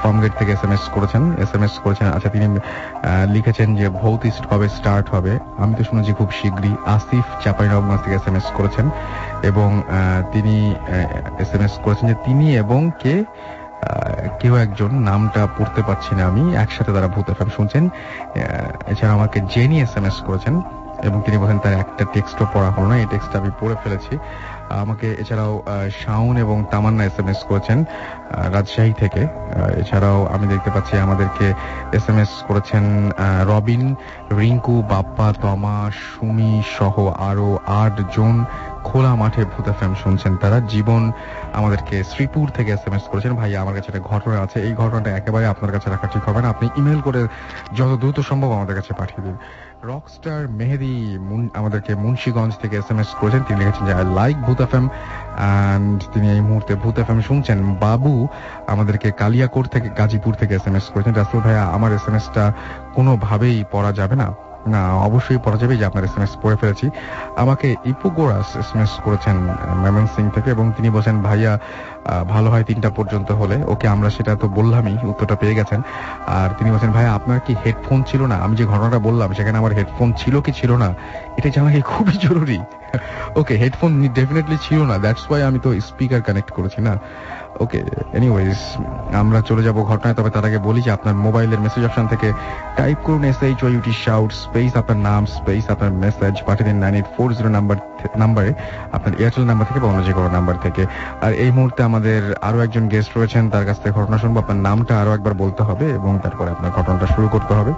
ফার্মগেট থেকে এসএমএস করেছেন এসএমএস করেছেন আচ্ছা তিনি লিখেছেন যে ভৌতিক কবে স্টার্ট হবে, আমি তো শুনেছি খুব শীঘ্রই। আসিফ চাঁপাইনবাবগঞ্জ থেকে এসএমএস করেছেন এবং তিনি এসএমএস করেছেন যে তিনি এবং কে কেউ একজন, নামটা পড়তে পারছি না আমি, একসাথে তারা ভূত এফএম শুনছেন। এছাড়া আমাকে জেনি এসএমএস করেছেন এবং তিনি বলেন তার একটা টেক্সটও পড়া হলো না, এই টেক্সটটা আমি পড়ে ফেলেছি। আমাকে এছাড়াও শাওন এবং তামান্না এসএমএস করেছেন রাজশাহী থেকে। এছাড়াও আমি দেখতে পাচ্ছি আমাদেরকে এসএমএস করেছেন রবিন, রিঙ্কু, বাপ্পা, তমা, সুমি সহ আরো আট জন খোলা মাঠে ভূত এফএম শুনছেন তারা। জীবন আমাদেরকে শ্রীপুর থেকে এসএমএস করেছেন, ভাই আমার কাছে একটা ঘটনা আছে, এই ঘটনাটা একেবারে আপনার কাছে রাখা ঠিক হবে না, আপনি ইমেল করে যত দ্রুত সম্ভব আমাদের কাছে পাঠিয়ে দিন। রকস্টার মেহেদি আমাদেরকে মুন্সিগঞ্জ থেকে এসএমএস করেছেন, তিনি লিখেছেন যে I like Bhoot FM and তিনি এই মুহূর্তে ভূত এফএম শুনছেন। বাবু আমাদেরকে কালিয়াকোট থেকে, গাজীপুর থেকে এসএমএস করেছেন, রাসেল ভাইয়া আমার এসএমএসটা কোনোভাবেই পড়া যাবে না। না অবশ্যই পড়া যাবে, যে আপনার এসএমএস পড়ে ফেলেছি। আমাকে ইপোগোরাস এসএমএস করেছেন ময়মনসিংহ থেকে এবং তিনি বলেছেন ভাইয়া ভালো হয় তিনটা পর্যন্ত হলে। ওকে আমরা সেটা তো বললামই, উত্তরটা পেয়ে গেছেন। আর তিনি বলেছেন ভাইয়া আপনার কি হেডফোন ছিল না, আমি যে ঘটনাটা বললাম সেখানে আমার হেডফোন ছিল কি ছিল না এটা জানা কি খুবই জরুরি। ওকে হেডফোন ডেফিনেটলি ছিল না, দ্যাটস ওয়াই আমি তো স্পিকার কানেক্ট করেছি না। ওকে এনিওয়েজ আমরা চলে যাব ঘটনায়, তবে তার আগে বলি যে আপনার মোবাইলের মেসেজ অপশন থেকে টাইপ করুন S H O U T shout space আপনার নাম স্পেস আপনার মেসেজ পাঠিয়ে দিন nine eight four zero number নাম্বারে, আপনার এয়ারটেল নাম্বার থেকে বা অন্য যে কোনো নাম্বার থেকে। আর এই মুহূর্তে আমাদের আরো একজন গেস্ট রয়েছেন, তার কাছ থেকে ঘটনা শুনবো। আপনার নামটা আরো একবার বলতে হবে এবং তারপরে আপনার ঘটনাটা শুরু করতে হবে।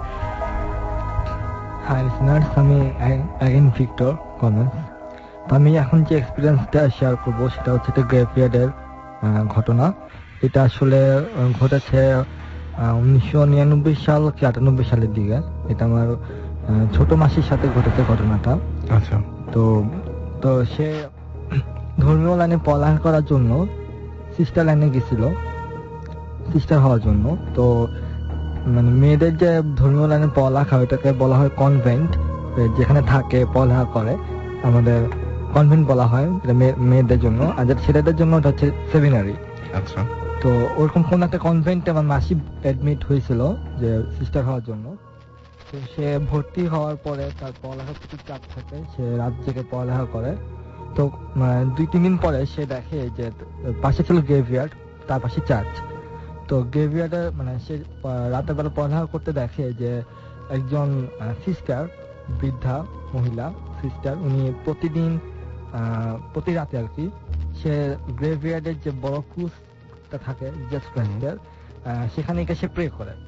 হাই লিসনার্স, আমি অ্যাগেন ভিক্টর কমেন্স। আমি এখন যে এক্সপিরিয়েন্সটা শেয়ার করবো সেটা হচ্ছে একটা গ্রেভইয়ার্ডের ঘটনা। এটা আসলে ঘটেছে উনিশশো নিরানব্বই সাল কি আটানব্বই সালের দিকে। এটা আমার ছোট মাসির সাথে ঘটেছে ঘটনাটা। আচ্ছা। তো তো সে ধর্মীয় লাইনে পড়ালেখা করার জন্য সিস্টার লাইনে গেছিল, সিস্টার হওয়ার জন্য। তো মানে মেয়েদের যে ধর্মীয় লাইনে পড়ালেখা ওইটাকে বলা হয় কনভেন্ট, যেখানে থাকে পড়ালেখা করে আমাদের কনভেন্ট বলা হয় মেয়েদের জন্য, আর যেটা ছেলেদের জন্য ওটা হচ্ছে সেমিনারি। আচ্ছা। তো ওরকম কোন একটা কনভেন্টে আমার মাসি অ্যাডমিট হয়েছিল যে সিস্টার হওয়ার জন্য। তো সে ভর্তি হওয়ার পরে তার পড়ালেখার প্রতি চাপ থাকে, সে রাত জেগে পড়ালেখা করে। তো দুই তিন দিন পরে সে দেখে যে পাশে ছিল গ্রেভইয়ার্ড, তার পাশে চার্চ। তো গ্রেভইয়ার্ডে মানে সে রাতের বেলা পড়ালেখা করতে দেখে যে একজন সিস্টার, বৃদ্ধা মহিলা সিস্টার, উনি প্রতিদিন প্রতি রাতে আর কি সে গ্রেভইয়ার্ডের যে বড় ক্রুজটা থাকে জিসাস ক্রাইস্টের, সেখানে গিয়ে সে প্রে করে।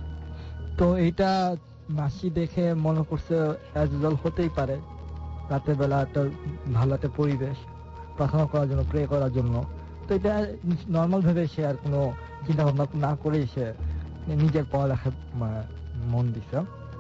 তো এইটা মাসি দেখে মনে করছে অ্যাজ ইউজুয়াল হতেই পারে, রাতের বেলা একটা ভালো একটা পরিবেশ প্রার্থনা করার জন্য, প্রে করার জন্য। তো এটা নর্মাল ভাবে সে আর কোনো চিন্তা ভাবনা না করে সে নিজের পড়ালেখায় মন দিছে।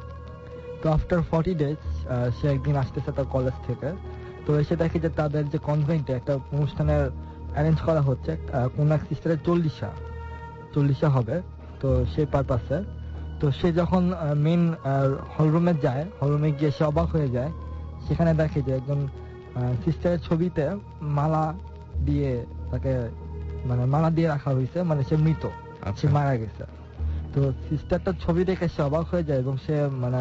তো আফটার ফর্টি ডেজ সে একদিন আসতেছে তার কলেজ থেকে। তো এসে দেখে যে তাদের যে কনভেন্টে একটা অনুষ্ঠানের অ্যারেঞ্জ করা হচ্ছে, কোন এক সিস্টারের চল্লিশা চল্লিশা হবে। তো সে পারপাসে তো সে যখন মেন হলরুমে যায়, হলরুমে গিয়ে সে অবাক হয়ে যায়, সেখানে দেখে যে একজন সিস্টারের ছবিতে মালা দিয়ে তাকে মানে মালা দিয়ে রাখা হয়েছে, মানে সে মৃত, সে মারা গেছে। তো সিস্টারটার ছবি দেখে সে অবাক হয়ে যায় এবং সে মানে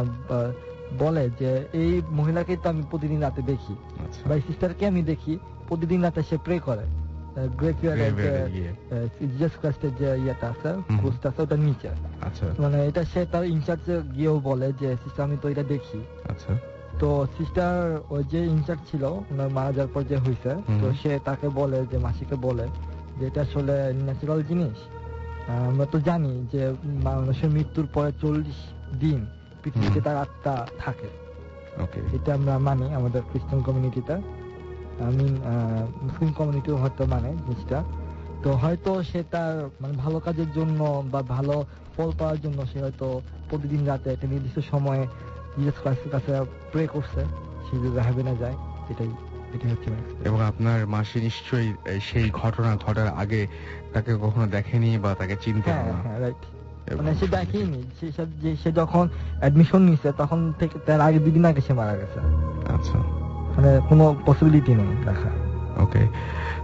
বলে যে এই মহিলাকে তো আমি প্রতিদিন রাতে দেখি, বা এই সিস্টারকে আমি দেখি প্রতিদিন রাতে সে প্রে করে গ্রেভইয়ার্ডের যে জিসাস ক্রাইস্টের যে ইয়েটা আছে, ক্রুজটা আছে ওটার নিচে। মানে এটা সে তার ইনচার্জে গিয়েও বলে যে সিস্টার আমি তো এটা দেখি। আচ্ছা। তো সিস্টার ওই যে ইনচার্জ ছিল ওনার মারা যাওয়ার পর যে হয়েছে, তো সে তাকে বলে যে মাসিকে বলে যে এটা আসলে ন্যাচারাল জিনিস। আমরা তো জানি যে মানুষের মৃত্যুর পরে চল্লিশ দিন পৃথিবীতে তার আত্মা থাকে, এটা আমরা মানি আমাদের খ্রিস্টান কমিউনিটিতে, আমি মুসলিম কমিউনিটিও হয়তো মানে জিনিসটা। তো হয়তো সে তার মানে ভালো কাজের জন্য বা ভালো ফল পাওয়ার জন্য সে হয়তো প্রতিদিন রাতে একটা নির্দিষ্ট সময়ে জিসাস ক্রাইস্টের কাছে প্রে করছে, সে যদি হেভেনে যায়। এটাই এটাই হচ্ছে। এবং আপনার মাসি নিশ্চয়ই সেই ঘটনা ঘটার আগে তাকে কখনো দেখেনি বা তাকে চিনতে না? হ্যাঁ রাইট, মানে সে দেখেনি, সে যখন অ্যাডমিশন নিছে তখন থেকে তার আগে দুদিন আগে সে মারা গেছে। আচ্ছা, মানে কোনো পসিবিলিটি নেই দেখা। ওকে,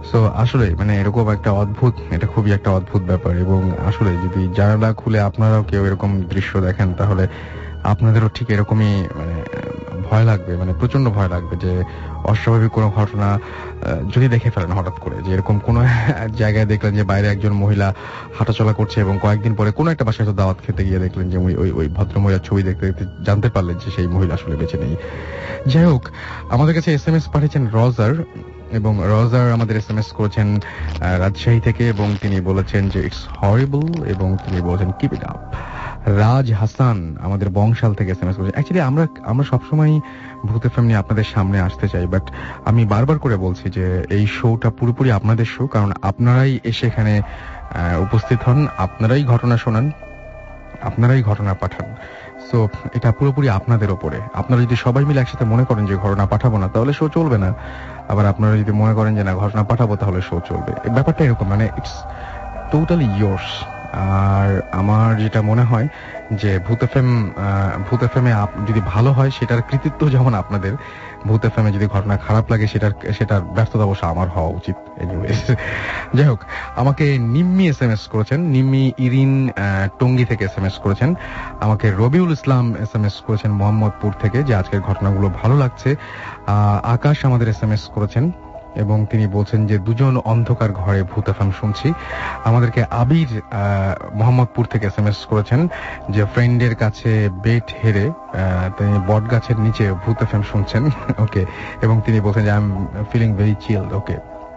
সো আসলে মানে এরকম একটা অদ্ভুত, এটা খুবই একটা অদ্ভুত ব্যাপার। এবং আসলে যদি জানালা খুলে আপনারাও কেউ এরকম দৃশ্য দেখেন তাহলে আপনাদেরও ঠিক এরকমই মানে ভয় লাগবে, মানে প্রচন্ড ভয় লাগবে যে অস্বাভাবিক কোনো ঘটনা যদি দেখে ফেলেন হঠাৎ করে, যে এরকম কোনো জায়গায় দেখলেন যে বাইরে একজন মহিলা হাঁটাচলা করছে এবং কয়েকদিন পরে কোনো একটা বাসায় দাওয়াত খেতে গিয়ে দেখলেন যে ওই ওই ভদ্র মহিলার ছবি দেখতে দেখতে জানতে পারলেন যে সেই মহিলা আসলে বেঁচে নেই। যাই হোক, আমাদের কাছে এস এম এস পাঠিয়েছেন রজার, এবং রজার আমাদের এস এম এস করেছেন রাজশাহী থেকে, এবং তিনি বলেছেন যে ইটস হরিবল, এবং তিনি বলেছেন keep it up. Raj Hasan আমাদের বংশাল থেকে এস এম এস করেছেন। অ্যাকচুয়ালি আমরা আমরা সবসময় ভূত এফএম নিয়ে আপনাদের সামনে আসতে চাই, বাট আমি বারবার করে বলছি যে এই শোটা পুরোপুরি আপনাদের শো, কারণ আপনারাই এসে এখানে উপস্থিত হন, আপনারাই ঘটনা শোনান, আপনারাই ঘটনা পাঠান। সো এটা পুরোপুরি আপনাদের ওপরে। আপনারা যদি সবাই মিলে একসাথে মনে করেন যে ঘটনা পাঠাবো না তাহলে শো চলবে না, আবার আপনারা যদি মনে করেন যে না ঘটনা পাঠাবো তাহলে শো চলবে। ব্যাপারটা এরকম, মানে ইটস টোটালি ইয়োর্স। আর আমার যেটা মনে হয় যে ভূত এফএম ভূত এফএমে যদি ভালো হয় সেটার কৃতিত্ব যেমন আপনাদের, ভূত এফএমে যদি ঘটনা খারাপ লাগে সেটার সেটার ব্যর্থতা অবশ্য আমার হওয়া উচিত। এনিওয়েজ, যাই হোক, আমাকে নিম্মি এস এম এস করেছেন, নিম্মি ইরিন টঙ্গী থেকে এস এম এস করেছেন। আমাকে Rabiul Islam S M S করেছেন মোহাম্মদপুর থেকে, যে আজকের ঘটনাগুলো ভালো লাগছে। আকাশ আমাদের এস এম এস করেছেন এবং তিনি বলছেন যে দুজন অন্ধকার ঘরে ভূত এফএম শুনছি। আমাদেরকে আবির মোহাম্মদপুর থেকে এস এম এস করেছেন যে ফ্রেন্ডের কাছে বেট হেরে তিনি বট গাছের নিচে ভূত এফএম শুনছেন। ওকে, এবং তিনি বলছেন যে I am feeling very chilled. Okay,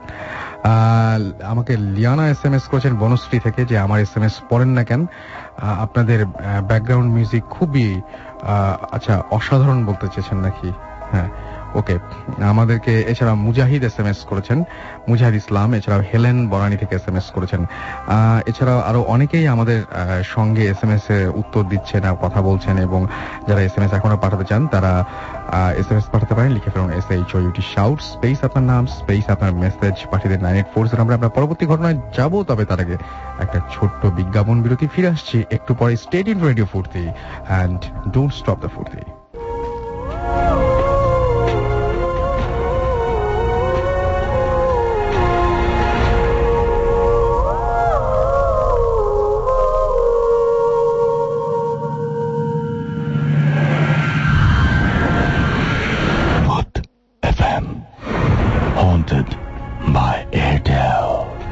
আমাকে লিয়ানা এস এম এস করেছেন বনশ্রী থেকে, যে আমার এস এম এস পড়েন না কেন, আপনাদের ব্যাকগ্রাউন্ড মিউজিক খুবই আচ্ছা অসাধারণ বলতে চেয়েছেন নাকি? হ্যাঁ, ওকে। আমাদেরকে এছাড়া মুজাহিদ এস এম এস করেছেন, মুজাহিদ ইসলাম, এছাড়াও হেলেন বরানি থেকে এস এম এস করেছেন। এছাড়াও আরো অনেকেই আমাদের সঙ্গে এস এম এস এর উত্তর দিচ্ছেন, কথা বলছেন, এবং যারা এস এম এস এখনো পাঠাতে চান তারা এস এম এস পাঠাতে পারেন। লিখে ফেলুন S H O U T shout space আপনার নাম স্পেস আপনার মেসেজ পাঠিয়ে দেন নাইন এইট ফোর জিরো। আমরা আপনার পরবর্তী ঘটনায় যাবো, তবে তার আগে একটা ছোট্ট বিজ্ঞাপন বিরতি, ফিরে আসছি একটু পরে। স্টেট ইন radio Foorti and don't stop the Foorti. Haunted by Airtel.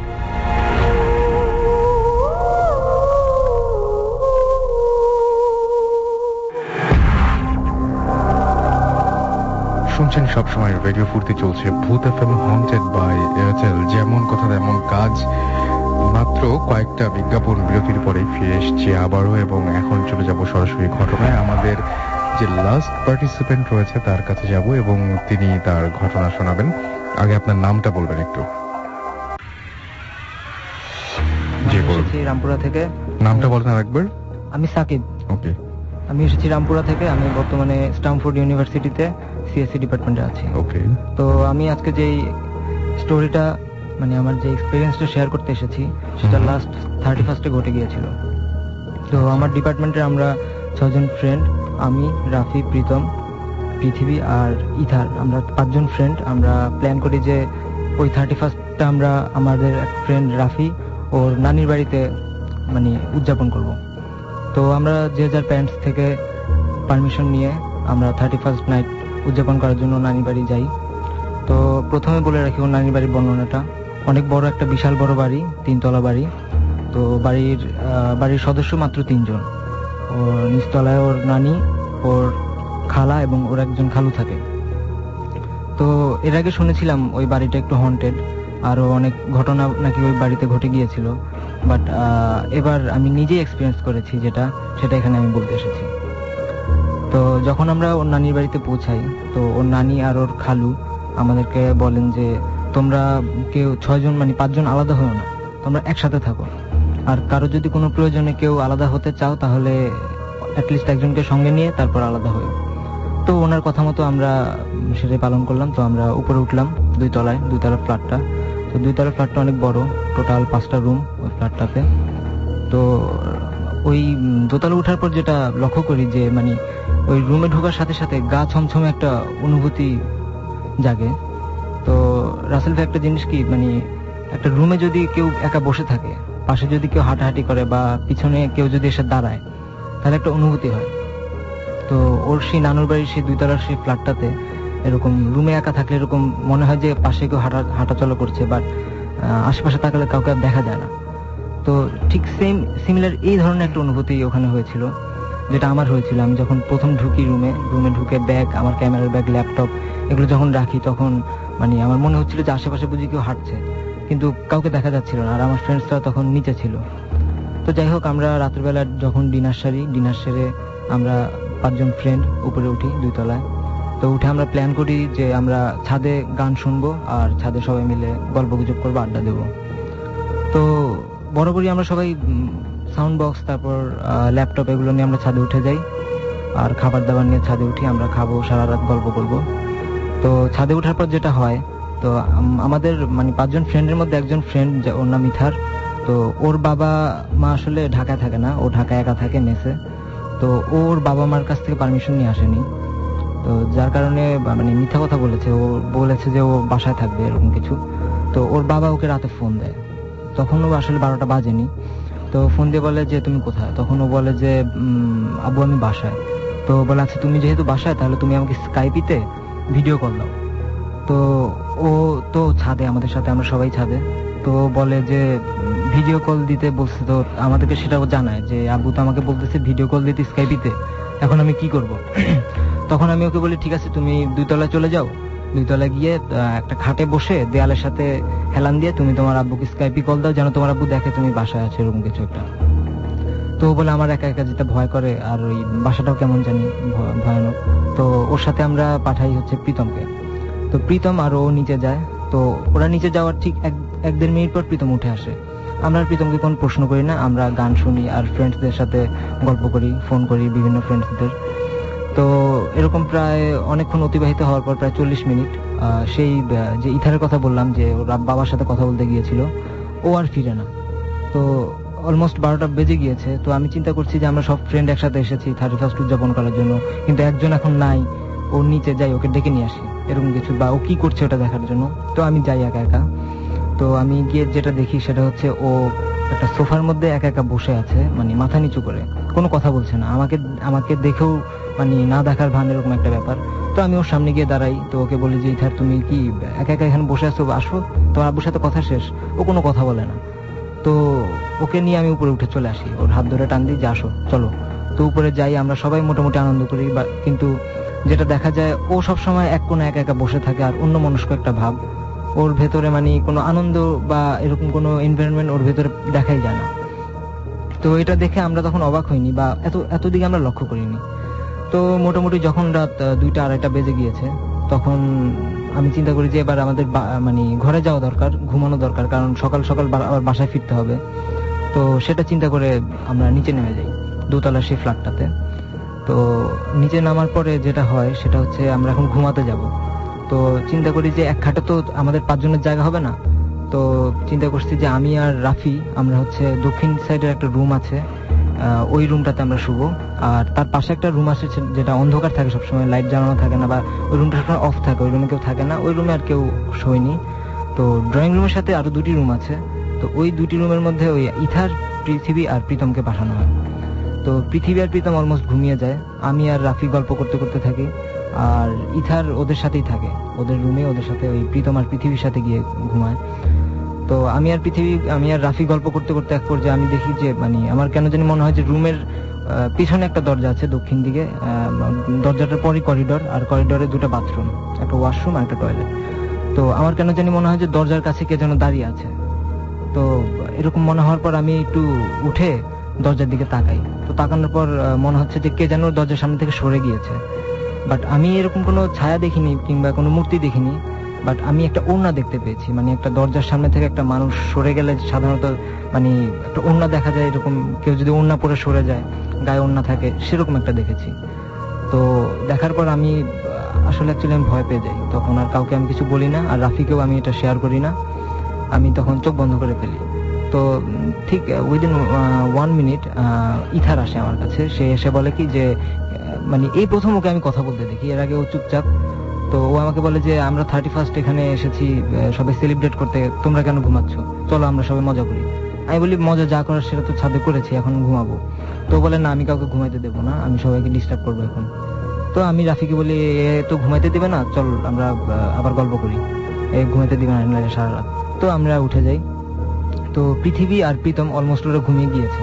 শুনছেন সবসময় রেডিও ফুর্তি, চলছে Bhoot FM haunted by Airtel. যেমন কথা তেমন কাজ। মাত্র কয়েকটা বিজ্ঞাপন বিরতির পরে ফিরে এসছি আবারও, এবং এখন চলে যাব সরাসরি ঘটনায়। আমাদের যে লাস্ট পার্টিসিপেন্ট রয়েছে তার কাছে যাব এবং তিনি তার ঘটনা শোনাবেন। আগে আপনার নামটা বলবেন একটু। জি বলুন। রামপুরা থেকে। নামটা বলেন আরেকবার। আমি সাকিব। ওকে। আমি এসেছি রামপুরা থেকে। আমি বর্তমানে স্ট্যামফোর্ড ইউনিভার্সিটিতে সিএসসি ডিপার্টমেন্টে আছি। ওকে। তো আমি আজকে যেই স্টোরিটা মানে আমার যে এক্সপিরিয়েন্সটা শেয়ার করতে এসেছি সেটা লাস্ট থার্টি ফার্স্টে ঘটে গিয়েছিল। তো আমার ডিপার্টমেন্টে আমরা ছজন ফ্রেন্ড, আমি, রাফি, প্রীতম, পৃথিবী আর ইথার, আমরা পাঁচজন ফ্রেন্ড আমরা প্ল্যান করি যে ওই থার্টি ফার্স্টটা আমরা আমাদের এক ফ্রেন্ড রাফি ওর নানির বাড়িতে মানে উদযাপন করব। তো আমরা যে যার প্যারেন্টস থেকে পারমিশন নিয়ে আমরা থার্টি ফার্স্ট নাইট উদযাপন করার জন্য নানি বাড়ি যাই। তো প্রথমে বলে রাখি ওর নানির বাড়ির বর্ণনাটা। অনেক বড় একটা বিশাল বড় বাড়ি, তিনতলা বাড়ি। তো বাড়ির বাড়ির সদস্য মাত্র তিনজন। ওর নিচতলায় ওর নানি, ওর খালা এবং ওর একজন খালু থাকে। তো এর আগে শুনেছিলাম ওই বাড়িটা একটু হন্টেড, আরো অনেক ঘটনা নাকি ওই বাড়িতে ঘটে গিয়েছিল, বাট এবার আমি নিজেই এক্সপিরিয়েন্স করেছি যেটা, সেটা এখানে আমি বলতে এসেছি। তো যখন আমরা ওর নানির বাড়িতে পৌঁছাই তো ওর নানি আর ওর খালু আমাদেরকে বলেন যে তোমরা কেউ ছয়জন মানে পাঁচজন আলাদা হও না, তোমরা একসাথে থাকো, আর কারো যদি কোনো প্রয়োজনে কেউ আলাদা হতে চাও তাহলে অ্যাটলিস্ট একজনকে সঙ্গে নিয়ে তারপর আলাদা হই। তো ওনার কথা মতো আমরা সেটাই পালন করলাম। তো আমরা উপরে উঠলাম দুই তলায়, দুই তলার ফ্ল্যাটটা। তো দুই তলার ফ্ল্যাটটা অনেক বড়, টোটাল পাঁচটা রুম ওই ফ্ল্যাটটাতে। তো ওই দোতলা ওঠার পর যেটা লক্ষ্য করি যে মানে ওই রুমে ঢোকার সাথে সাথে গা ছমছমে একটা অনুভূতি জাগে। তো রাসেল ভাই একটা জিনিস কি, মানে একটা রুমে যদি কেউ একা বসে থাকে, পাশে যদি কেউ হাঁটাহাঁটি করে বা পিছনে কেউ যদি এসে দাঁড়ায়, তাহলে একটা অনুভূতি হয়। তো ওর সেই নানুর বাড়ির সেই দুইতলার সেই ফ্ল্যাটটাতে এরকম রুমে একা থাকলে এরকম মনে হয় যে পাশে কেউ হাঁটা হাঁটাচলা করছে, বাট আশেপাশে তাকালে কাউকে দেখা যায় না। তো ঠিক সেম সিমিলার এই ধরনের একটা অনুভূতি ওখানে হয়েছিল, যেটা আমার হয়েছিল। আমি যখন প্রথম ঢুকি রুমে রুমে ঢুকে ব্যাগ, আমার ক্যামেরার ব্যাগ, ল্যাপটপ এগুলো যখন রাখি, তখন মানে আমার মনে হচ্ছিল যে আশেপাশে বুঝি কেউ হাঁটছে, কিন্তু কাউকে দেখা যাচ্ছিল না। আর আমার ফ্রেন্ডসরা তখন নিচে ছিল। তো যাই হোক, আমরা রাতের বেলা যখন ডিনার সারি, ডিনার সেরে আমরা পাঁচজন ফ্রেন্ড উপরে উঠি দুইতলায়। তো উঠে আমরা প্ল্যান করি যে আমরা ছাদে গান শুনবো আর ছাদে সবাই মিলে গল্প গুজব করবো, আড্ডা দেবো। তো বরাবরই আমরা সবাই সাউন্ড বক্স, তারপর ল্যাপটপ এগুলো নিয়ে আমরা ছাদে উঠে যাই আর খাবার দাবার নিয়ে ছাদে উঠি। আমরা খাবো, সারা রাত গল্প করবো। তো ছাদে ওঠার পর যেটা হয়, তো আমাদের মানে পাঁচজন ফ্রেন্ডের মধ্যে একজন ফ্রেন্ড, ওর নাম ইথার। তো ওর বাবা মা আসলে ঢাকায় থাকে না, ও ঢাকায় একা থাকে মেসে। তো ওর বাবা মার কাছ থেকে পারমিশন নিয়ে আসেনি, তো যার কারণে মানে মিথ্যা কথা বলেছে। ও বলেছে যে ও বাসায় থাকবে এরকম কিছু। তো ওর বাবা ওকে রাতে ফোন দেয়, তখন ও আসলে বারোটা বাজেনি। তো ফোন দিয়ে বলে যে তুমি কোথায়? তখন ও বলে যে আব্বু আমি বাসায়। তো বলে আচ্ছা তুমি যেহেতু বাসায়, তাহলে তুমি আমাকে স্কাইপিতে ভিডিও কল দাও। তো ও তো ছাদে, আমাদের সাথে আমরা সবাই ছাদে। তো বলে যে ভিডিও কল দিতে বলছে, তো আমাদেরকে সেটাও জানায় যে আব্বু তো আমাকে বলতেছে ভিডিও কল দিতে স্কাইপিতে, এখন আমি কি করব? তখন আমি ওকে বলি ঠিক আছে তুমি দুইতলায় চলে যাও, দুইতলায় গিয়ে একটা খাটে বসে দেয়ালের সাথে হেলান দিয়ে তুমি তোমার আব্বুকে স্কাইপি কল দাও, যেন তোমার আব্বু দেখে তুমি বাসায় আছো, এরকম কিছু একটা। তো বলে আমার একা একা যেতে ভয় করে, আর ওই বাসাটাও কেমন জানি ভয়ানক। তো ওর সাথে আমরা পাঠাই হচ্ছে প্রীতমকে। তো প্রীতম আর ও নিচে যায়। তো ওরা নিচে যাওয়ার ঠিক এক এক দেড় মিনিট পর প্রীতম উঠে আসে। আমরা আর প্রীতমকে কোনো প্রশ্ন করি না, আমরা গান শুনি আর ফ্রেন্ডসদের সাথে গল্প করি, ফোন করি বিভিন্ন ফ্রেন্ডসদের। তো এরকম প্রায় অনেকক্ষণ অতিবাহিত হওয়ার পর, প্রায় চল্লিশ মিনিট, সেই যে ইথারের কথা বললাম যে ওর বাবার সাথে কথা বলতে গিয়েছিল, ও আর ফিরে না। তো অলমোস্ট বারোটা বেজে গিয়েছে। তো আমি চিন্তা করছি যে আমরা সব ফ্রেন্ড একসাথে এসেছি থার্টি ফার্স্ট উদযাপন করার জন্য, কিন্তু একজন এখন নাই, ও নিচে যাই, ওকে ডেকে নিয়ে আসি এরকম কিছু, বা ও কি করছে ওটা দেখার জন্য। তো আমি যাই একা একা। তো আমি গিয়ে যেটা দেখি সেটা হচ্ছে ও একটা সোফার মধ্যে একা একা বসে আছে, মানে মাথা নিচু করে, কোনো কথা বলছে না, আমাকে আমাকে দেখেও মানে না দেখার ভান, এরকম একটা ব্যাপার। তো আমি ওর সামনে গিয়ে দাঁড়াই। তো ওকে বলি যে ইথার তুমি কি একা একা এখানে বসে আছো, আসো, তোমার আব্বুর সাথে কথা শেষ। ও কোনো কথা বলে না। তো ওকে নিয়ে আমি উপরে উঠে চলে আসি, ওর হাত ধরে টান দিই যে আসো চলো। তো উপরে যাই, আমরা সবাই মোটামুটি আনন্দ করি, কিন্তু যেটা দেখা যায় ও সবসময় এক কোণে একা একা বসে থাকে আর অন্য মনস্ক একটা ভাব ওর ভেতরে, মানে কোনো আনন্দ বা এরকম কোনো এনভায়রনমেন্ট ওর ভেতরে দেখাই যায় না। তো এটা দেখে আমরা তখন অবাক হইনি বা এত এতদিকে আমরা লক্ষ্য করিনি। তো মোটামুটি যখন রাত দুইটা আড়াইটা বেজে গিয়েছে, তখন আমি চিন্তা করি যে এবার আমাদের মানে ঘরে যাওয়া দরকার, ঘুমানো দরকার, কারণ সকাল সকাল আবার বাসায় ফিরতে হবে। তো সেটা চিন্তা করে আমরা নিচে নেমে যাই দোতলার সেই ফ্ল্যাটটাতে। তো নিচে নামার পরে যেটা হয় সেটা হচ্ছে আমরা এখন ঘুমাতে যাব। তো চিন্তা করি যে এক খাটে তো আমাদের পাঁচজনের জায়গা হবে না। তো চিন্তা করছি যে আমি আর রাফি আমরা হচ্ছে দক্ষিণ সাইডের একটা রুম আছে, ওই রুমটাতে আমরা শুবো। আর তার পাশে একটা রুম আছে যেটা অন্ধকার থাকে সবসময়, লাইট জ্বালানো থাকে না, বা ওই রুমটা সবসময় অফ থাকে, ওই রুমে কেউ থাকে না, ওই রুমে আর কেউ শোয়নি। তো ড্রয়িং রুমের সাথে আরো দুটি রুম আছে। তো ওই দুটি রুমের মধ্যে ওই ইথার, পৃথিবী আর প্রীতমকে পাঠানো হয়। তো পৃথিবী আর প্রীতম অলমোস্ট ঘুমিয়ে যায়, আমি আর রাফি গল্প করতে করতে থাকি, আর ইথার ওদের সাথেই থাকে, ওদের রুমে ওদের সাথে ওই প্রীতম আর পৃথিবীর সাথে গিয়ে ঘুমায়। তো আমি আর পৃথিবী আমি আর রাফি গল্প করতে করতে এক পর্যায়ে আমি দেখি যে মানে আমার কেন জানি মনে হয় যে রুমের পিছনে একটা দরজা আছে দক্ষিণ দিকে, দরজাটার পরই করিডোর, আর করিডোরে দুটো বাথরুম, একটা ওয়াশরুম আর একটা টয়লেট। তো আমার কেন জানি মনে হয় যে দরজার কাছে কে যেন দাঁড়িয়ে আছে। তো এরকম মনে হওয়ার পর আমি একটু উঠে দরজার দিকে তাকাই। তো তাকানোর পর মনে হচ্ছে যে কে যেন দরজার সামনে থেকে সরে গিয়েছে, বাট আমি এরকম কোনো ছায়া দেখিনি কিংবা কোনো মূর্তি দেখিনি, বাট আমি একটা ওড়না দেখতে পেয়েছি। মানে একটা দরজার সামনে থেকে একটা মানুষ সরে গেলে সাধারণত মানে একটা ওড়না দেখা যায়, এরকম কেউ যদি ওড়না পরে সরে যায়, গায়ে ওড়না থাকে, সেরকম একটা দেখেছি। তো দেখার পর আমি আসলে অ্যাকচুয়ালি আমি ভয় পেয়ে যাই। তখন আর কাউকে আমি কিছু বলি না, আর রাফিকেও আমি এটা শেয়ার করি না, আমি তখন চোখ বন্ধ করে ফেলি। তো ঠিক উইদিন ওয়ান মিনিট ইথার আসে আমার কাছে। সে এসে বলে কি যে মানে এই প্রথম ওকে আমি কথা বলতে দেখি, এর আগে ও চুপচাপ। তো ও আমাকে বলে যে আমরা থার্টি ফার্স্ট এখানে এসেছি সবাই সেলিব্রেট করতে, তোমরা কেন ঘুমাচ্ছ, চলো আমরা সবাই মজা করি। আমি বলি মজা যা করার সেটা তো ছাদে করেছি, এখন ঘুমাবো। তো বলে না আমি কাউকে ঘুমাইতে দেবো না, আমি সবাইকে ডিস্টার্ব করবো এখন। তো আমি রাফিকে বলি এ তো ঘুমাইতে দিবে না, চল আমরা আবার গল্প করি, এ ঘুমাইতে দিবে না সারা রাত। তো আমরা উঠে যাই। তো পৃথিবী আর প্রীতম অলমোস্ট ওরা ঘুমিয়ে গিয়েছে।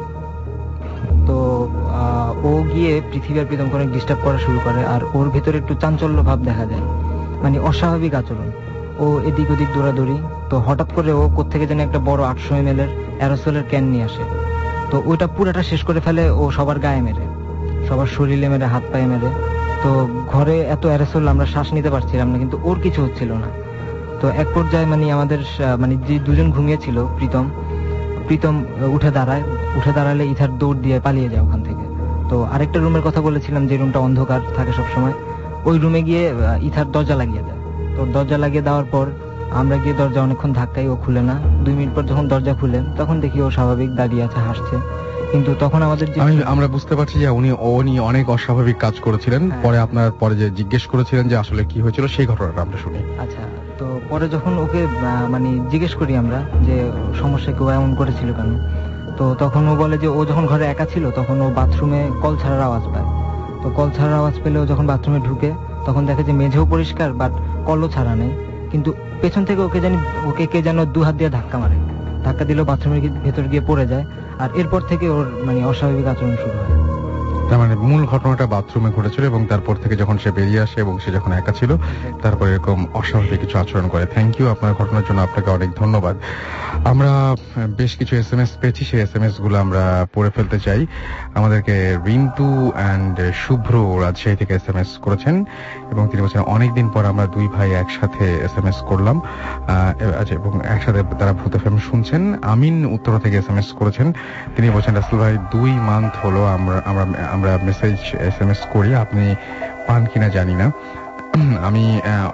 তো ও গিয়ে পৃথিবী আর প্রীতমকে অনেক ডিস্টার্ব করা শুরু করে, আর ওর ভেতরে একটু চাঞ্চল্য ভাব দেখা যায়, মানে অস্বাভাবিক আচরণ। ও এদিক ওদিক দৌড়াদৌড়ি। তো হঠাৎ করে ও কোত্থেকে যেন একটা বড় আটশো এম এল এর অ্যারোসলের ক্যান নিয়ে আসে। তো ওইটা পুরোটা শেষ করে ফেলে ও সবার গায়ে মেরে, সবার শরীরে মেরে, হাত পায়ে মেরে। তো ঘরে এত অ্যারোসল আমরা শ্বাস নিতে পারছিলাম না, কিন্তু ওর কিছু হচ্ছিল না। তো এক পর্যায়ে মানে আমাদের মানে যে দুজন ঘুমিয়েছিল, প্রীতম প্রীতম উঠে দাঁড়ায়, উঠে দাঁড়ালে ইথার দৌড় দিয়ে পালিয়ে যায় ওখান থেকে। তো আরেকটা রুমের কথা বলেছিলাম যে রুমটা অন্ধকার থাকে সবসময়, ওই রুমে গিয়ে ইথার দরজা লাগিয়ে দেয়। তো দরজা লাগিয়ে দেওয়ার পর আমরা গিয়ে দরজা অনেকক্ষণ ধাক্কাই, ও খুলে না। দুই মিনিট পর যখন দরজা খুলে তখন দেখি ও স্বাভাবিক দাঁড়িয়ে আছে, হাসছে। কিন্তু তখন আমাদের আমরা বুঝতে পারছি যে উনি উনি অনেক অস্বাভাবিক কাজ করেছিলেন। পরে আপনার পরে যে জিজ্ঞেস করেছিলেন যে আসলে কি হয়েছিল সেই ঘটনাটা আমরা শুনি। আচ্ছা, তো পরে যখন ওকে মানে জিজ্ঞেস করি আমরা যে সমস্যা কেউ এমন করেছিল কেন, তো তখন ও বলে যে ও যখন ঘরে একা ছিল তখন ও বাথরুমে কল ছাড়ার আওয়াজ পায়। তো কল ছাড়ার আওয়াজ পেলে ও যখন বাথরুমে ঢুকে তখন দেখে যে মেঝেও পরিষ্কার বাট কলও ছাড়া নেই, কিন্তু পেছন থেকে ওকে জানি ওকে কে যেন দু হাত দিয়ে ধাক্কা মারে। ধাক্কা দিলেও বাথরুমের ভেতর গিয়ে পড়ে যায়, আর এরপর থেকে ওর মানে অস্বাভাবিক আচরণ শুরু হয়। তার মানে মূল ঘটনাটা বাথরুমে ঘটেছিল এবং তারপর থেকে যখন সে বেরিয়ে আসে এবং সে যখন একা ছিল তারপর এরকম অস্বাভাবিক কিছু আচরণ করে। থ্যাংক ইউ আপনার ঘটনার জন্য, আপনাকে অনেক ধন্যবাদ। আমরা বেশ কিছু এস এম এস পেয়েছি, সেই এস এম এস গুলো আমরা পড়ে ফেলতে চাই। আমাদেরকে রিন্টু অ্যান্ড শুভ্র রাজশাহী থেকে এস এম এস করেছেন এবং তিনি বলছেন অনেকদিন পর আমরা দুই ভাই একসাথে এস এম এস করলাম আচ্ছা এবং একসাথে তারা ভূত এফ এম শুনছেন। আমিন উত্তরা থেকে এস এম এস করেছেন, তিনি বলছেন রাসেল ভাই দুই মান্থ হলো আমরা আমরা আমরা মেসেজ এস এম এস করি, আপনি পান কিনা জানি না। আমি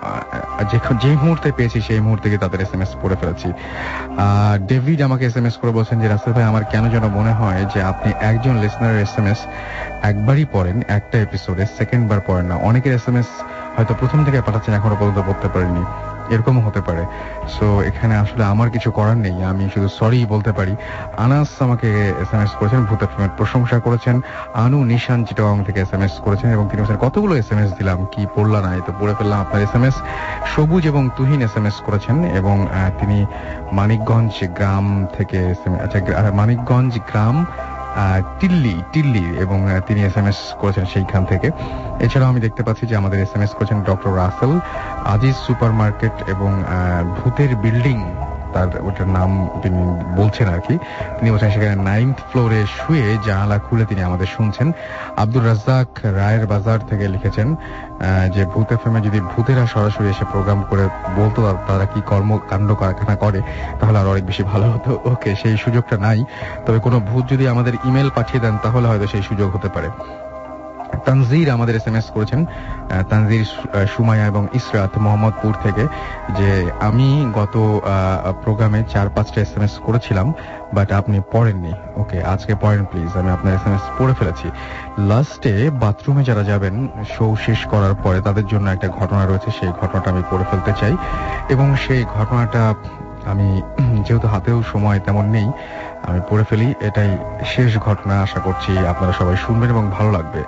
যে মুহূর্তে পেয়েছি সেই মুহূর্তে তাদের এস এম এস পড়ে ফেলেছি। ডেভিড আমাকে এস এম এস করে বলছেন যে রাসেল ভাই আমার কেন যেন মনে হয় যে আপনি একজন লিসনারের এস এম এস একবারই পড়েন একটা এপিসোডে, সেকেন্ড বার পড়েন না। অনেকের এস এম এস হয়তো প্রথম থেকে পাঠাচ্ছেন এখনো পর্যন্ত পড়তে পারেননি, এরকমও হতে পারে। সো এখানে আসলে আমার কিছু করার নেই, আমি শুধু সরি বলতে পারি। আনাস আমাকে এস এম এস করেছেন, ভূত এফএমের প্রশংসা করেছেন। আনু নিশান চিটাগাং থেকে এস এম এস করেছেন এবং তিনি বলছেন কতগুলো এস এম এস দিলাম, কি পড়লা না, এই তো পড়ে ফেললাম আপনার এস এম এস। সবুজ এবং তুহিন এস এম এস করেছেন এবং তিনি মানিকগঞ্জ গ্রাম থেকে আচ্ছা মানিকগঞ্জ গ্রাম টিল্লি টিল্লি এবং তিনি এস এম এস করেছেন সেইখান থেকে। এছাড়াও আমি দেখতে পাচ্ছি যে আমাদের এস এম এস করেছেন doctor Rasel, Aziz super market এবং ভূতের বিল্ডিং, তার ওটার নাম তিনি বলছেন আর কি। তিনি বলছেন সেখানে নাইন্থ ফ্লোরে শুয়ে জানালা খুলে তিনি আমাদের শুনছেন। আব্দুর রাজ্জাক রায়ের বাজার থেকে লিখেছেন যে ভূত এফএমে যদি ভূতেরা সরাসরি এসে প্রোগ্রাম করে বলতো তারা কি কর্মকাণ্ড কারখানা করে তাহলে আরো অনেক বেশি ভালো হতো। ওকে, সেই সুযোগটা নাই, তবে কোনো ভূত যদি আমাদের ইমেল পাঠিয়ে দেন তাহলে হয়তো সেই সুযোগ হতে পারে। তানজির আমাদের এস এম এস করেছেন, তানজির সুমাইয়া এবং ইসরাত মোহাম্মদপুর থেকে, যে আমি গত প্রোগ্রামে চার পাঁচটা এস এম এস করেছিলাম বাট আপনি পড়েননি। ওকে, আজকে পড়েন প্লিজ, আমি আপনার এস এম এস পড়ে ফেলেছি। লাস্টে বাথরুমে যারা যাবেন শো শেষ করার পরে তাদের জন্য একটা ঘটনা রয়েছে, সেই ঘটনাটা আমি পড়ে ফেলতে চাই এবং সেই ঘটনাটা আমি যেহেতু হাতেও সময় তেমন নেই আমি পড়ে ফেলি। এটাই শেষ ঘটনা, আশা করছি আপনারা সবাই শুনবেন এবং ভালো লাগবে।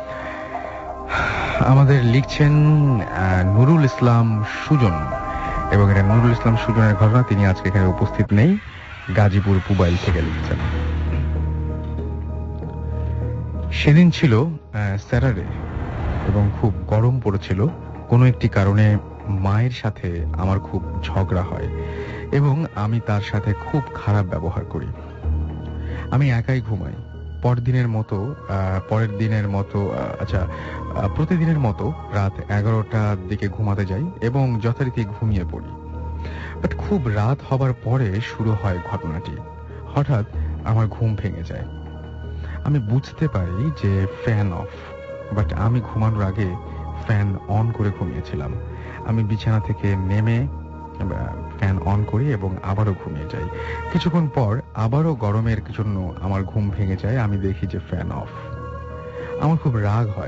আমাদের লিখছেন নুরুল ইসলাম সুজন এবং এটা নুরুল ইসলাম সুজনের ঘটনা, তিনি আজকে এখানে উপস্থিত নেই, গাজীপুর পুবাইল থেকে লিখছেন। সেদিন ছিল স্যাটারডে এবং খুব গরম পড়েছিল। কোনো একটি কারণে মায়ের সাথে আমার খুব ঝগড়া হয় এবং আমি তার সাথে খুব খারাপ ব্যবহার করি। আমি একাই ঘুমাই। পরদিনের মতো পরের দিনের মতো আচ্ছা প্রতিদিনের মতো রাত এগারোটার দিকে ঘুমাতে যাই এবং যথারীতি ঘুমিয়ে পড়ি। বাট খুব রাত হবার পরে শুরু হয় ঘটনাটি। হঠাৎ আমার ঘুম ভেঙে যায়। আমি বুঝতে পারি যে ফ্যান অফ, বাট আমি ঘুমানোর আগে ফ্যান অন করে ঘুমিয়েছিলাম। আমি বিছানা থেকে নেমে ফ্যান অন করি এবং আবারও ঘুমিয়ে যাই। কিছুক্ষণ পর আবারও গরমের জন্য আমার ঘুম ভেঙে যায়। আমি দেখি যে ফ্যান অফ। আমার খুব রাগ হয়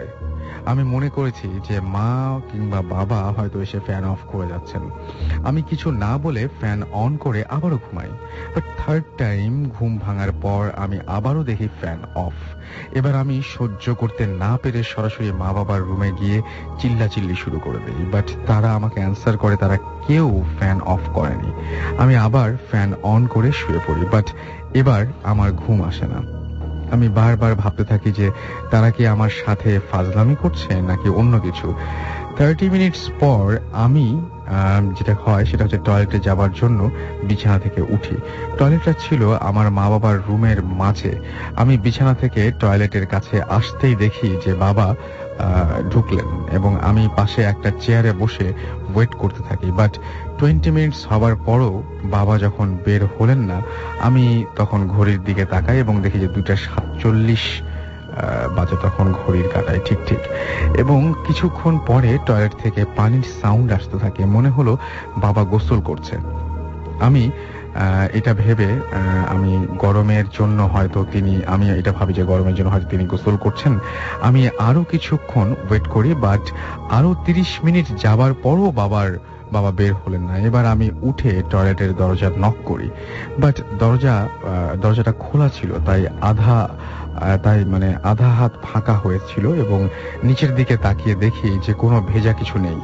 আমি মনে করেছি যে মা কিংবা বাবা হয়তো এসে ফ্যান অফ করে যাচ্ছেন। আমি কিছু না বলে ফ্যান অন করে আবারও ঘুমাই। বাট থার্ড টাইম ঘুম ভাঙার পর আমি আবারও দেখি ফ্যান অফ। এবার আমি সহ্য করতে না পেরে সরাসরি মা বাবার রুমে গিয়ে চিল্লাচিল্লি শুরু করে দিই। বাট তারা আমাকে অ্যান্সার করে তারা কেউ ফ্যান অফ করেনি। আমি আবার ফ্যান অন করে শুয়ে পড়ি। বাট এবার আমার ঘুম আসে না। আমি বারবার ভাবতে থাকি যে তারা কি আমার সাথে ফাজলামি করছে নাকি অন্য কিছু। থার্টি মিনিটস পর আমি যেটা হয় সেটা হচ্ছে টয়লেটে যাবার জন্য বিছানা থেকে উঠি। টয়লেটটা ছিল আমার মা বাবার রুমের মাঝে। আমি বিছানা থেকে টয়লেটের কাছে আসতেই দেখি যে বাবা ঢুকলেন এবং আমি পাশে একটা চেয়ারে বসে ওয়েট করতে থাকি। বাট টোয়েন্টি মিনিটস হবার পরও বাবা যখন বের হলেন না, আমি তখন ঘড়ির দিকে তাকাই এবং দেখি যে দুটা সাতচল্লিশ বাজে তখন ঘড়ির কাঁটায় ঠিক ঠিক। এবং কিছুক্ষণ পরে টয়লেট থেকে পানির সাউন্ড আসতে থাকে। মনে হলো বাবা গোসল করছে। আমি এটা ভেবে আমি গরমের জন্য হয়তো তিনি আমি এটা ভাবি যে গরমের জন্য হয়তো তিনি গোসল করছেন। আমি আরো কিছুক্ষণ ওয়েট করি। বাট আরো তিরিশ মিনিট যাবার পরও বাবার বাবা বের হলেন না। এবার আমি উঠে টয়লেটের দরজা নক করি। বাট দরজা দরজাটা খোলা ছিল, তাই আধা তাই মানে আধা হাত ফাঁকা হয়েছিল এবং নিচের দিকে তাকিয়ে দেখি যে কোনো ভেজা কিছু নেই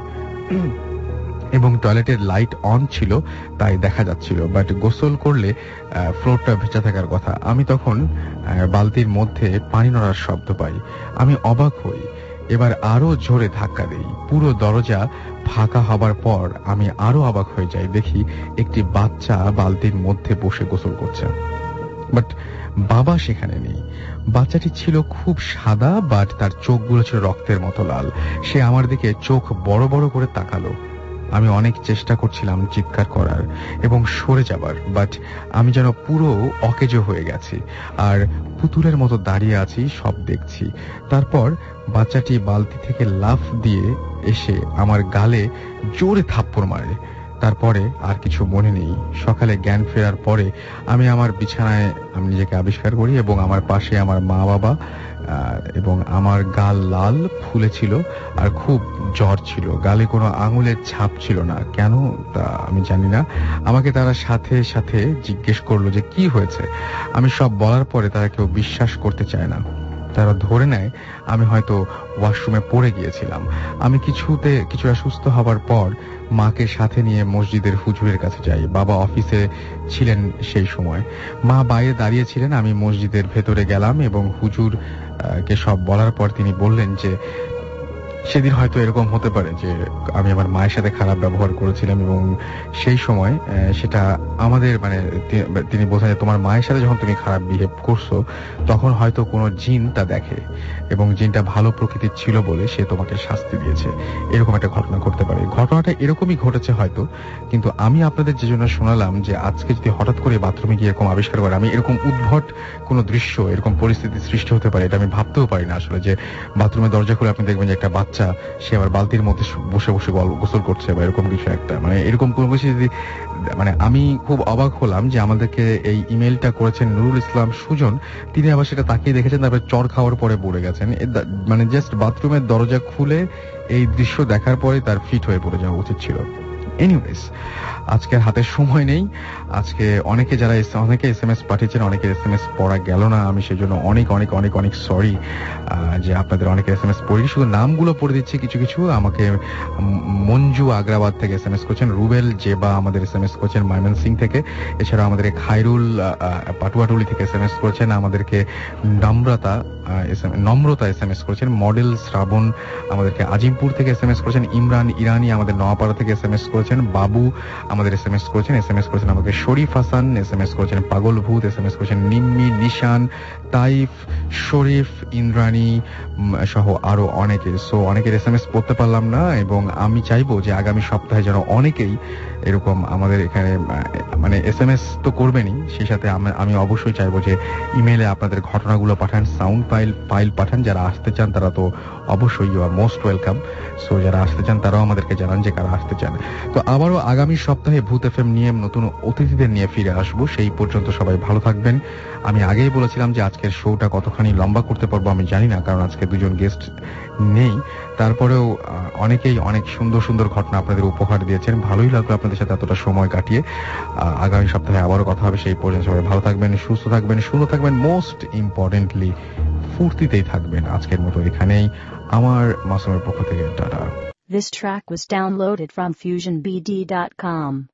এবং টয়লেটের লাইট অন ছিল, তাই দেখা যাচ্ছিল। বাট গোসল করলে ফ্লোরটা ভেজা থাকার কথা। আমি তখন বালতির মধ্যে পানি নড়ার শব্দ পাই। আমি অবাক হই। এবার আরো জোরে ধাক্কা দেই। পুরো দরজা ফাঁকা হবার পর আমি আরো অবাক হয়ে যাই। দেখি একটি বাচ্চা বালতির মধ্যে বসে গোসল করছে। বাট বাবা সেখানে নেই। বাচ্চাটি ছিল খুব সাদা, বাট তার চোখগুলো ছিল রক্তের মতো লাল। সে আমার দিকে চোখ বড় বড় করে তাকালো। আমি অনেক চেষ্টা করছিলাম চিৎকার করার এবং সরে যাবার, বাট আমি যেন পুরো অকেজো হয়ে গেছি আর পুতুলের মতো দাঁড়িয়ে আছি, সব দেখছি। তারপর বাচ্চাটি বালতি থেকে লাফ দিয়ে এসে আমার গালে জোরে থাপ্পড় মারে। তারপরে আর কিছু মনে নেই। সকালে জ্ঞান ফেরার পরে আমি আমার বিছানায় আমি নিজেকে আবিষ্কার করি এবং আমার পাশে আমার মা বাবা এবং আমার গাল লাল ফুলে ছিল আর খুব জ্বর ছিল। গালে কোনো আঙুলের ছাপ ছিল না। কেন তা আমি জানি না। আমাকে তারা সাথে সাথে জিজ্ঞেস করলো যে কি হয়েছে। আমি সব বলার পরে তারা কেউ বিশ্বাস করতে চায় না। তারা ধরে নেয় আমি হয়তো ওয়াশরুমে পড়ে গিয়েছিলাম। আমি কিছুতে কিছুটা সুস্থ হবার পর মাকে সাথে নিয়ে মসজিদের হুজুরের কাছে যাই। বাবা অফিসে ছিলেন সেই সময়। মা বাইরে দাঁড়িয়ে ছিলেন। আমি মসজিদের ভেতরে গেলাম এবং হুজুর কে সব বলার পর তিনি বললেন যে সেদিন হয়তো এরকম হতে পারে যে আমি আমার মায়ের সাথে খারাপ ব্যবহার করেছিলাম এবং সেই সময় সেটা আমাদের মানে তিনি বোঝান যে তোমার মায়ের সাথে যখন তুমি খারাপ বিহেভ করছো তখন হয়তো কোনো জিন তা দেখে এবং জিনটা ভালো প্রকৃতির ছিল বলে সে তোমাকে শাস্তি দিয়েছে। এরকম একটা ঘটনা ঘটতে পারে। ঘটনাটা এরকমই ঘটেছে হয়তো, কিন্তু আমি আপনাদের যে জন্য শোনালাম যে আজকে যদি হঠাৎ করে বাথরুমে গিয়ে এরকম আবিষ্কার করে আমি এরকম উদ্ভট কোনো দৃশ্য এরকম পরিস্থিতি সৃষ্টি হতে পারে, এটা আমি ভাবতেও পারি না আসলে। যে বাথরুমের দরজা খুলে আপনি দেখবেন যে একটা বাচ্চা সে আবার বালতির মধ্যে বসে বসে গোসল করছে বা এরকম কিছু একটা, মানে এরকম কোনো কিছু যদি মানে আমি খুব অবাক হলাম যে আমাদেরকে এই ইমেলটা করেছেন নুরুল ইসলাম সুজন। তিনি আবার সেটা তাকিয়ে দেখেছেন, তারপর চর খাওয়ার পরে পড়ে গেছেন। মানে জাস্ট বাথরুমের দরজা খুলে এই দৃশ্য দেখার পরে তার ফিট হয়ে পড়ে যাওয়া উচিত ছিল। এনিওয়েজ, আজকের হাতে সময় নেই। আজকে অনেকে যারা অনেকে এস এম এস পাঠিয়েছেন, অনেকের এস এম এস পড়া গেল না। আমি সেই জন্য অনেক অনেক অনেক অনেক সরি যে আপনাদের অনেকের এস এম এস পড়ি। শুধু নামগুলো পড়ে দিচ্ছি কিছু কিছু। আমাকে মঞ্জু আগ্রাবাদ থেকে এস এম এস করছেন, রুবেল জেবা আমাদের এস এম এস করছেন ময়মন সিং থেকে, এছাড়া আমাদের খায়রুল পাটুয়াটুলি থেকে এস এম এস করছেন, আমাদেরকে Namrata Namrata S M S করেছেন, মডেল শ্রাবণ আমাদেরকে আজিমপুর থেকে এস এম এস করেছেন, ইমরান ইরানি আমাদের নোয়াপাড়া থেকে এস এম এস করেছেন, বাবু আমাদের এস এম এস করেছেন, এস এম এস করেছেন আমাদের Sharif Hasan, S M S করেছেন পাগল ভূত, এস এম এস করেছেন নিম্মি, নিশান, তাইফ, শরীফ, ইন্দ্রাণী সহ আরো অনেকে। সো অনেকের এস এম এস পড়তে পারলাম না এবং আমি চাইবো যে আগামী সপ্তাহে যেন অনেকেই এরকম আমাদের এখানে মানে এস এম এস তো করবেনই, সেই সাথে আমি অবশ্যই চাইবো যে ইমেইলে আপনাদের ঘটনাগুলো পাঠান, সাউন্ড ফাইল ফাইল পাঠান। যারা আসতে চান তারা তো অবশ্যই you are most welcome. So যারা আসতে চান তারাও আমাদেরকে জানান যে কারা আসতে চান। তো আবারও আগামী সপ্তাহে ভূত এফএম নিয়ে নতুন অতিথিদের নিয়ে ফিরে আসবো। সেই পর্যন্ত সবাই ভালো থাকবেন। আমি আগেই বলেছিলাম যে আজকের শোটা কতখানি লম্বা করতে পারবো আমি জানি না, কারণ আজকে দুজন গেস্ট নেই। তারপরেও অনেকেই অনেক সুন্দর সুন্দর ঘটনা আপনাদের উপহার দিয়েছেন। ভালোই লাগলো আপনাদের সাথে এতটা সময় কাটিয়ে। আগামী সপ্তাহে আবারও কথা হবে। সেই পর্যন্ত সবাই ভালো থাকবেন, সুস্থ থাকবেন, সুন্দর থাকবেন, মোস্ট ইম্পর্টেন্টলি ফুর্তিতেই থাকবেন। আজকের মতো এখানেই আমার মাসুমের পক্ষ থেকে tata. This track was downloaded from fusion b d dot com.